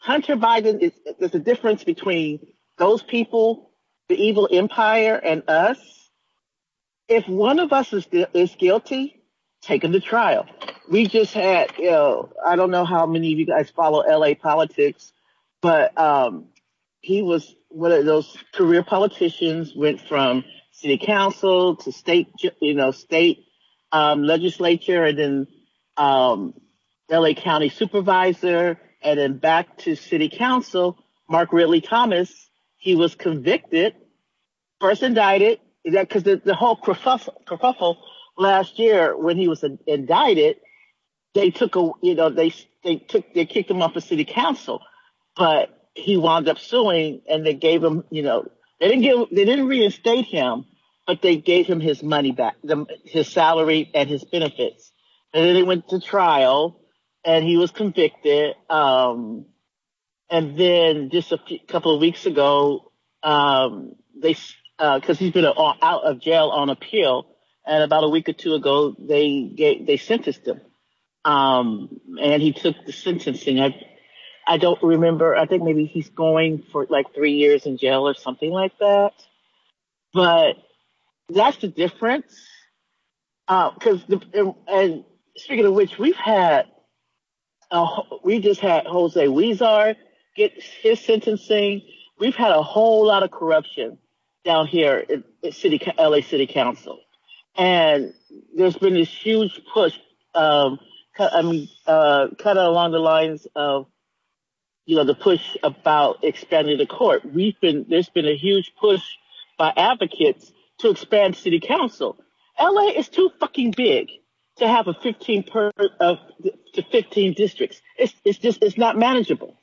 Hunter Biden is, there's a difference between those people, the evil empire, and us. If one of us is, is guilty, take him to trial. We just had, you know, I don't know how many of you guys follow L A politics, but um, he was one of those career politicians, went from city council to state, you know, state um, legislature, and then um, L A County supervisor, and then back to city council. Mark Ridley Thomas, he was convicted, first indicted, that because the, the whole kerfuffle, kerfuffle last year when he was indicted, they took a, you know, they they took they kicked him off of city council, but he wound up suing, and they gave him, you know, they didn't give, they didn't reinstate him, but they gave him his money back, the, his salary and his benefits, and then they went to trial, and he was convicted. Um, and then just a few, couple of weeks ago, um, they because uh, he's been a, out of jail on appeal. And about a week or two ago, they gave, they sentenced him, um, and he took the sentencing. I, I don't remember. I think maybe he's going for like three years in jail or something like that. But that's the difference. Because uh, and speaking of which, we've had uh, we just had Jose Huizar get his sentencing. We've had a whole lot of corruption down here in, in city L A City Council. And there's been this huge push, um, I mean, uh, kind of along the lines of, you know, the push about expanding the court. We've been, there's been a huge push by advocates to expand city council. L A is too fucking big to have a fifteen per, of, to fifteen districts. It's, it's just, it's not manageable.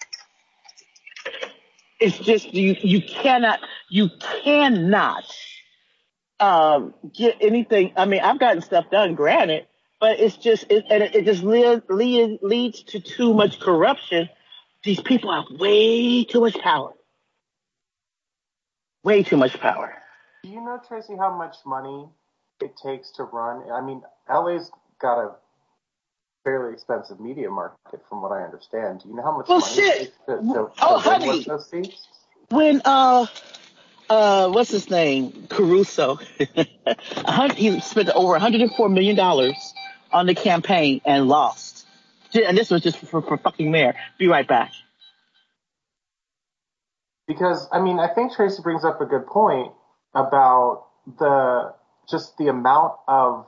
It's just, you, you cannot, you cannot, Um, get anything. I mean, I've gotten stuff done, granted, but it's just, it, and it, it just lead, lead, leads to too much corruption. These people have way too much power. Way too much power. Do you know, Tracy, how much money it takes to run? I mean, L A's got a fairly expensive media market, from what I understand. Do you know how much well, money shit. it takes to, to, oh, to honey. win those seats? When, uh, Uh, what's his name? Caruso. He spent over one hundred four million dollars on the campaign and lost. And this was just for, for fucking mayor. Be right back. Because, I mean, I think Tracy brings up a good point about the, just the amount of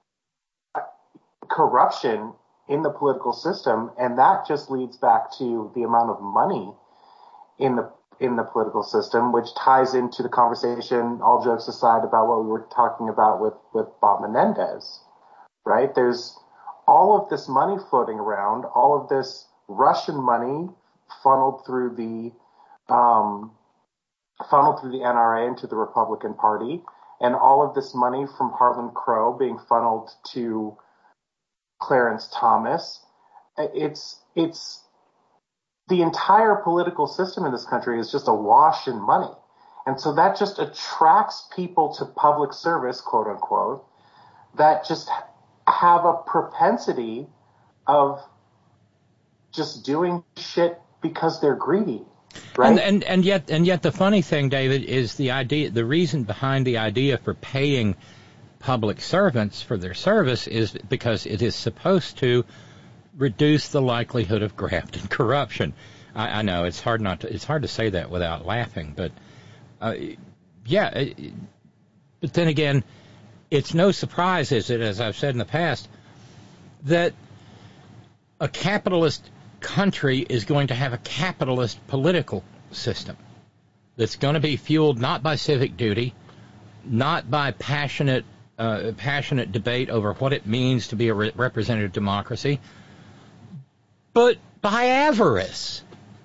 corruption in the political system. And that just leads back to the amount of money in the in the political system, which ties into the conversation, all jokes aside, about what we were talking about with, with Bob Menendez, right? There's all of this money floating around, all of this Russian money funneled through the, um, funneled through the N R A into the Republican Party, and all of this money from Harlan Crow being funneled to Clarence Thomas. It's, it's, the entire political system in this country is just awash in money. And so that just attracts people to public service, quote unquote, that just have a propensity of just doing shit because they're greedy. Right? And, and and yet and yet the funny thing, David, is the idea, the reason behind the idea for paying public servants for their service is because it is supposed to reduce the likelihood of graft and corruption. I, I know it's hard not to, it's hard to say that without laughing, but uh, yeah. It, but then again, it's no surprise, is it, as I've said in the past, that a capitalist country is going to have a capitalist political system that's going to be fueled not by civic duty, not by passionate uh, passionate debate over what it means to be a re- representative democracy, but by avarice.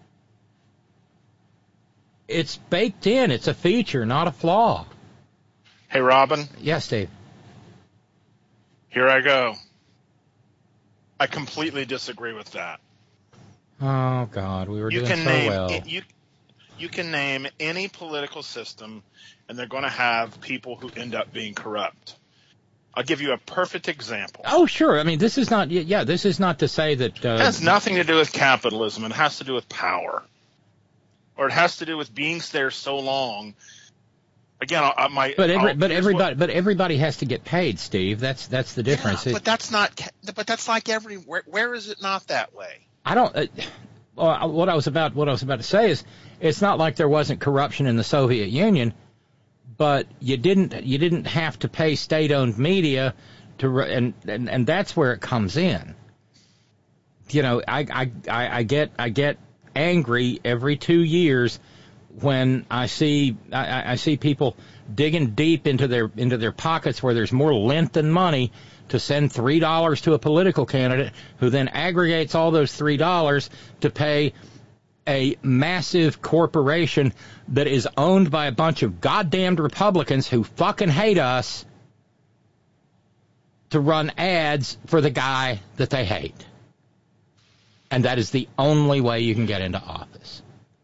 It's baked in. It's a feature, not a flaw. Hey, Robin. Yes, Dave. Here I go. I completely disagree with that. Oh, God, we were you doing can so name, well. You, you can name any political system, and they're going to have people who end up being corrupt. I'll give you a perfect example. Oh, sure. I mean, this is not, yeah, this is not to say that. Uh, it has nothing to do with capitalism. It has to do with power. Or it has to do with being there so long. Again, I, my. But every, I'll, but everybody, what, but everybody has to get paid, Steve. That's that's the difference. Yeah, it, but that's not. But that's like everywhere. Where is it not that way? I don't. Uh, well, what I was about, what I was about to say is, it's not like there wasn't corruption in the Soviet Union, but you didn't, you didn't have to pay state-owned media to, and and and that's where it comes in. You know, I I I, I get I get angry every two years. When I see I, I see people digging deep into their into their pockets where there's more lint than money to send three dollars to a political candidate who then aggregates all those three dollars to pay a massive corporation that is owned by a bunch of goddamned Republicans who fucking hate us to run ads for the guy that they hate. And that is the only way you can get into office.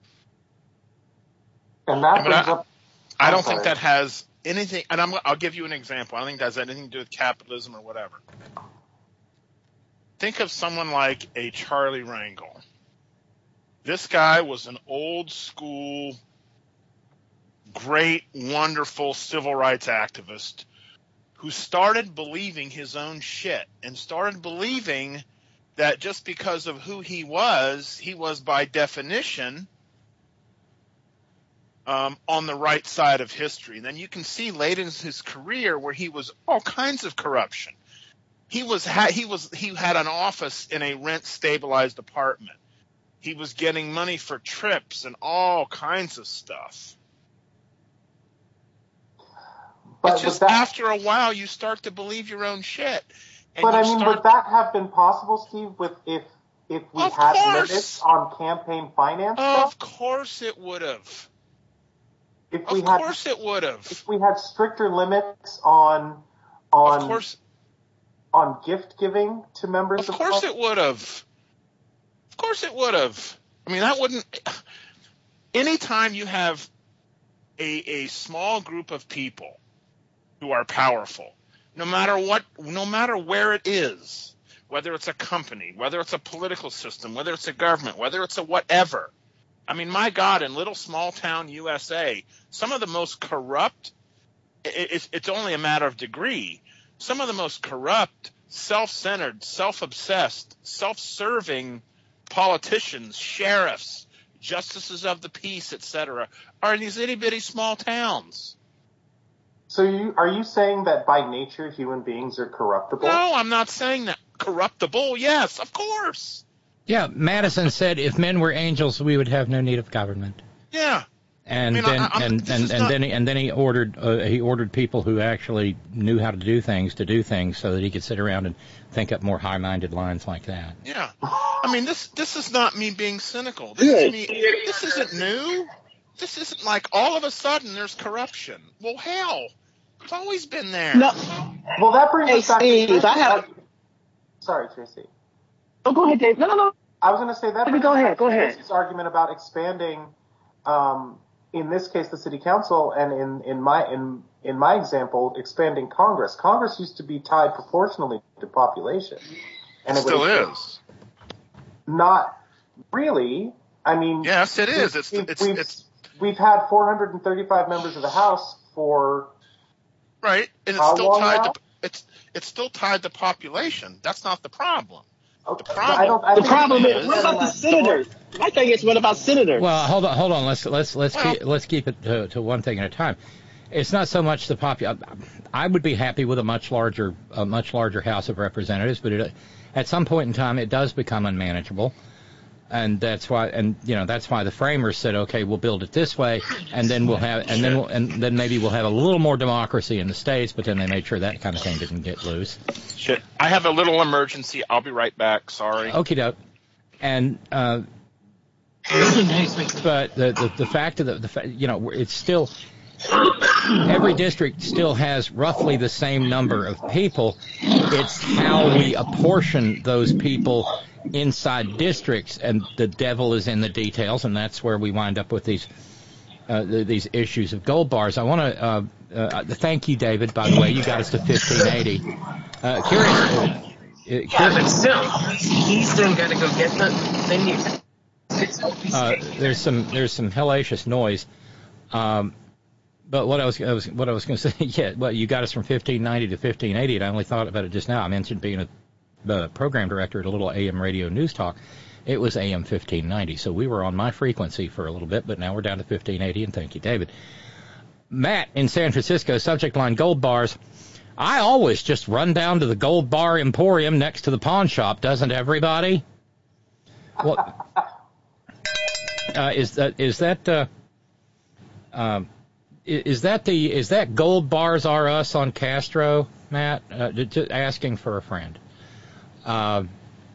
And that brings I, up, I don't sorry. think that has anything, and I'm, I'll give you an example. I don't think that has anything to do with capitalism or whatever. Think of someone like a Charlie Rangel. This guy was an old school, great, wonderful civil rights activist who started believing his own shit and started believing that just because of who he was, he was by definition Um, on the right side of history. Then you can see late in his career where he was all kinds of corruption. He was ha- he was he had an office in a rent stabilized apartment. He was getting money for trips and all kinds of stuff. But it's just that, after a while you start to believe your own shit. And but you I mean, start, would that have been possible, Steve, with if if we of had course. limits on campaign finance? Of stuff? course it would have. If we of had, course it would have. If we had stricter limits on on of course, on gift giving to members of, of course it would have. Of course it would have. I mean, that wouldn't. Anytime you have a a small group of people who are powerful, no matter what, no matter where it is, whether it's a company, whether it's a political system, whether it's a government, whether it's a whatever. I mean, my God, in little small town U S A, some of the most corrupt, it's, it's only a matter of degree, some of the most corrupt, self-centered, self-obsessed, self-serving politicians, sheriffs, justices of the peace, et cetera, are in these itty-bitty small towns. So you, are you saying that by nature human beings are corruptible? No, I'm not saying that. Corruptible, yes, of course. Yeah, Madison said if men were angels, we would have no need of government. Yeah. And I mean, then I, and and, and not... then he, and then he ordered uh, he ordered people who actually knew how to do things to do things so that he could sit around and think up more high-minded lines like that. Yeah. I mean, this this is not me being cynical. This is me. This isn't new. This isn't like all of a sudden there's corruption. Well, hell, it's always been there. No. Well, that brings Hey, us back Steve, to I have. Sorry, Tracy. Oh, go ahead, Dave. No, no, no. I was going to say that. Go ahead. Go ahead. Tracy's argument about expanding, um, in this case, the city council, and in in my in in my example, expanding Congress. Congress used to be tied proportionally to population, and it, it still was, is. Not really. I mean, yes, it is. It's we've, it's we've, it's we've had four hundred thirty-five members of the House for right, and it's how still long tied now? to it's it's still tied to population. That's not the problem. Okay. The problem, I don't, I The think problem it's- is, what about the senators? My thing is, what about senators? Well, hold on, hold on. Let's let's let's Well, keep, let's keep it to, to one thing at a time. It's not so much the popu- I would be happy with a much larger a much larger House of Representatives, but it, at some point in time, it does become unmanageable. And that's why, and you know, that's why the framers said, okay, we'll build it this way, and then we'll have, and then, we'll, and then maybe we'll have a little more democracy in the states. But then they made sure that kind of thing didn't get loose. Shit, I have a little emergency. I'll be right back. Sorry. Okie doke. And uh, but the, the the fact of the, the fa- you know, it's still every district still has roughly the same number of people. It's how we apportion those people inside districts, and the devil is in the details, and that's where we wind up with these uh, the, these issues of gold bars. I want to uh, uh, thank you, David. By the way, you got us to fifteen eighty. Uh, curious. Uh, yeah, curious, but still, he's still got to go get the the news. Uh, there's some there's some hellacious noise, um, but what I was, I was what I was going to say, yeah, well, you got us from fifteen ninety to fifteen eighty, and I only thought about it just now. I mentioned being a the program director at a little A M radio news talk. It was A M fifteen ninety, so we were on my frequency for a little bit, but now we're down to fifteen eighty, and thank you, David. Matt in San Francisco, subject line gold bars. I always just run down to the Gold Bar Emporium next to the pawn shop, doesn't everybody? Well. Uh, is that is that uh, um, is that the is that Gold Bars R Us on Castro, Matt? Uh, just asking for a friend. Uh,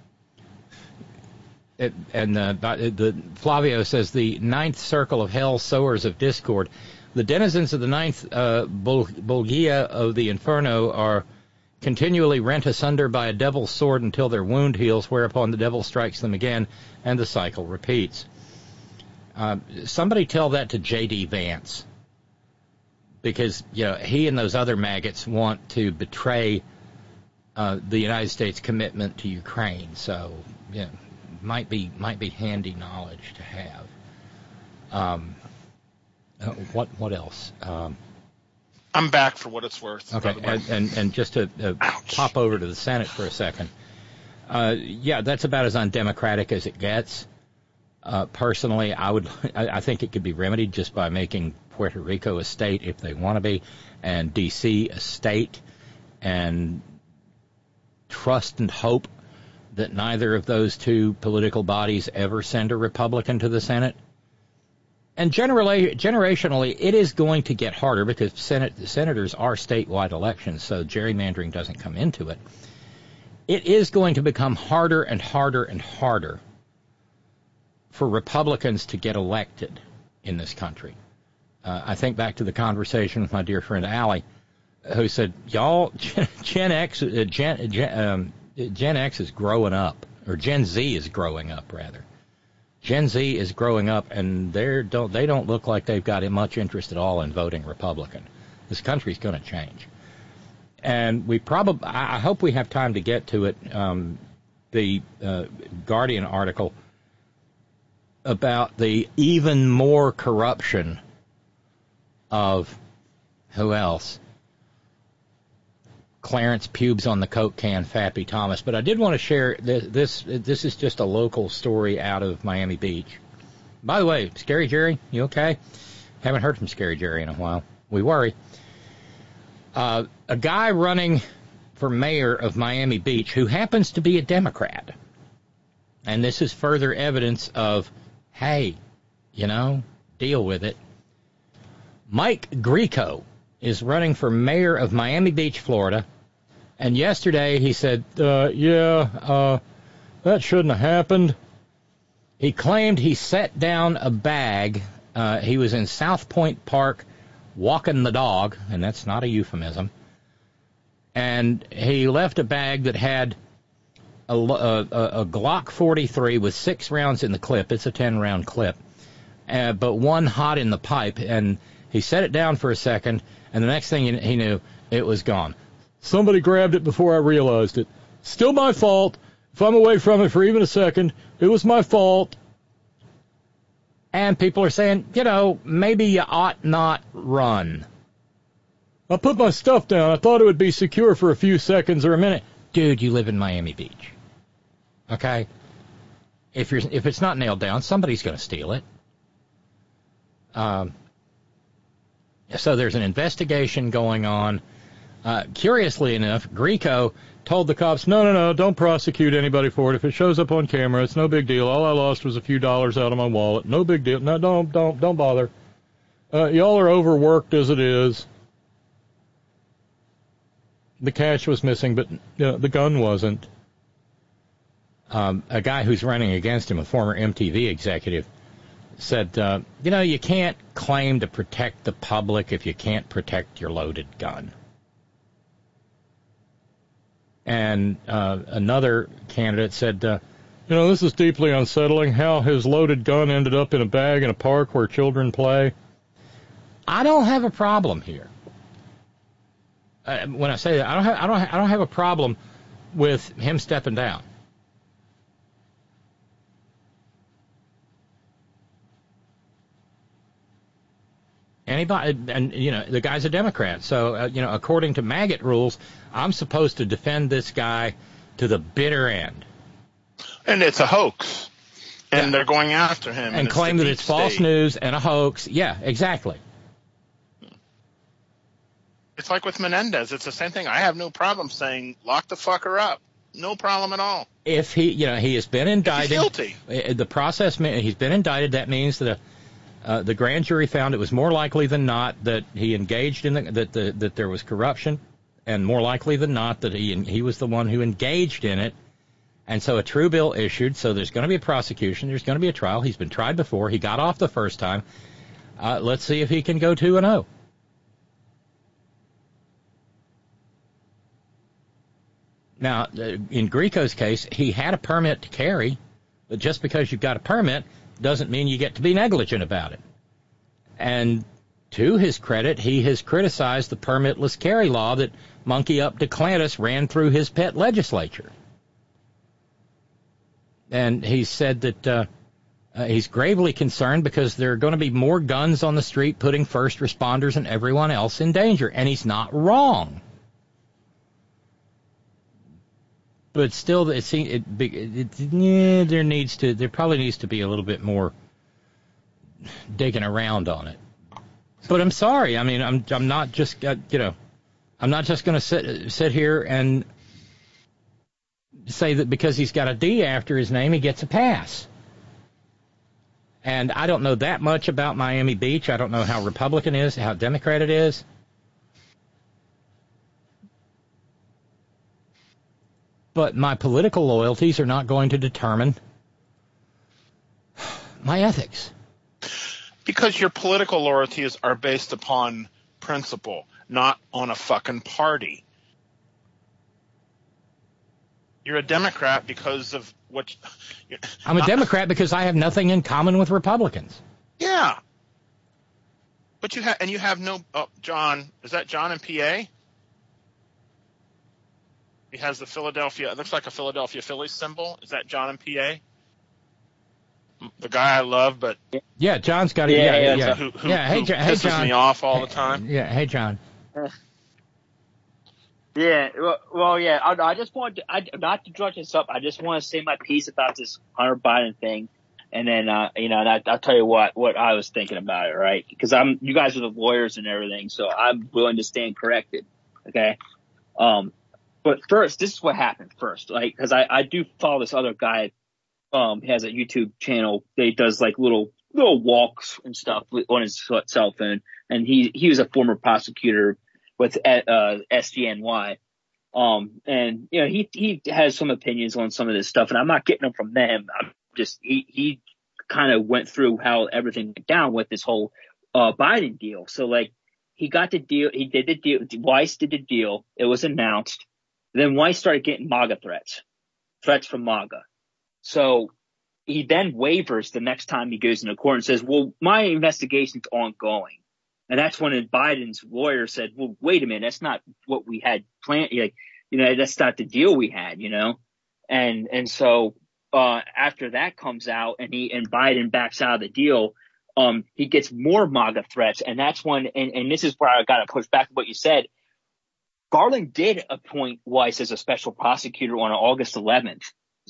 it, and uh, the Flavio says the ninth circle of hell, sowers of discord. The denizens of the ninth uh, Bolgia of the Inferno are continually rent asunder by a devil's sword until their wound heals, whereupon the devil strikes them again, and the cycle repeats. Uh, somebody tell that to J D Vance, because you know he and those other maggots want to betray uh, the United States' commitment to Ukraine. So, you know, might be might be handy knowledge to have. Um, uh, what what else? Um, I'm back for what it's worth. Okay, and, and and just to uh, pop over to the Senate for a second. Uh, yeah, that's about as undemocratic as it gets. Uh, personally, I would, I, I think it could be remedied just by making Puerto Rico a state if they want to be, and D C a state, and trust and hope that neither of those two political bodies ever send a Republican to the Senate. And generally, generationally, it is going to get harder because Senate, senators are statewide elections, so gerrymandering doesn't come into it. It is going to become harder and harder and harder for Republicans to get elected in this country. Uh, I think back to the conversation with my dear friend Allie, who said, y'all, Gen X, uh, Gen, Gen, um, Gen X is growing up, or Gen Z is growing up, rather. Gen Z is growing up, and they don't they don't look like they've got much interest at all in voting Republican. This country's going to change, and we probably I hope we have time to get to it. Um, the uh, Guardian article about the even more corruption of who else? Clarence Pubes on the Coke can, Fappy Thomas. But I did want to share this, this. This is just a local story out of Miami Beach. By the way, Scary Jerry, you okay? Haven't heard from Scary Jerry in a while. We worry. Uh, a guy running for mayor of Miami Beach who happens to be a Democrat. And this is further evidence of, hey, you know, deal with it. Mike Grieco is running for mayor of Miami Beach, Florida. And yesterday he said, uh, yeah, uh, that shouldn't have happened. He claimed he set down a bag. Uh, he was in South Point Park walking the dog, and that's not a euphemism. And he left a bag that had a, a, a Glock forty-three with six rounds in the clip. It's a ten-round clip, uh, but one hot in the pipe. And he set it down for a second, and the next thing he knew, it was gone. Somebody grabbed it before I realized it. Still my fault. If I'm away from it for even a second, it was my fault. And people are saying, you know, maybe you ought not run. I put my stuff down. I thought it would be secure for a few seconds or a minute. Dude, you live in Miami Beach. Okay? If you're if it's not nailed down, somebody's going to steal it. Um. So there's an investigation going on. Uh, curiously enough, Grieco told the cops, no, no, no, don't prosecute anybody for it. If it shows up on camera, it's no big deal. All I lost was a few dollars out of my wallet. No big deal. No, don't, don't, don't bother. Uh, y'all are overworked as it is. The cash was missing, but you know, the gun wasn't. Um, a guy who's running against him, a former M T V executive, said, uh, you know, you can't claim to protect the public if you can't protect your loaded gun. And uh, another candidate said, uh, you know, this is deeply unsettling how his loaded gun ended up in a bag in a park where children play. I don't have a problem here. Uh, when I say that, I don't have, I don't, I don't have a problem with him stepping down. Anybody, and you know, the guy's a Democrat, so uh, you know, according to MAGAT rules, I'm supposed to defend this guy to the bitter end. And it's a hoax, and yeah. they're going after him, and, and claim that it's false state. news and a hoax. Yeah, exactly. It's like with Menendez. It's the same thing. I have no problem saying lock the fucker up. No problem at all. If he, you know, he has been indicted. He's guilty. The process, he's been indicted. That means that a, uh, the grand jury found it was more likely than not that he engaged in the, that the, that there was corruption, and more likely than not that he he was the one who engaged in it. And so a true bill issued. So there's going to be a prosecution. There's going to be a trial. He's been tried before. He got off the first time. Uh, let's see if he can go two and oh. Now, in Grieco's case, he had a permit to carry, but just because you've got a permit doesn't mean you get to be negligent about it. And to his credit, he has criticized the permitless carry law that Monkey Up DeClantis ran through his pet legislature. And he said that uh, uh, he's gravely concerned because there are going to be more guns on the street, putting first responders and everyone else in danger. And he's not wrong. But still, it seems it, it, it, yeah, there needs to there probably needs to be a little bit more digging around on it. But I'm sorry. I mean, I'm I'm not just uh, you know, I'm not just going to sit sit here and say that because he's got a D after his name, he gets a pass. And I don't know that much about Miami Beach. I don't know how Republican it is, how Democrat it is. But my political loyalties are not going to determine my ethics. Because your political loyalties are based upon principle, not on a fucking party. You're a Democrat because of what... I'm a Democrat because I have nothing in common with Republicans. Yeah. But you have, and you have no... Oh, John, is that John in P A? He has the Philadelphia, it looks like a Philadelphia Phillies symbol. Is that John in P A? The guy I love, but yeah, John's got it. Yeah, yeah, yeah. yeah. Who, who, yeah hey, who hey, pisses John. me off all the time. Yeah, hey, John. Yeah, well, well yeah. I, I just want to, I, not to drudge this up. I just want to say my piece about this Hunter Biden thing, and then uh, you know, and I, I'll tell you what what I was thinking about it, right? Because I'm, you guys are the lawyers and everything, so I'm willing to stand corrected. Okay. Um. But first, this is what happened first, like, because I, I do follow this other guy. Um, he has a YouTube channel. He does like little little walks and stuff on his cell phone, and he he was a former prosecutor with uh, S D N Y. Um, and you know he he has some opinions on some of this stuff, and I'm not getting them from them. I'm just he he kind of went through how everything went down with this whole uh Biden deal. So like he got the deal, he did the deal. Weiss did the deal. It was announced. Then Weiss started getting MAGA threats, threats from MAGA. So he then wavers the next time he goes into court and says, well, my investigation's ongoing. And that's when Biden's lawyer said, well, wait a minute, that's not what we had planned. Like, you know, that's not the deal we had, you know? And, and so, uh, after that comes out and he, and Biden backs out of the deal, um, he gets more MAGA threats. And that's when, and, and this is where I got to push back what you said. Garland did appoint Weiss as a special prosecutor on August eleventh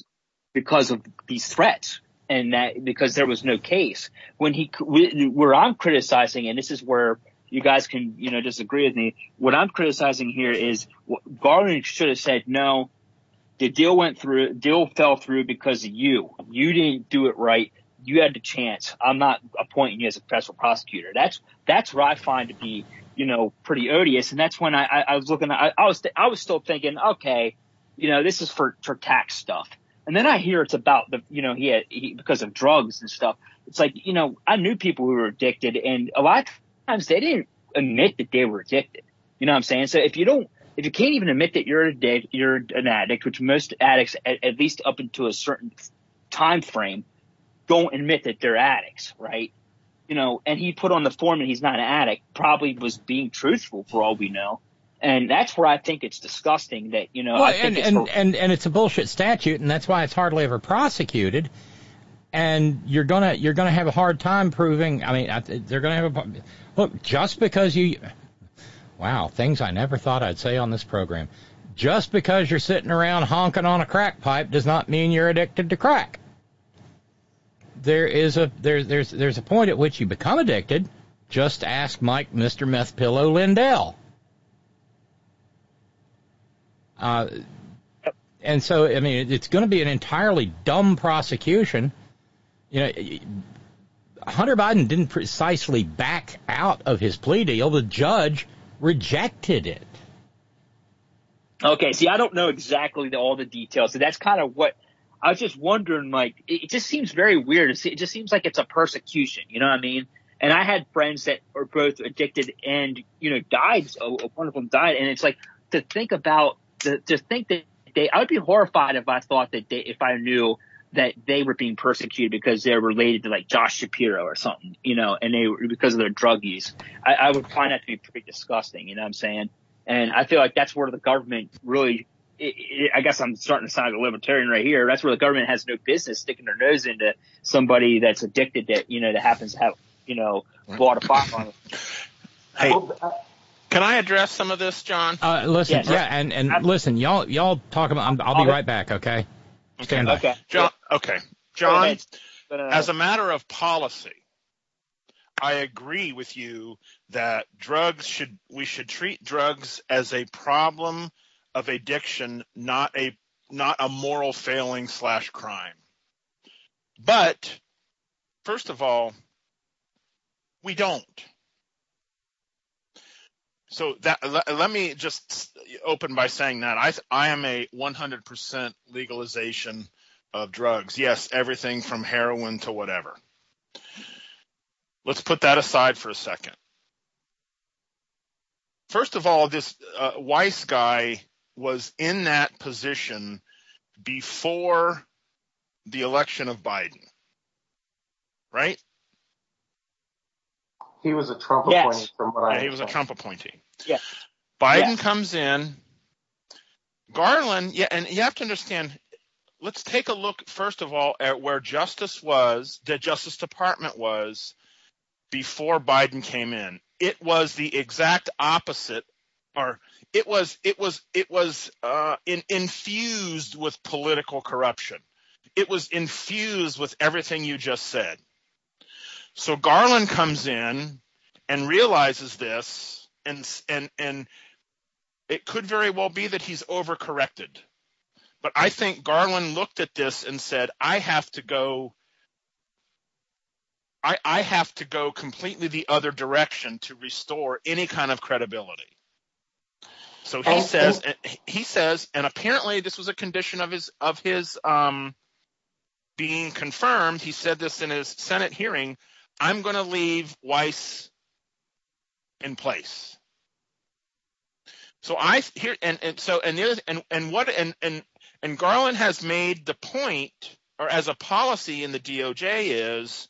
because of these threats and that because there was no case. When he, where I'm criticizing, and this is where you guys can, you know, disagree with me. What I'm criticizing here is Garland should have said, no, the deal went through, deal fell through because of you. You didn't do it right. You had the chance. I'm not appointing you as a special prosecutor. That's, that's what I find to be, you know, pretty odious. And that's when I, I, I was looking at, I, I was, I was still thinking, okay, you know, this is for, for tax stuff. And then I hear it's about the, you know, he had, he, because of drugs and stuff. It's like, you know, I knew people who were addicted, and a lot of times they didn't admit that they were addicted. You know what I'm saying? So if you don't, if you can't even admit that you're addict, you're an addict, which most addicts, at, at least up into a certain time frame, don't admit that they're addicts, right? you know, and he put on the form and he's not an addict, probably was being truthful for all we know. And that's where I think it's disgusting that, you know, well, I think and, it's and, for- and, and it's a bullshit statute, and that's why it's hardly ever prosecuted. And you're gonna you're gonna have a hard time proving. I mean, I, they're gonna have a look just because you. Wow, things I never thought I'd say on this program. Just because you're sitting around honking on a crack pipe does not mean you're addicted to crack. There is a there's there's there's a point at which you become addicted. Just ask Mike, Mister Meth Pillow Lindell. Uh, and so, I mean, it's going to be an entirely dumb prosecution. You know, Hunter Biden didn't precisely back out of his plea deal. The judge rejected it. Okay, see, I don't know exactly the, all the details. So that's kind of what I was just wondering. Like, it, it just seems very weird. It just seems like it's a persecution. You know what I mean? And I had friends that are both addicted and, you know, died. So one of them died. And it's like to think about to, to think that they, I would be horrified if I thought that they, if I knew that they were being persecuted because they're related to like Josh Shapiro or something, you know, and they were because of their drug use. I, I would find that to be pretty disgusting. You know what I'm saying? And I feel like that's where the government really, it, it, I guess I'm starting to sound like a libertarian right here. That's where the government has no business sticking their nose into somebody that's addicted that, you know, that happens to have, you know, bought a firearm. Hey, can I address some of this, John? Uh, listen, Yes. yeah, and, and I, listen, y'all y'all talk about. I'm, I'll be right back. Okay. Stand by. Okay. John. Okay, John. But, uh, as a matter of policy, I agree with you that drugs should we should treat drugs as a problem of addiction, not a not a moral failing slash crime. But first of all, we don't. So that let, let me just open by saying that I I am a one hundred percent legalization of drugs. Yes, everything from heroin to whatever. Let's put that aside for a second. First of all, this uh, Weiss guy was in that position before the election of Biden, right? He was a Trump Yes. appointee, from what I Yeah, he was a understand. Trump appointee. Yeah. Biden Yeah. comes in. Garland, yeah, and you have to understand, let's take a look, first of all, at where Justice was, the Justice Department was, before Biden came in. It was the exact opposite, or it was it was it was uh, in, infused with political corruption. It was infused with everything you just said. So Garland comes in and realizes this, and and and it could very well be that he's overcorrected. But I think Garland looked at this and said, I have to go I, I have to go completely the other direction to restore any kind of credibility. So he And- says, he says, and apparently this was a condition of his of his um, being confirmed. He said this in his Senate hearing. I'm going to leave Weiss in place. So I here and, and so and the other, and and what and and and Garland has made the point, or as a policy in the D O J is,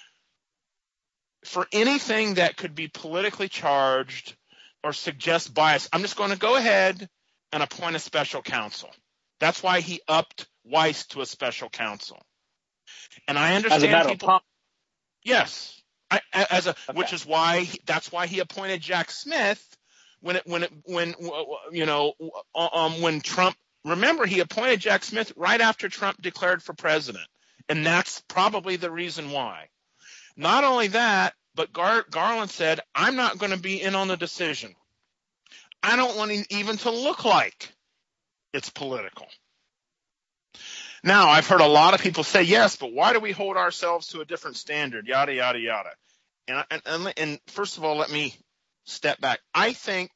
for anything that could be politically charged or suggest bias, I'm just going to go ahead and appoint a special counsel. That's why he upped Weiss to a special counsel. And I understand As a matter people. of pol- Yes, I, as a, Okay. which is why he, that's why he appointed Jack Smith when it when it when you know um when Trump. Remember, he appointed Jack Smith right after Trump declared for president, and that's probably the reason why. Not only that, but Gar- Garland said, I'm not going to be in on the decision. I don't want it even to look like it's political. Now, I've heard a lot of people say, yes, but why do we hold ourselves to a different standard, yada, yada, yada. And, and, and, and first of all, let me step back. I think,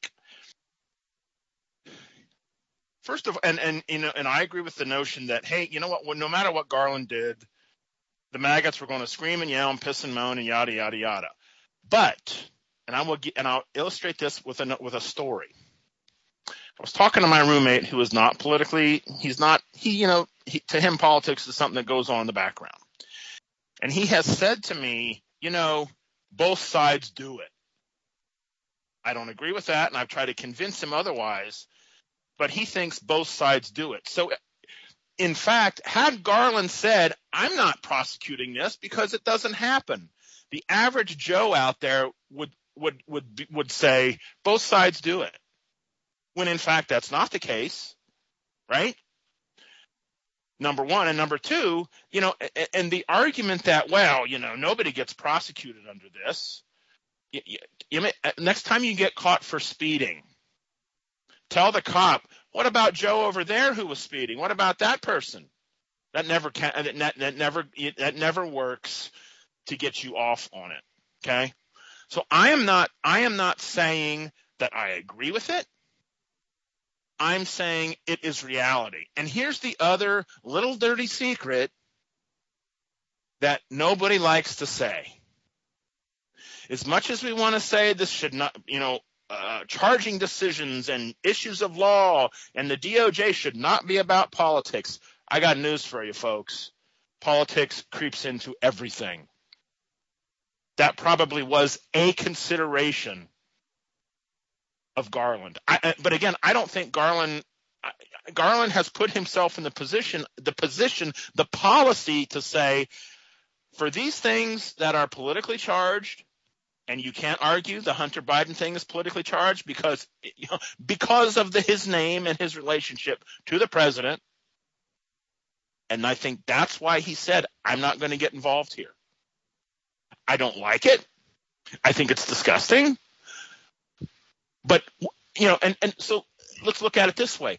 first of all, and, and, you know, and I agree with the notion that, hey, you know what, well, no matter what Garland did, the maggots were going to scream and yell and piss and moan and yada, yada, yada. But, and I will get, and I'll illustrate this with a, with a story. I was talking to my roommate who is not politically, he's not, he, you know, he, to him, politics is something that goes on in the background. And he has said to me, you know, both sides do it. I don't agree with that, and I've tried to convince him otherwise, but he thinks both sides do it. So, in fact, had Garland said, I'm not prosecuting this because it doesn't happen, the average Joe out there would would would would say both sides do it, when in fact that's not the case, right? Number one. And number two, you know, and the argument that, well, you know, nobody gets prosecuted under this. You, you, you may, next time you get caught for speeding, tell the cop, what about Joe over there who was speeding? What about that person? That never can, that, that never that never works to get you off on it. Okay? So I am not I am not saying that I agree with it. I'm saying it is reality. And here's the other little dirty secret that nobody likes to say. As much as we want to say this should not, you know, uh, charging decisions and issues of law and the D O J should not be about politics, I got news for you, folks. Politics creeps into everything. That probably was a consideration of Garland. I, but again, I don't think Garland Garland has put himself in the position, the position, the policy to say, for these things that are politically charged, and you can't argue the Hunter Biden thing is politically charged because, you know, because of the, his name and his relationship to the president. And I think that's why he said, I'm not going to get involved here. I don't like it. I think it's disgusting. But, you know, and, and so let's look at it this way.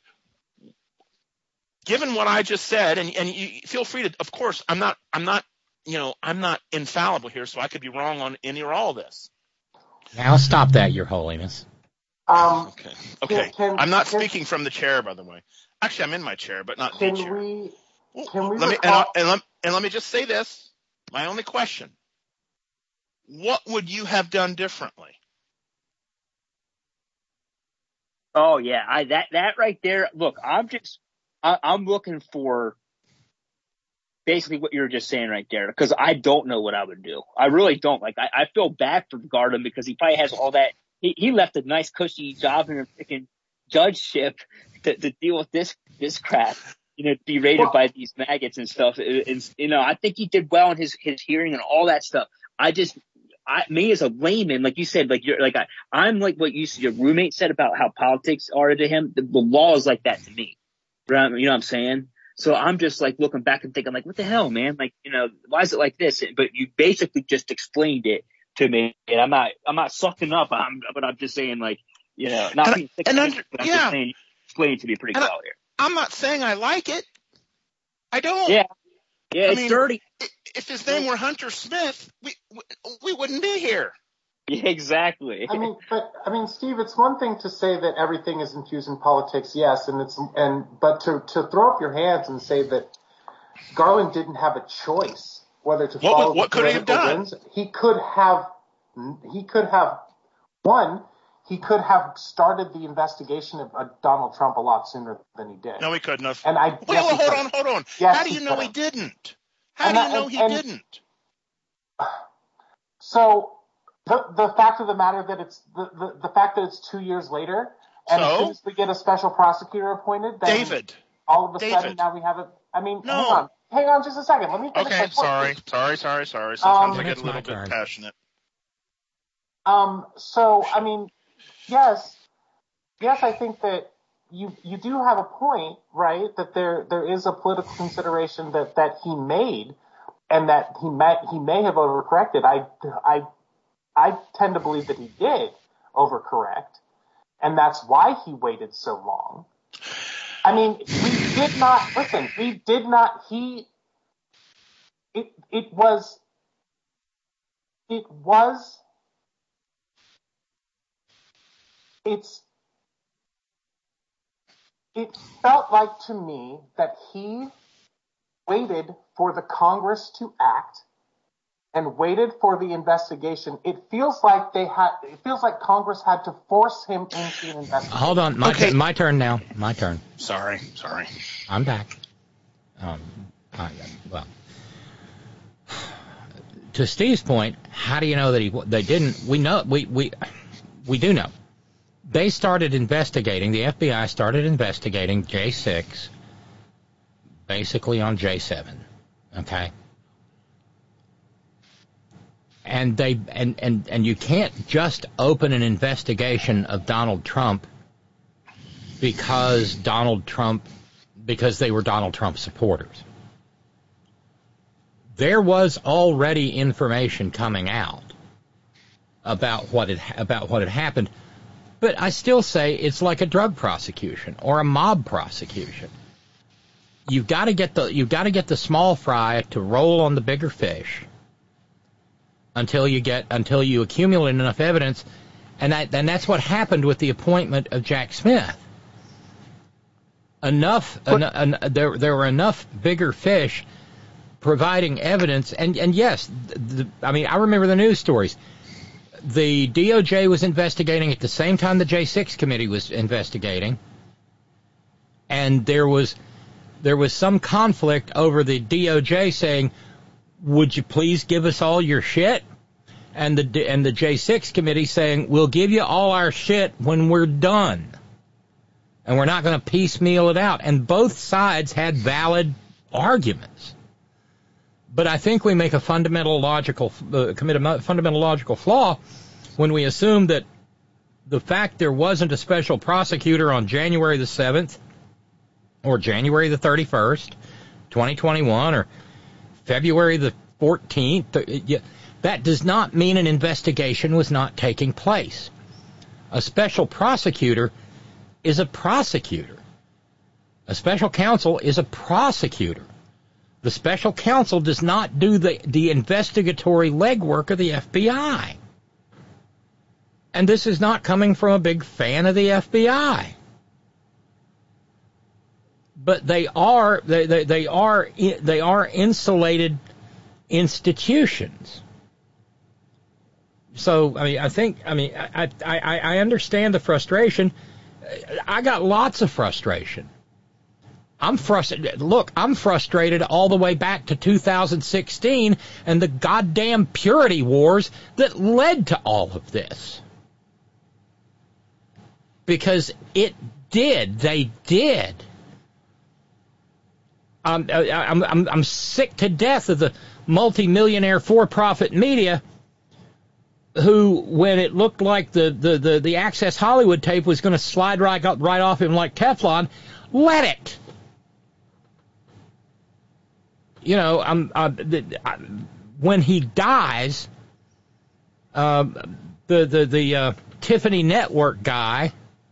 Given what I just said, and, and you feel free to, of course, I'm not, I'm not, you know, I'm not infallible here, so I could be wrong on any or all of this. Now stop that, Your Holiness. Um, okay. Okay. Can, I'm not can, speaking from the chair, by the way. Actually, I'm in my chair, but not the chair. We, can we let me, recall- and, and, let, and let me just say this. My only question. What would you have done differently? Oh, yeah. I that, that right there. Look, I'm just I, I'm looking for basically what you're just saying right there, because I don't know what I would do. I really don't. Like, I, I feel bad for Garland because he probably has all that. He, he left a nice cushy job in a freaking judgeship to, to deal with this this crap. You know, berated well, by these maggots and stuff. And, and, you know, I think he did well in his his hearing and all that stuff. I just. I, me as a layman, like you said, like you're like I, I'm like what you your roommate said about how politics are to him. The, the law is like that to me, right? You know what I'm saying? So I'm just like looking back and thinking, like, what the hell, man? Like, you know, why is it like this? But you basically just explained it to me, and I'm not, I'm not sucking up. I'm, but I'm just saying, like, you know, not and being sick and of under, it, but I'm yeah. just saying, you explained it to me pretty and well I, here. I'm not saying I like it. I don't. Yeah. Yeah, I it's mean, dirty. If his name were Hunter Smith, we we wouldn't be here. Yeah, exactly. I mean, but I mean, Steve, it's one thing to say that everything is infused in politics, yes, and it's and but to to throw up your hands and say that Garland didn't have a choice whether to what, follow what, what the could he have done? winds. He could have, he could have one. He could have started the investigation of uh, Donald Trump a lot sooner than he did. No, he couldn't have. And I Wait, yes, hold could. on, hold on. Yes, How do you he know could he have. didn't? How and do that, you know and, he and, didn't? So the the fact of the matter that it's the, the, the fact that it's two years later, and so, as soon as we get a special prosecutor appointed, then David, all of a David. sudden now we have a. I mean, no. hang on, hang on, just a second. Let me finish Okay, my point, sorry, please. sorry, sorry, sorry. Sometimes Um, I get a little bit turn. passionate. Um. So I mean, yes, yes, I think that you you do have a point, right? That there there is a political consideration that that he made, and that he may he may have overcorrected. I I I tend to believe that he did overcorrect, and that's why he waited so long. I mean, we did not listen. We did not. He. It it was. It was. It's. It felt like to me that he waited for the Congress to act and waited for the investigation. It feels like they had. It feels like Congress had to force him into an investigation. Hold on, my Okay. t- my turn now. My turn. Sorry, sorry. I'm back. Um, I, well, to Steve's point, how do you know that he they didn't? We know we we we do know. They started investigating. The F B I started investigating J six, basically on J seven. Okay. And they and, and, and you can't just open an investigation of Donald Trump because Donald Trump because they were Donald Trump supporters. There was already information coming out about what had about what had happened, but I still say it's like a drug prosecution or a mob prosecution. You've got to get the you've got to get the small fry to roll on the bigger fish until you get until you accumulate enough evidence, and that and that's what happened with the appointment of Jack Smith. Enough, en, en, there there were enough bigger fish providing evidence, and and yes, the, I mean I remember the news stories. The D O J was investigating at the same time the J six committee was investigating, and there was there was some conflict over the D O J saying, would you please give us all your shit? And the and the J six committee saying, we'll give you all our shit when we're done. And we're not going to piecemeal it out. And both sides had valid arguments. But I think we make a fundamental logical uh, commit a fundamental logical flaw when we assume that the fact there wasn't a special prosecutor on January the seventh or January the thirty-first, twenty twenty-one, or February the fourteenth, that does not mean an investigation was not taking place. A special prosecutor is a prosecutor. A special counsel is a prosecutor. The special counsel does not do the, the investigatory legwork of the F B I. And this is not coming from a big fan of the F B I. But they are they, they, they are they are insulated institutions. So I mean I think I mean I, I, I understand the frustration. I got lots of frustration. I'm frustrated. Look, I'm frustrated all the way back to two thousand sixteen and the goddamn purity wars that led to all of this. Because it did. They did. Um, I, I'm, I'm, I'm sick to death of the multimillionaire for-profit media who, when it looked like the, the, the, the Access Hollywood tape was going to slide right, right off him like Teflon, let it. You know, I'm, uh, the, I, when he dies, uh, the the the uh, Tiffany Network guy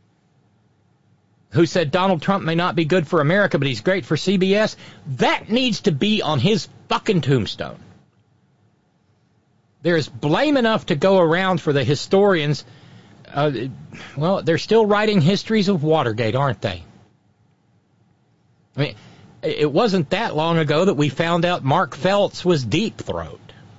who said Donald Trump may not be good for America, but he's great for C B S, that needs to be on his fucking tombstone. There's blame enough to go around for the historians. Uh, well, they're still writing histories of Watergate, aren't they? I mean, it wasn't that long ago that we found out Mark Feltz was Deep Throat.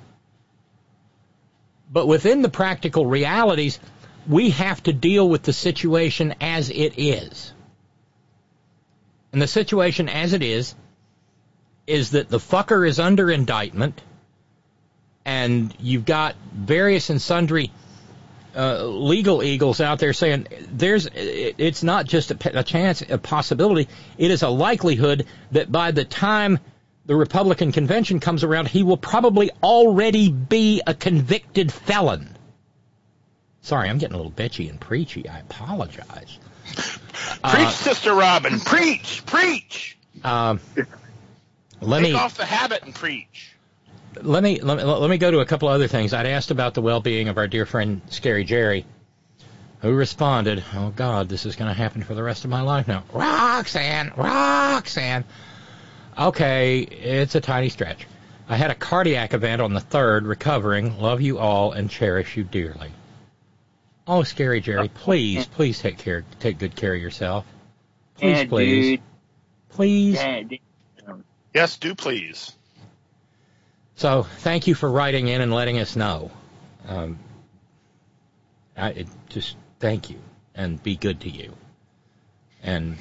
But within the practical realities, we have to deal with the situation as it is. And the situation as it is, is that the fucker is under indictment, and you've got various and sundry uh, legal eagles out there saying there's it's not just a, a chance, a possibility, it is a likelihood that by the time the Republican convention comes around, he will probably already be a convicted felon. Sorry, I'm getting a little bitchy and preachy. I apologize. Preach, uh, Sister Robin. Preach, preach. Uh, let Take me off the habit and preach. Let me, let me let me go to a couple of other things. I'd asked about the well-being of our dear friend Scary Jerry, who responded, "Oh God, this is going to happen for the rest of my life now." Roxanne, Roxanne. Okay, it's a tiny stretch. I had a cardiac event on the third, recovering. Love you all and cherish you dearly. Oh, Scary Jerry, please, please take care, take good care of yourself. Please, Yeah, please, dude. please. Yeah, dude. Yes, do please. So, thank you for writing in and letting us know. Um, I it, just thank you, and be good to you. And,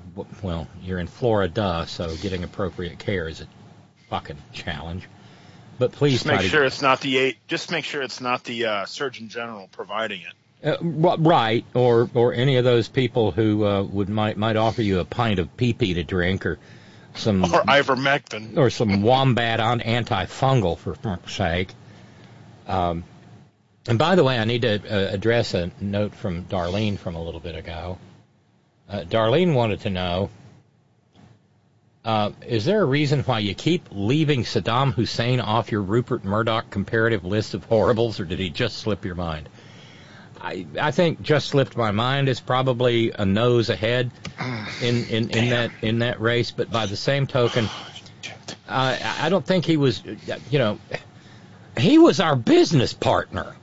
well, you're in Florida, so getting appropriate care is a fucking challenge. But please just make try sure to, it's not the just make sure it's not the uh, Surgeon General providing it. uh, right, or or any of those people who uh, would might might offer you a pint of pee-pee to drink, or some or ivermectin, or some wombat on antifungal, for fuck's sake. Um, and by the way, I need to uh, address a note from Darlene from a little bit ago. Uh, Darlene wanted to know, uh, is there a reason why you keep leaving Saddam Hussein off your Rupert Murdoch comparative list of horribles, or did he just slip your mind? I, I think just slipped my mind is probably a nose ahead in, in, in that in that race, but by the same token, uh, I don't think he was, you know, he was our business partner.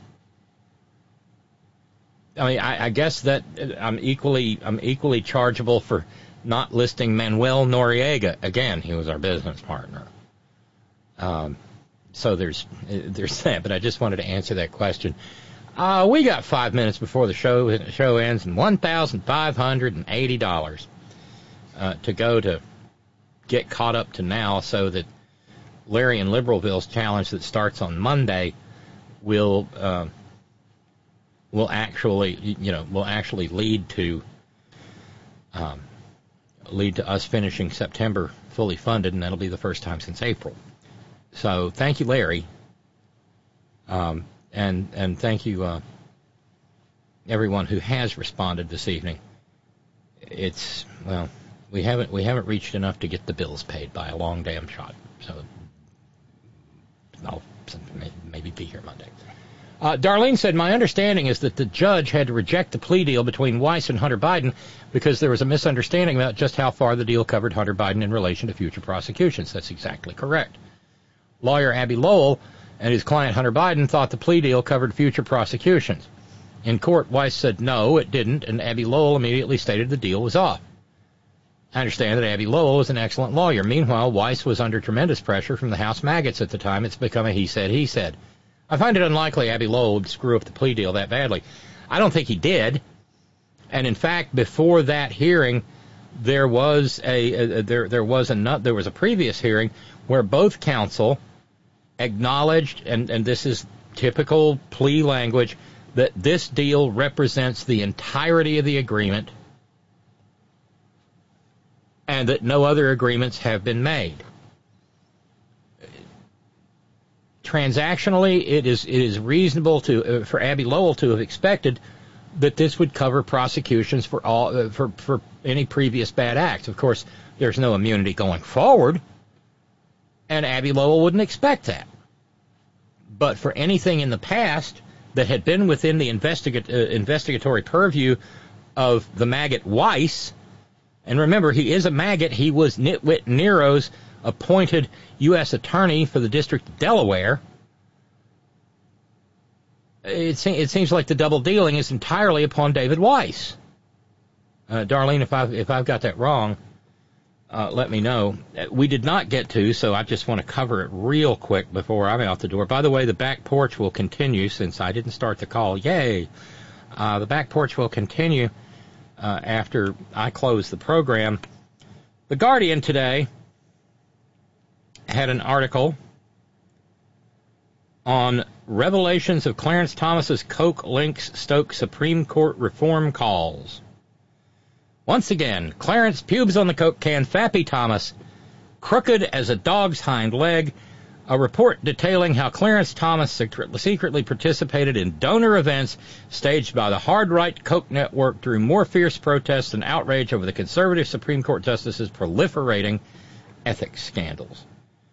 I mean, I, I guess that I'm equally I'm equally chargeable for not listing Manuel Noriega. Again, he was our business partner. Um, so there's there's that. But I just wanted to answer that question. Uh, we got five minutes before the show show ends, and one thousand five hundred and eighty dollars uh, to go to get caught up to now, so that Larry and Liberalville's challenge that starts on Monday will. Uh, will actually, you know, will actually lead to um, lead to us finishing September fully funded, and that'll be the first time since April. So thank you, Larry, um, and and thank you, uh, everyone who has responded this evening. It's well, we haven't we haven't reached enough to get the bills paid by a long damn shot. So I'll maybe be here Monday. Uh, Darlene said, my understanding is that the judge had to reject the plea deal between Weiss and Hunter Biden because there was a misunderstanding about just how far the deal covered Hunter Biden in relation to future prosecutions. That's exactly correct. Lawyer Abbe Lowell and his client Hunter Biden thought the plea deal covered future prosecutions. In court, Weiss said no, it didn't, and Abbe Lowell immediately stated the deal was off. I understand that Abbe Lowell was an excellent lawyer. Meanwhile, Weiss was under tremendous pressure from the House maggots at the time. It's become a he said, he said. I find it unlikely Abbe Lowell would screw up the plea deal that badly. I don't think he did. And in fact, before that hearing, there was a, a there there was a there was a previous hearing where both counsel acknowledged, and, and this is typical plea language, that this deal represents the entirety of the agreement and that no other agreements have been made. Transactionally, it is it is reasonable to uh, for Abbe Lowell to have expected that this would cover prosecutions for all uh, for for any previous bad acts. Of course, there's no immunity going forward, and Abbe Lowell wouldn't expect that. But for anything in the past that had been within the investiga- uh, investigatory purview of the maggot Weiss, and remember, he is a maggot. He was Nitwit Nero's appointed U S attorney for the District of Delaware. It, se- it seems like the double dealing is entirely upon David Weiss. Uh, Darlene, if I've, if I've got that wrong, uh, let me know. We did not get to, so I just want to cover it real quick before I'm out the door. By the way, the back porch will continue since I didn't start the call. Yay! Uh, the back porch will continue uh, after I close the program. The Guardian today had an article on revelations of Clarence Thomas's Coke links stoke Supreme Court reform calls. Once again, Clarence pubes on the Coke can, Fappy Thomas, crooked as a dog's hind leg. A report detailing how Clarence Thomas secretly participated in donor events staged by the hard-right Coke network drew more fierce protests and outrage over the conservative Supreme Court justices' proliferating ethics scandals.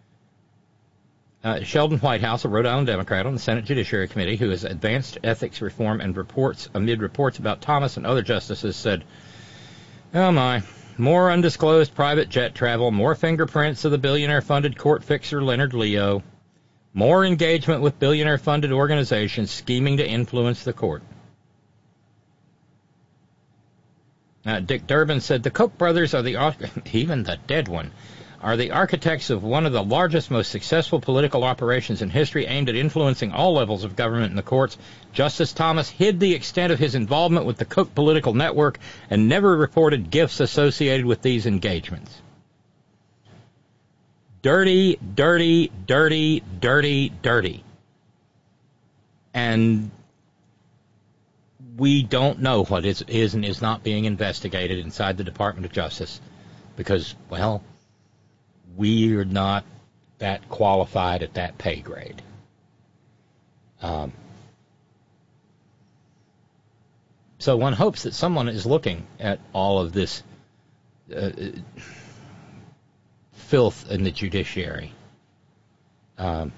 Uh, Sheldon Whitehouse, a Rhode Island Democrat on the Senate Judiciary Committee who has advanced ethics reform and reports amid reports about Thomas and other justices, said, oh my, more undisclosed private jet travel, more fingerprints of the billionaire-funded court fixer Leonard Leo, more engagement with billionaire-funded organizations scheming to influence the court. Uh, Dick Durbin said, the Koch brothers are the, even the dead one, are the architects of one of the largest, most successful political operations in history aimed at influencing all levels of government and the courts. Justice Thomas hid the extent of his involvement with the Koch political network and never reported gifts associated with these engagements. dirty, dirty, dirty, dirty, dirty. And we don't know what is, is and is not being investigated inside the Department of Justice because, well, we're not that qualified at that pay grade. Um, so one hopes that someone is looking at all of this uh, filth in the judiciary. Um,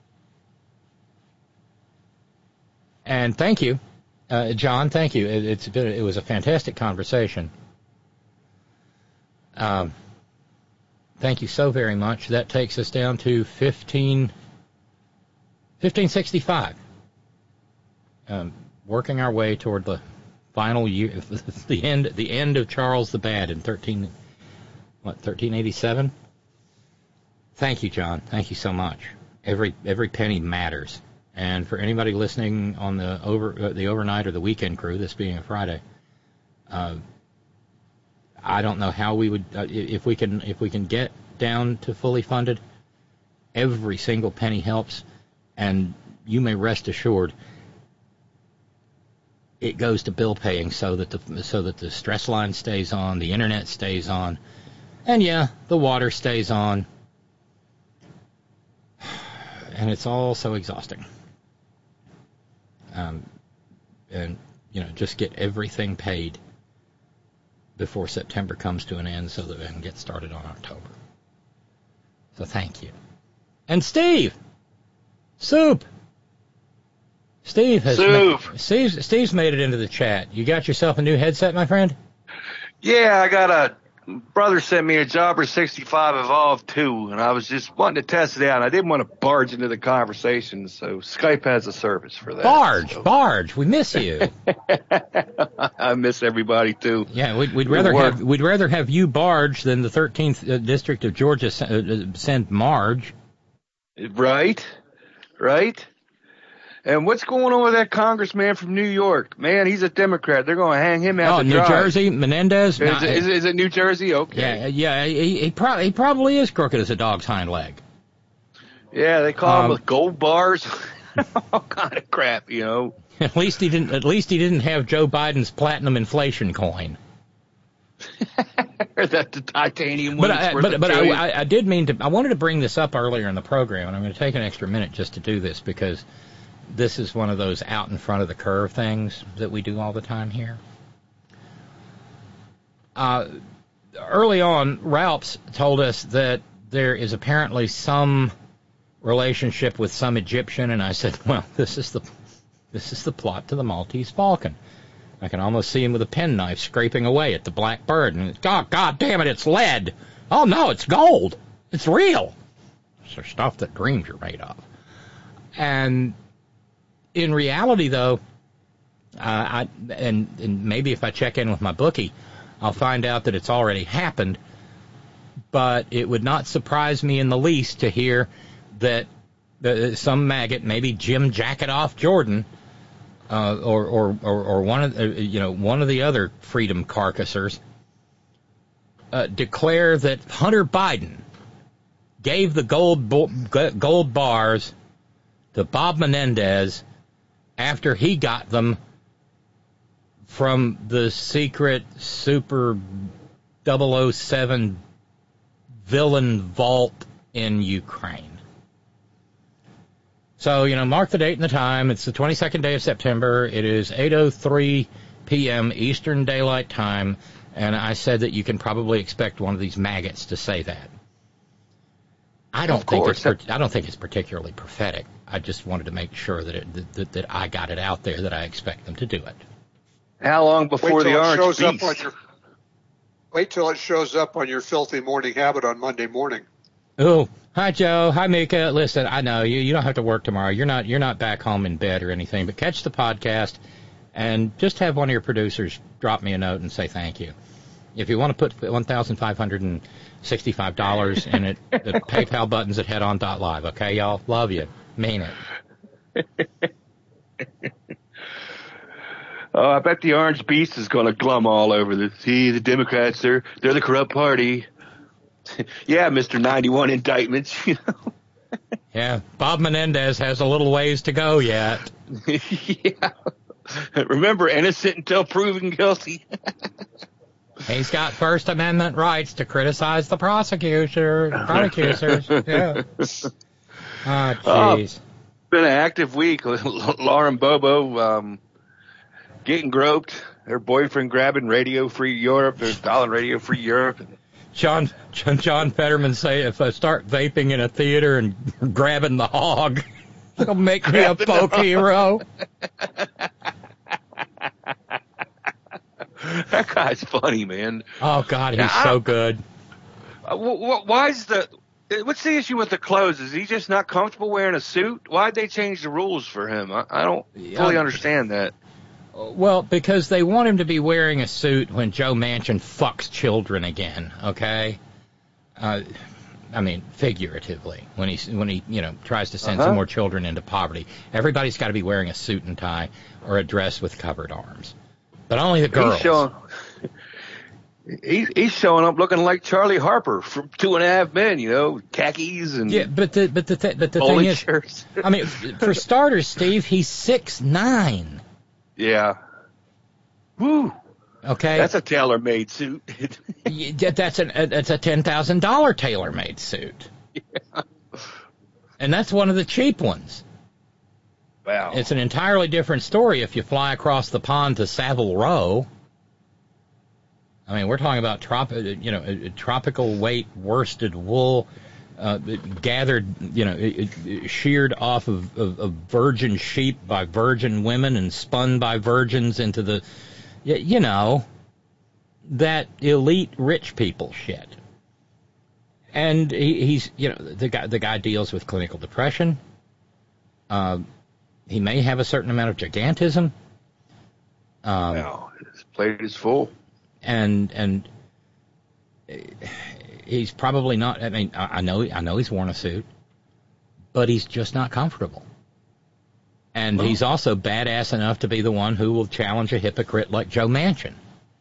and thank you, uh, John. Thank you. It, it's been, it was a fantastic conversation. Um, thank you so very much. That takes us down to fifteen, fifteen sixty-five. Um, working our way toward the final year, the end, the end of Charles the Bad in thirteen, what, thirteen eighty-seven. Thank you, John. Thank you so much. Every every penny matters. And for anybody listening on the over uh, the overnight or the weekend crew, this being a Friday, uh, I don't know how we would uh, if we can if we can get down to fully funded. Every single penny helps, and you may rest assured it goes to bill paying so that the so that the stress line stays on, the internet stays on, and yeah, the water stays on. And it's all so exhausting. Um, and, you know, just get everything paid before September comes to an end so that we can get started on October. So thank you. And Steve! Soup! Steve has Soup. Ma- Steve's, Steve's made it into the chat. You got yourself a new headset, my friend? Yeah, I got a brother sent me a Jobber sixty-five Evolve two, and I was just wanting to test it out. I didn't want to barge into the conversation, so Skype has a service for that. Barge, so. barge. We miss you. I miss everybody too. Yeah, we'd, we'd rather Work. have we'd rather have you barge than the thirteenth District of Georgia send Marge. Right, right. And what's going on with that congressman from New York? Man, he's a Democrat. They're going to hang him out Oh, to New dry. Jersey, Menendez. Is, Nah, it, is, it, is it New Jersey? Okay. Yeah, yeah. He he, pro- he probably is crooked as a dog's hind leg. Yeah, they call Um, him with gold bars, all kind of crap, you know. At least he didn't. At least he didn't have Joe Biden's platinum inflation coin. Or that the titanium one. But that's I, worth but a but trillion. I, I did mean to. I wanted to bring this up earlier in the program, and I'm going to take an extra minute just to do this because this is one of those out in front of the curve things that we do all the time here. Uh, early on, Ralphs told us that there is apparently some relationship with some Egyptian, and I said, well, this is the this is the plot to the Maltese Falcon. I can almost see him with a penknife scraping away at the black bird, and God, God damn it, it's lead. Oh no, it's gold. It's real. It's the stuff that dreams are made of. And in reality, though, uh, I and, and maybe if I check in with my bookie, I'll find out that it's already happened. But it would not surprise me in the least to hear that the, some maggot, maybe Jim Jacketoff Jordan, uh, or, or or or one of the, you know one of the other freedom carcassers, uh, declare that Hunter Biden gave the gold bo- gold bars to Bob Menendez after he got them from the secret super double oh seven villain vault in Ukraine. So, you know, mark the date and the time. It's the twenty-second day of September. It is eight oh three p.m. Eastern Daylight Time, and I said that you can probably expect one of these maggots to say that. I don't think it's I don't think it's particularly prophetic. I just wanted to make sure that it, that, that I got it out there that I expect them to do it. How long before the orange shows beast? Up on your, wait till it shows up on your filthy morning habit on Monday morning. Oh, hi Joe, hi Mika. Listen, I know you you don't have to work tomorrow. You're not you're not back home in bed or anything, but catch the podcast and just have one of your producers drop me a note and say thank you. If you want to put one thousand five hundred sixty-five dollars in it, the PayPal button's at headon dot live. Okay, y'all? Love you. Mean it. Oh, I bet the orange beast is going to glum all over this. See, the Democrats, they're, they're the corrupt party. Yeah, Mister ninety-one indictments, you know. Yeah, Bob Menendez has a little ways to go yet. Yeah. Remember, innocent until proven guilty. He's got First Amendment rights to criticize the prosecutor, prosecutors. Yeah. Oh, jeez. Uh, been an active week. Lauren Bobo um, getting groped. Her boyfriend grabbing Radio Free Europe. There's Dollar Radio Free Europe. John John, John Fetterman say if I start vaping in a theater and grabbing the hog, it'll make me a folk hero. That guy's funny, man. Oh God, he's now, so good. Uh, wh- why is the what's the issue with the clothes? Is he just not comfortable wearing a suit? Why'd they change the rules for him? I, I don't fully um, understand that. Well, because they want him to be wearing a suit when Joe Manchin fucks children again. Okay, uh, I mean figuratively when he when he you know tries to send uh-huh. some more children into poverty. Everybody's got to be wearing a suit and tie or a dress with covered arms, but only the girls. He's showing, he's, he's showing up looking like Charlie Harper from Two and a Half Men. You know, khakis and yeah. But the but the th- but the thing is, shirts. I mean, for starters, Steve, he's six nine. Yeah. Woo. Okay. That's a tailor-made suit. Yeah, that's an that's a ten thousand dollar tailor-made suit. Yeah. And that's one of the cheap ones. Wow. It's an entirely different story if you fly across the pond to Savile Row. I mean, we're talking about trop, you know, tropical weight worsted wool, uh, gathered, you know, sheared off of, of, of virgin sheep by virgin women and spun by virgins into the, you know, that elite rich people shit. And he, he's, you know, the guy, the guy deals with clinical depression. Uh, he may have a certain amount of gigantism. Um, wow, his plate is full. And, and he's probably not, I mean, I know, I know he's worn a suit, but he's just not comfortable. And well, he's also badass enough to be the one who will challenge a hypocrite like Joe Manchin.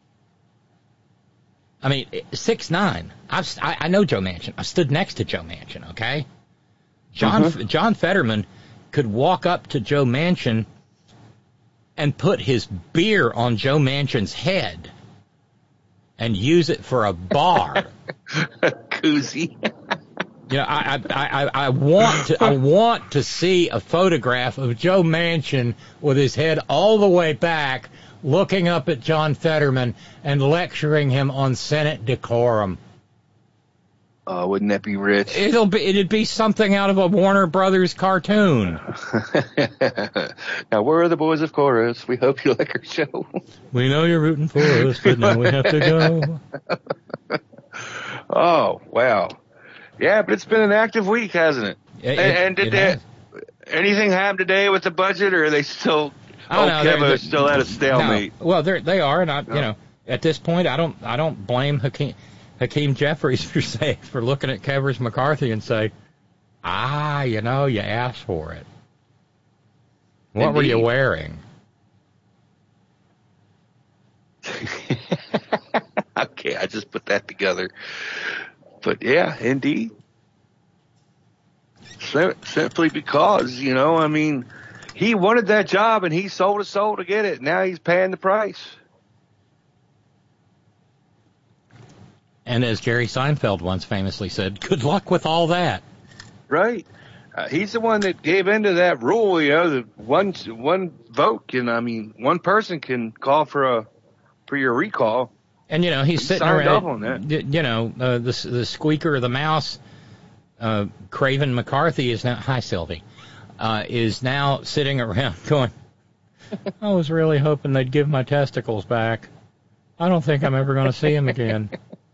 I mean, six nine. I've, I, I know Joe Manchin. I stood next to Joe Manchin, okay? John mm-hmm. John Fetterman could walk up to Joe Manchin and put his beer on Joe Manchin's head and use it for a bar. Koozie. You know, I, I, I, I want to I want to see a photograph of Joe Manchin with his head all the way back, looking up at John Fetterman and lecturing him on Senate decorum. Oh, uh, wouldn't that be rich? It'll be it'd be something out of a Warner Brothers cartoon. Now, where are the boys of chorus? We hope you like our show. We know you're rooting for us, but now we have to go. Oh, wow. Yeah, but it's been an active week, hasn't it? it, it and, and did they, anything happen today with the budget, or are they still? Oh, no, Kevin is still at a stalemate. No. Well, they they are, and I, no. you know, at this point, I don't I don't blame Hakeem, Hakeem Jeffries for say for looking at Kevers McCarthy and say, ah, you know, you asked for it. What Indeed. Were you wearing? Okay, I just put that together. But yeah, indeed. Simply because, you know, I mean, he wanted that job and he sold his soul to get it. Now he's paying the price. And as Jerry Seinfeld once famously said, good luck with all that. Right. Uh, he's the one that gave into that rule, you know, that one one vote can, I mean, one person can call for a for your recall. And, you know, he's he sitting around, around, you know, uh, the, the squeaker of the mouse, uh, Craven McCarthy is now, hi, Sylvie, uh, is now sitting around going, I was really hoping they'd give my testicles back. I don't think I'm ever going to see him again.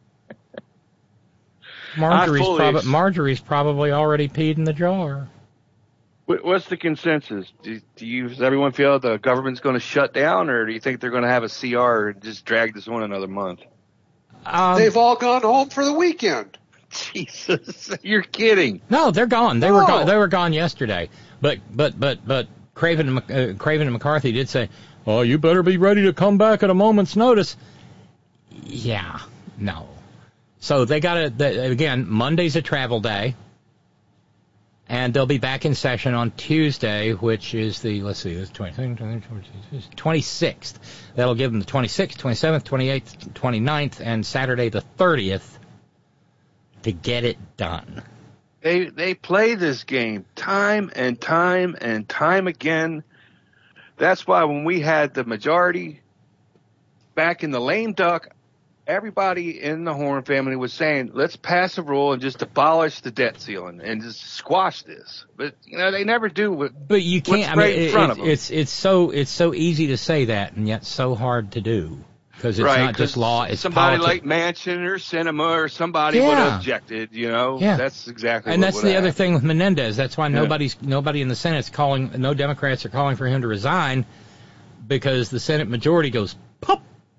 Marjorie's, prob- Marjorie's probably already peed in the jar. What's the consensus? Do, do you, does everyone feel the government's going to shut down, or do you think they're going to have a C R and just drag this on another month? Um, They've all gone home for the weekend. Jesus, you're kidding. No, they're gone. They oh. were gone. They were gone yesterday. But but but but Craven uh, Craven and McCarthy did say, "Oh, you better be ready to come back at a moment's notice." Yeah, no. So they got to, again, Monday's a travel day. And they'll be back in session on Tuesday, which is the, let's see, this twenty-sixth. That'll give them the twenty-sixth, twenty-seventh, twenty-eighth, twenty-ninth, and Saturday the thirtieth to get it done. They they play this game time and time and time again. That's why when we had the majority back in the lame duck, everybody in the Horn family was saying, let's pass a rule and just abolish the debt ceiling and just squash this. But, you know, they never do what, but you can't, what's I mean, right in it, front it, of them. It's, it's, so, it's so easy to say that and yet so hard to do. Because it's right, not just law, it's somebody politics. like Manchin or Sinema or somebody Yeah. would have objected, you know. Yeah. That's exactly and what that's would the happen. other thing with Menendez. That's why Yeah. nobody's nobody in the Senate's calling, no Democrats are calling for him to resign, because the Senate majority goes pop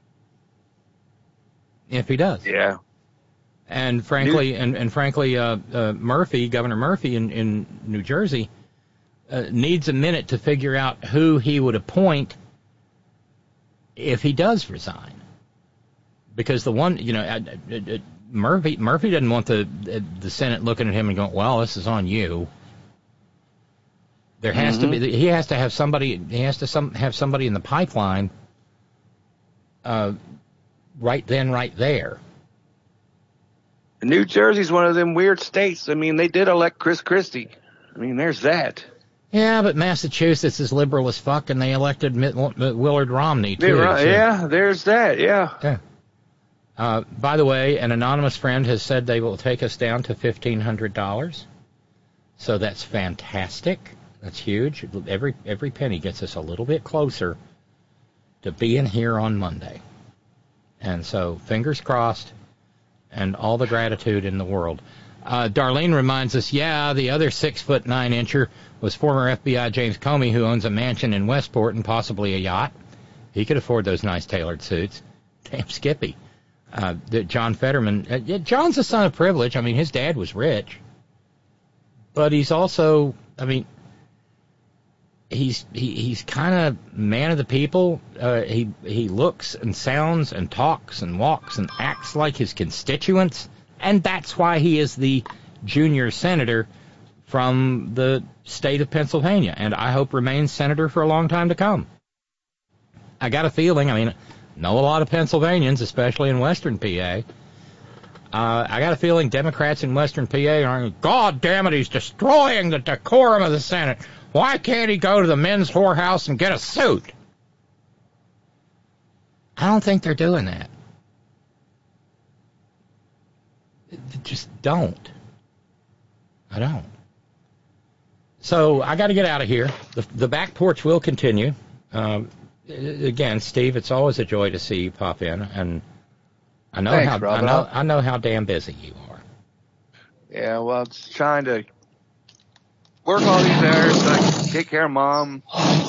if he does. Yeah. And frankly, and, and frankly, uh, uh, Murphy, Governor Murphy in, in New Jersey, uh, needs a minute to figure out who he would appoint if he does resign. Because the one, you know, uh, uh, uh, Murphy Murphy doesn't want the uh, the Senate looking at him and going, well, this is on you. There has Mm-hmm. to be, he has to have somebody, he has to some, have somebody in the pipeline uh, right then, right there. New Jersey's one of them weird states. I mean, they did elect Chris Christie. I mean, there's that. Yeah, but Massachusetts is liberal as fuck, and they elected Mitt, Willard Romney, too. Right, so. Yeah, there's that, yeah. Yeah. Uh, by the way, an anonymous friend has said they will take us down to fifteen hundred dollars. So that's fantastic. That's huge. Every every penny gets us a little bit closer to being here on Monday. And so, fingers crossed, and all the gratitude in the world. Uh, Darlene reminds us, yeah, the other six foot nine incher was former F B I James Comey, who owns a mansion in Westport and possibly a yacht. He could afford those nice tailored suits. Damn Skippy. Uh, John Fetterman. Uh, yeah, John's a son of privilege. I mean, his dad was rich. But he's also, I mean, he's he, he's kind of man of the people. Uh, he he looks and sounds and talks and walks and acts like his constituents, and that's why he is the junior senator from the state of Pennsylvania, and I hope remains senator for a long time to come. I got a feeling, I mean, know a lot of Pennsylvanians, especially in Western P A. Uh, I got a feeling Democrats in Western P A are, God damn it, he's destroying the decorum of the Senate. Why can't he go to the men's whorehouse and get a suit? I don't think they're doing that. Just don't. I don't. So I got to get out of here. The, the back porch will continue. Um, again, Steve, it's always a joy to see you pop in, and I know Thanks, how Rob. I know I know how damn busy you are. Yeah, well, it's trying to work all these hours so I can take care of Mom.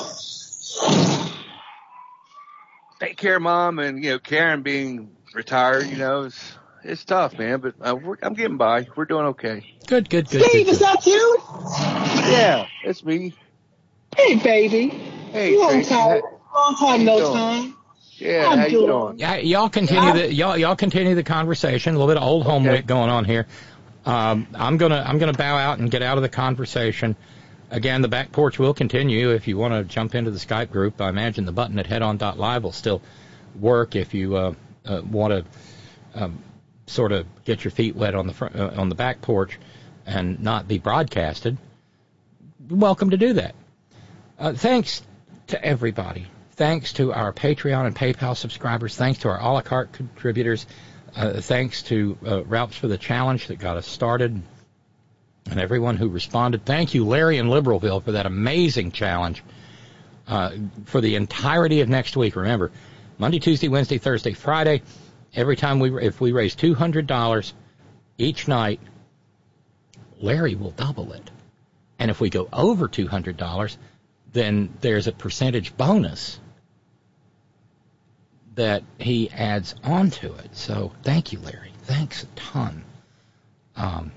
Take care of Mom, and, you know, Karen being retired, you know, it's, it's tough, man, but uh, we're, I'm getting by. We're doing okay. Good, good, good. Steve, good, is good. that you? Yeah, it's me. Hey, baby. Hey, long Tracy. time, long time, no doing? time. Yeah, I'm how you doing- doing? Yeah, y'all continue the y'all y'all continue the conversation. A little bit of old home Okay. week going on here. Um, I'm gonna I'm gonna bow out and get out of the conversation. Again, the back porch will continue. If you want to jump into the Skype group, I imagine the button at headon dot live will still work if you uh, uh, want to um, sort of get your feet wet on the front, uh, on the back porch and not be broadcasted. Welcome to do that. Uh, thanks to everybody. Thanks to our Patreon and PayPal subscribers. Thanks to our a la carte contributors. Uh, thanks to uh, Ralphs for the Challenge that got us started, and everyone who responded. Thank you, Larry in Liberalville, for that amazing challenge uh, for the entirety of next week. Remember, Monday, Tuesday, Wednesday, Thursday, Friday. Every time we, if we raise two hundred dollars each night, Larry will double it. And if we go over two hundred dollars, then there's a percentage bonus that he adds onto it. So thank you, Larry. Thanks a ton. Um,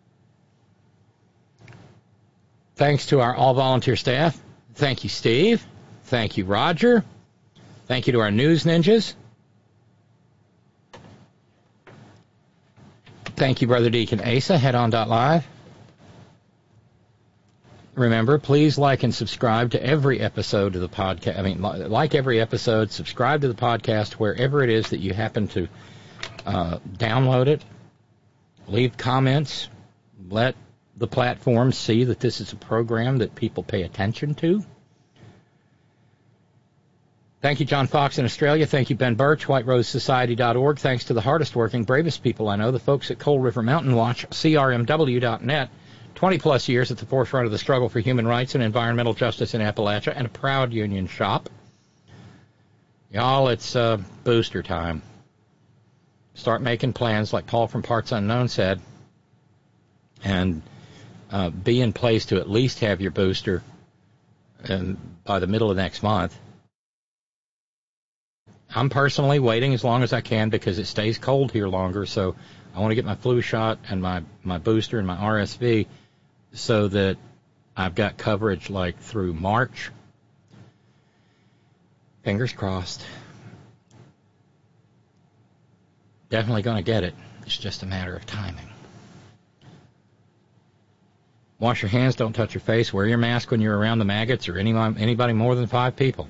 thanks to our all-volunteer staff. Thank you, Steve. Thank you, Roger. Thank you to our news ninjas. Thank you, Brother Deacon Asa. Headon.live. Remember, please like and subscribe to every episode of the podcast. I mean, like every episode, subscribe to the podcast wherever it is that you happen to uh, download it. Leave comments. Let the platform see that this is a program that people pay attention to. Thank you, John Fox in Australia. Thank you, Ben Birch, white rose society dot org. Thanks to the hardest working, bravest people I know, the folks at Coal River Mountain Watch, C R M W dot net. twenty-plus years at the forefront of the struggle for human rights and environmental justice in Appalachia, and a proud union shop. Y'all, it's uh, booster time. Start making plans, like Paul from Parts Unknown said, and uh, be in place to at least have your booster um, by the middle of next month. I'm personally waiting as long as I can because it stays cold here longer, so I want to get my flu shot and my, my booster and my R S V so that I've got coverage like through March. Fingers crossed. Definitely going to get it. It's just a matter of timing. Wash your hands, don't touch your face, wear your mask when you're around the maggots or any, anybody more than five people.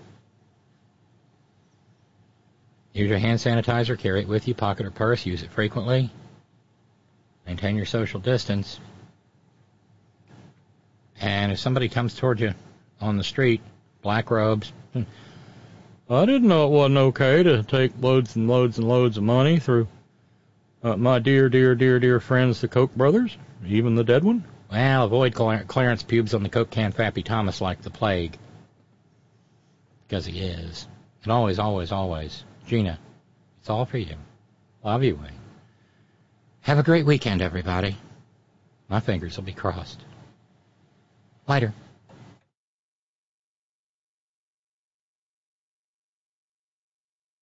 Use your hand sanitizer, carry it with you, pocket or purse, use it frequently. Maintain your social distance. And if somebody comes toward you on the street, black robes, I didn't know it wasn't okay to take loads and loads and loads of money through uh, my dear, dear, dear, dear friends, the Koch brothers, even the dead one. Well, avoid Clarence Pubes on the Coke can Fappy Thomas like the plague. Because he is. And always, always, always, Gina, it's all for you. Love you, Wayne. Have a great weekend, everybody. My fingers will be crossed. Later.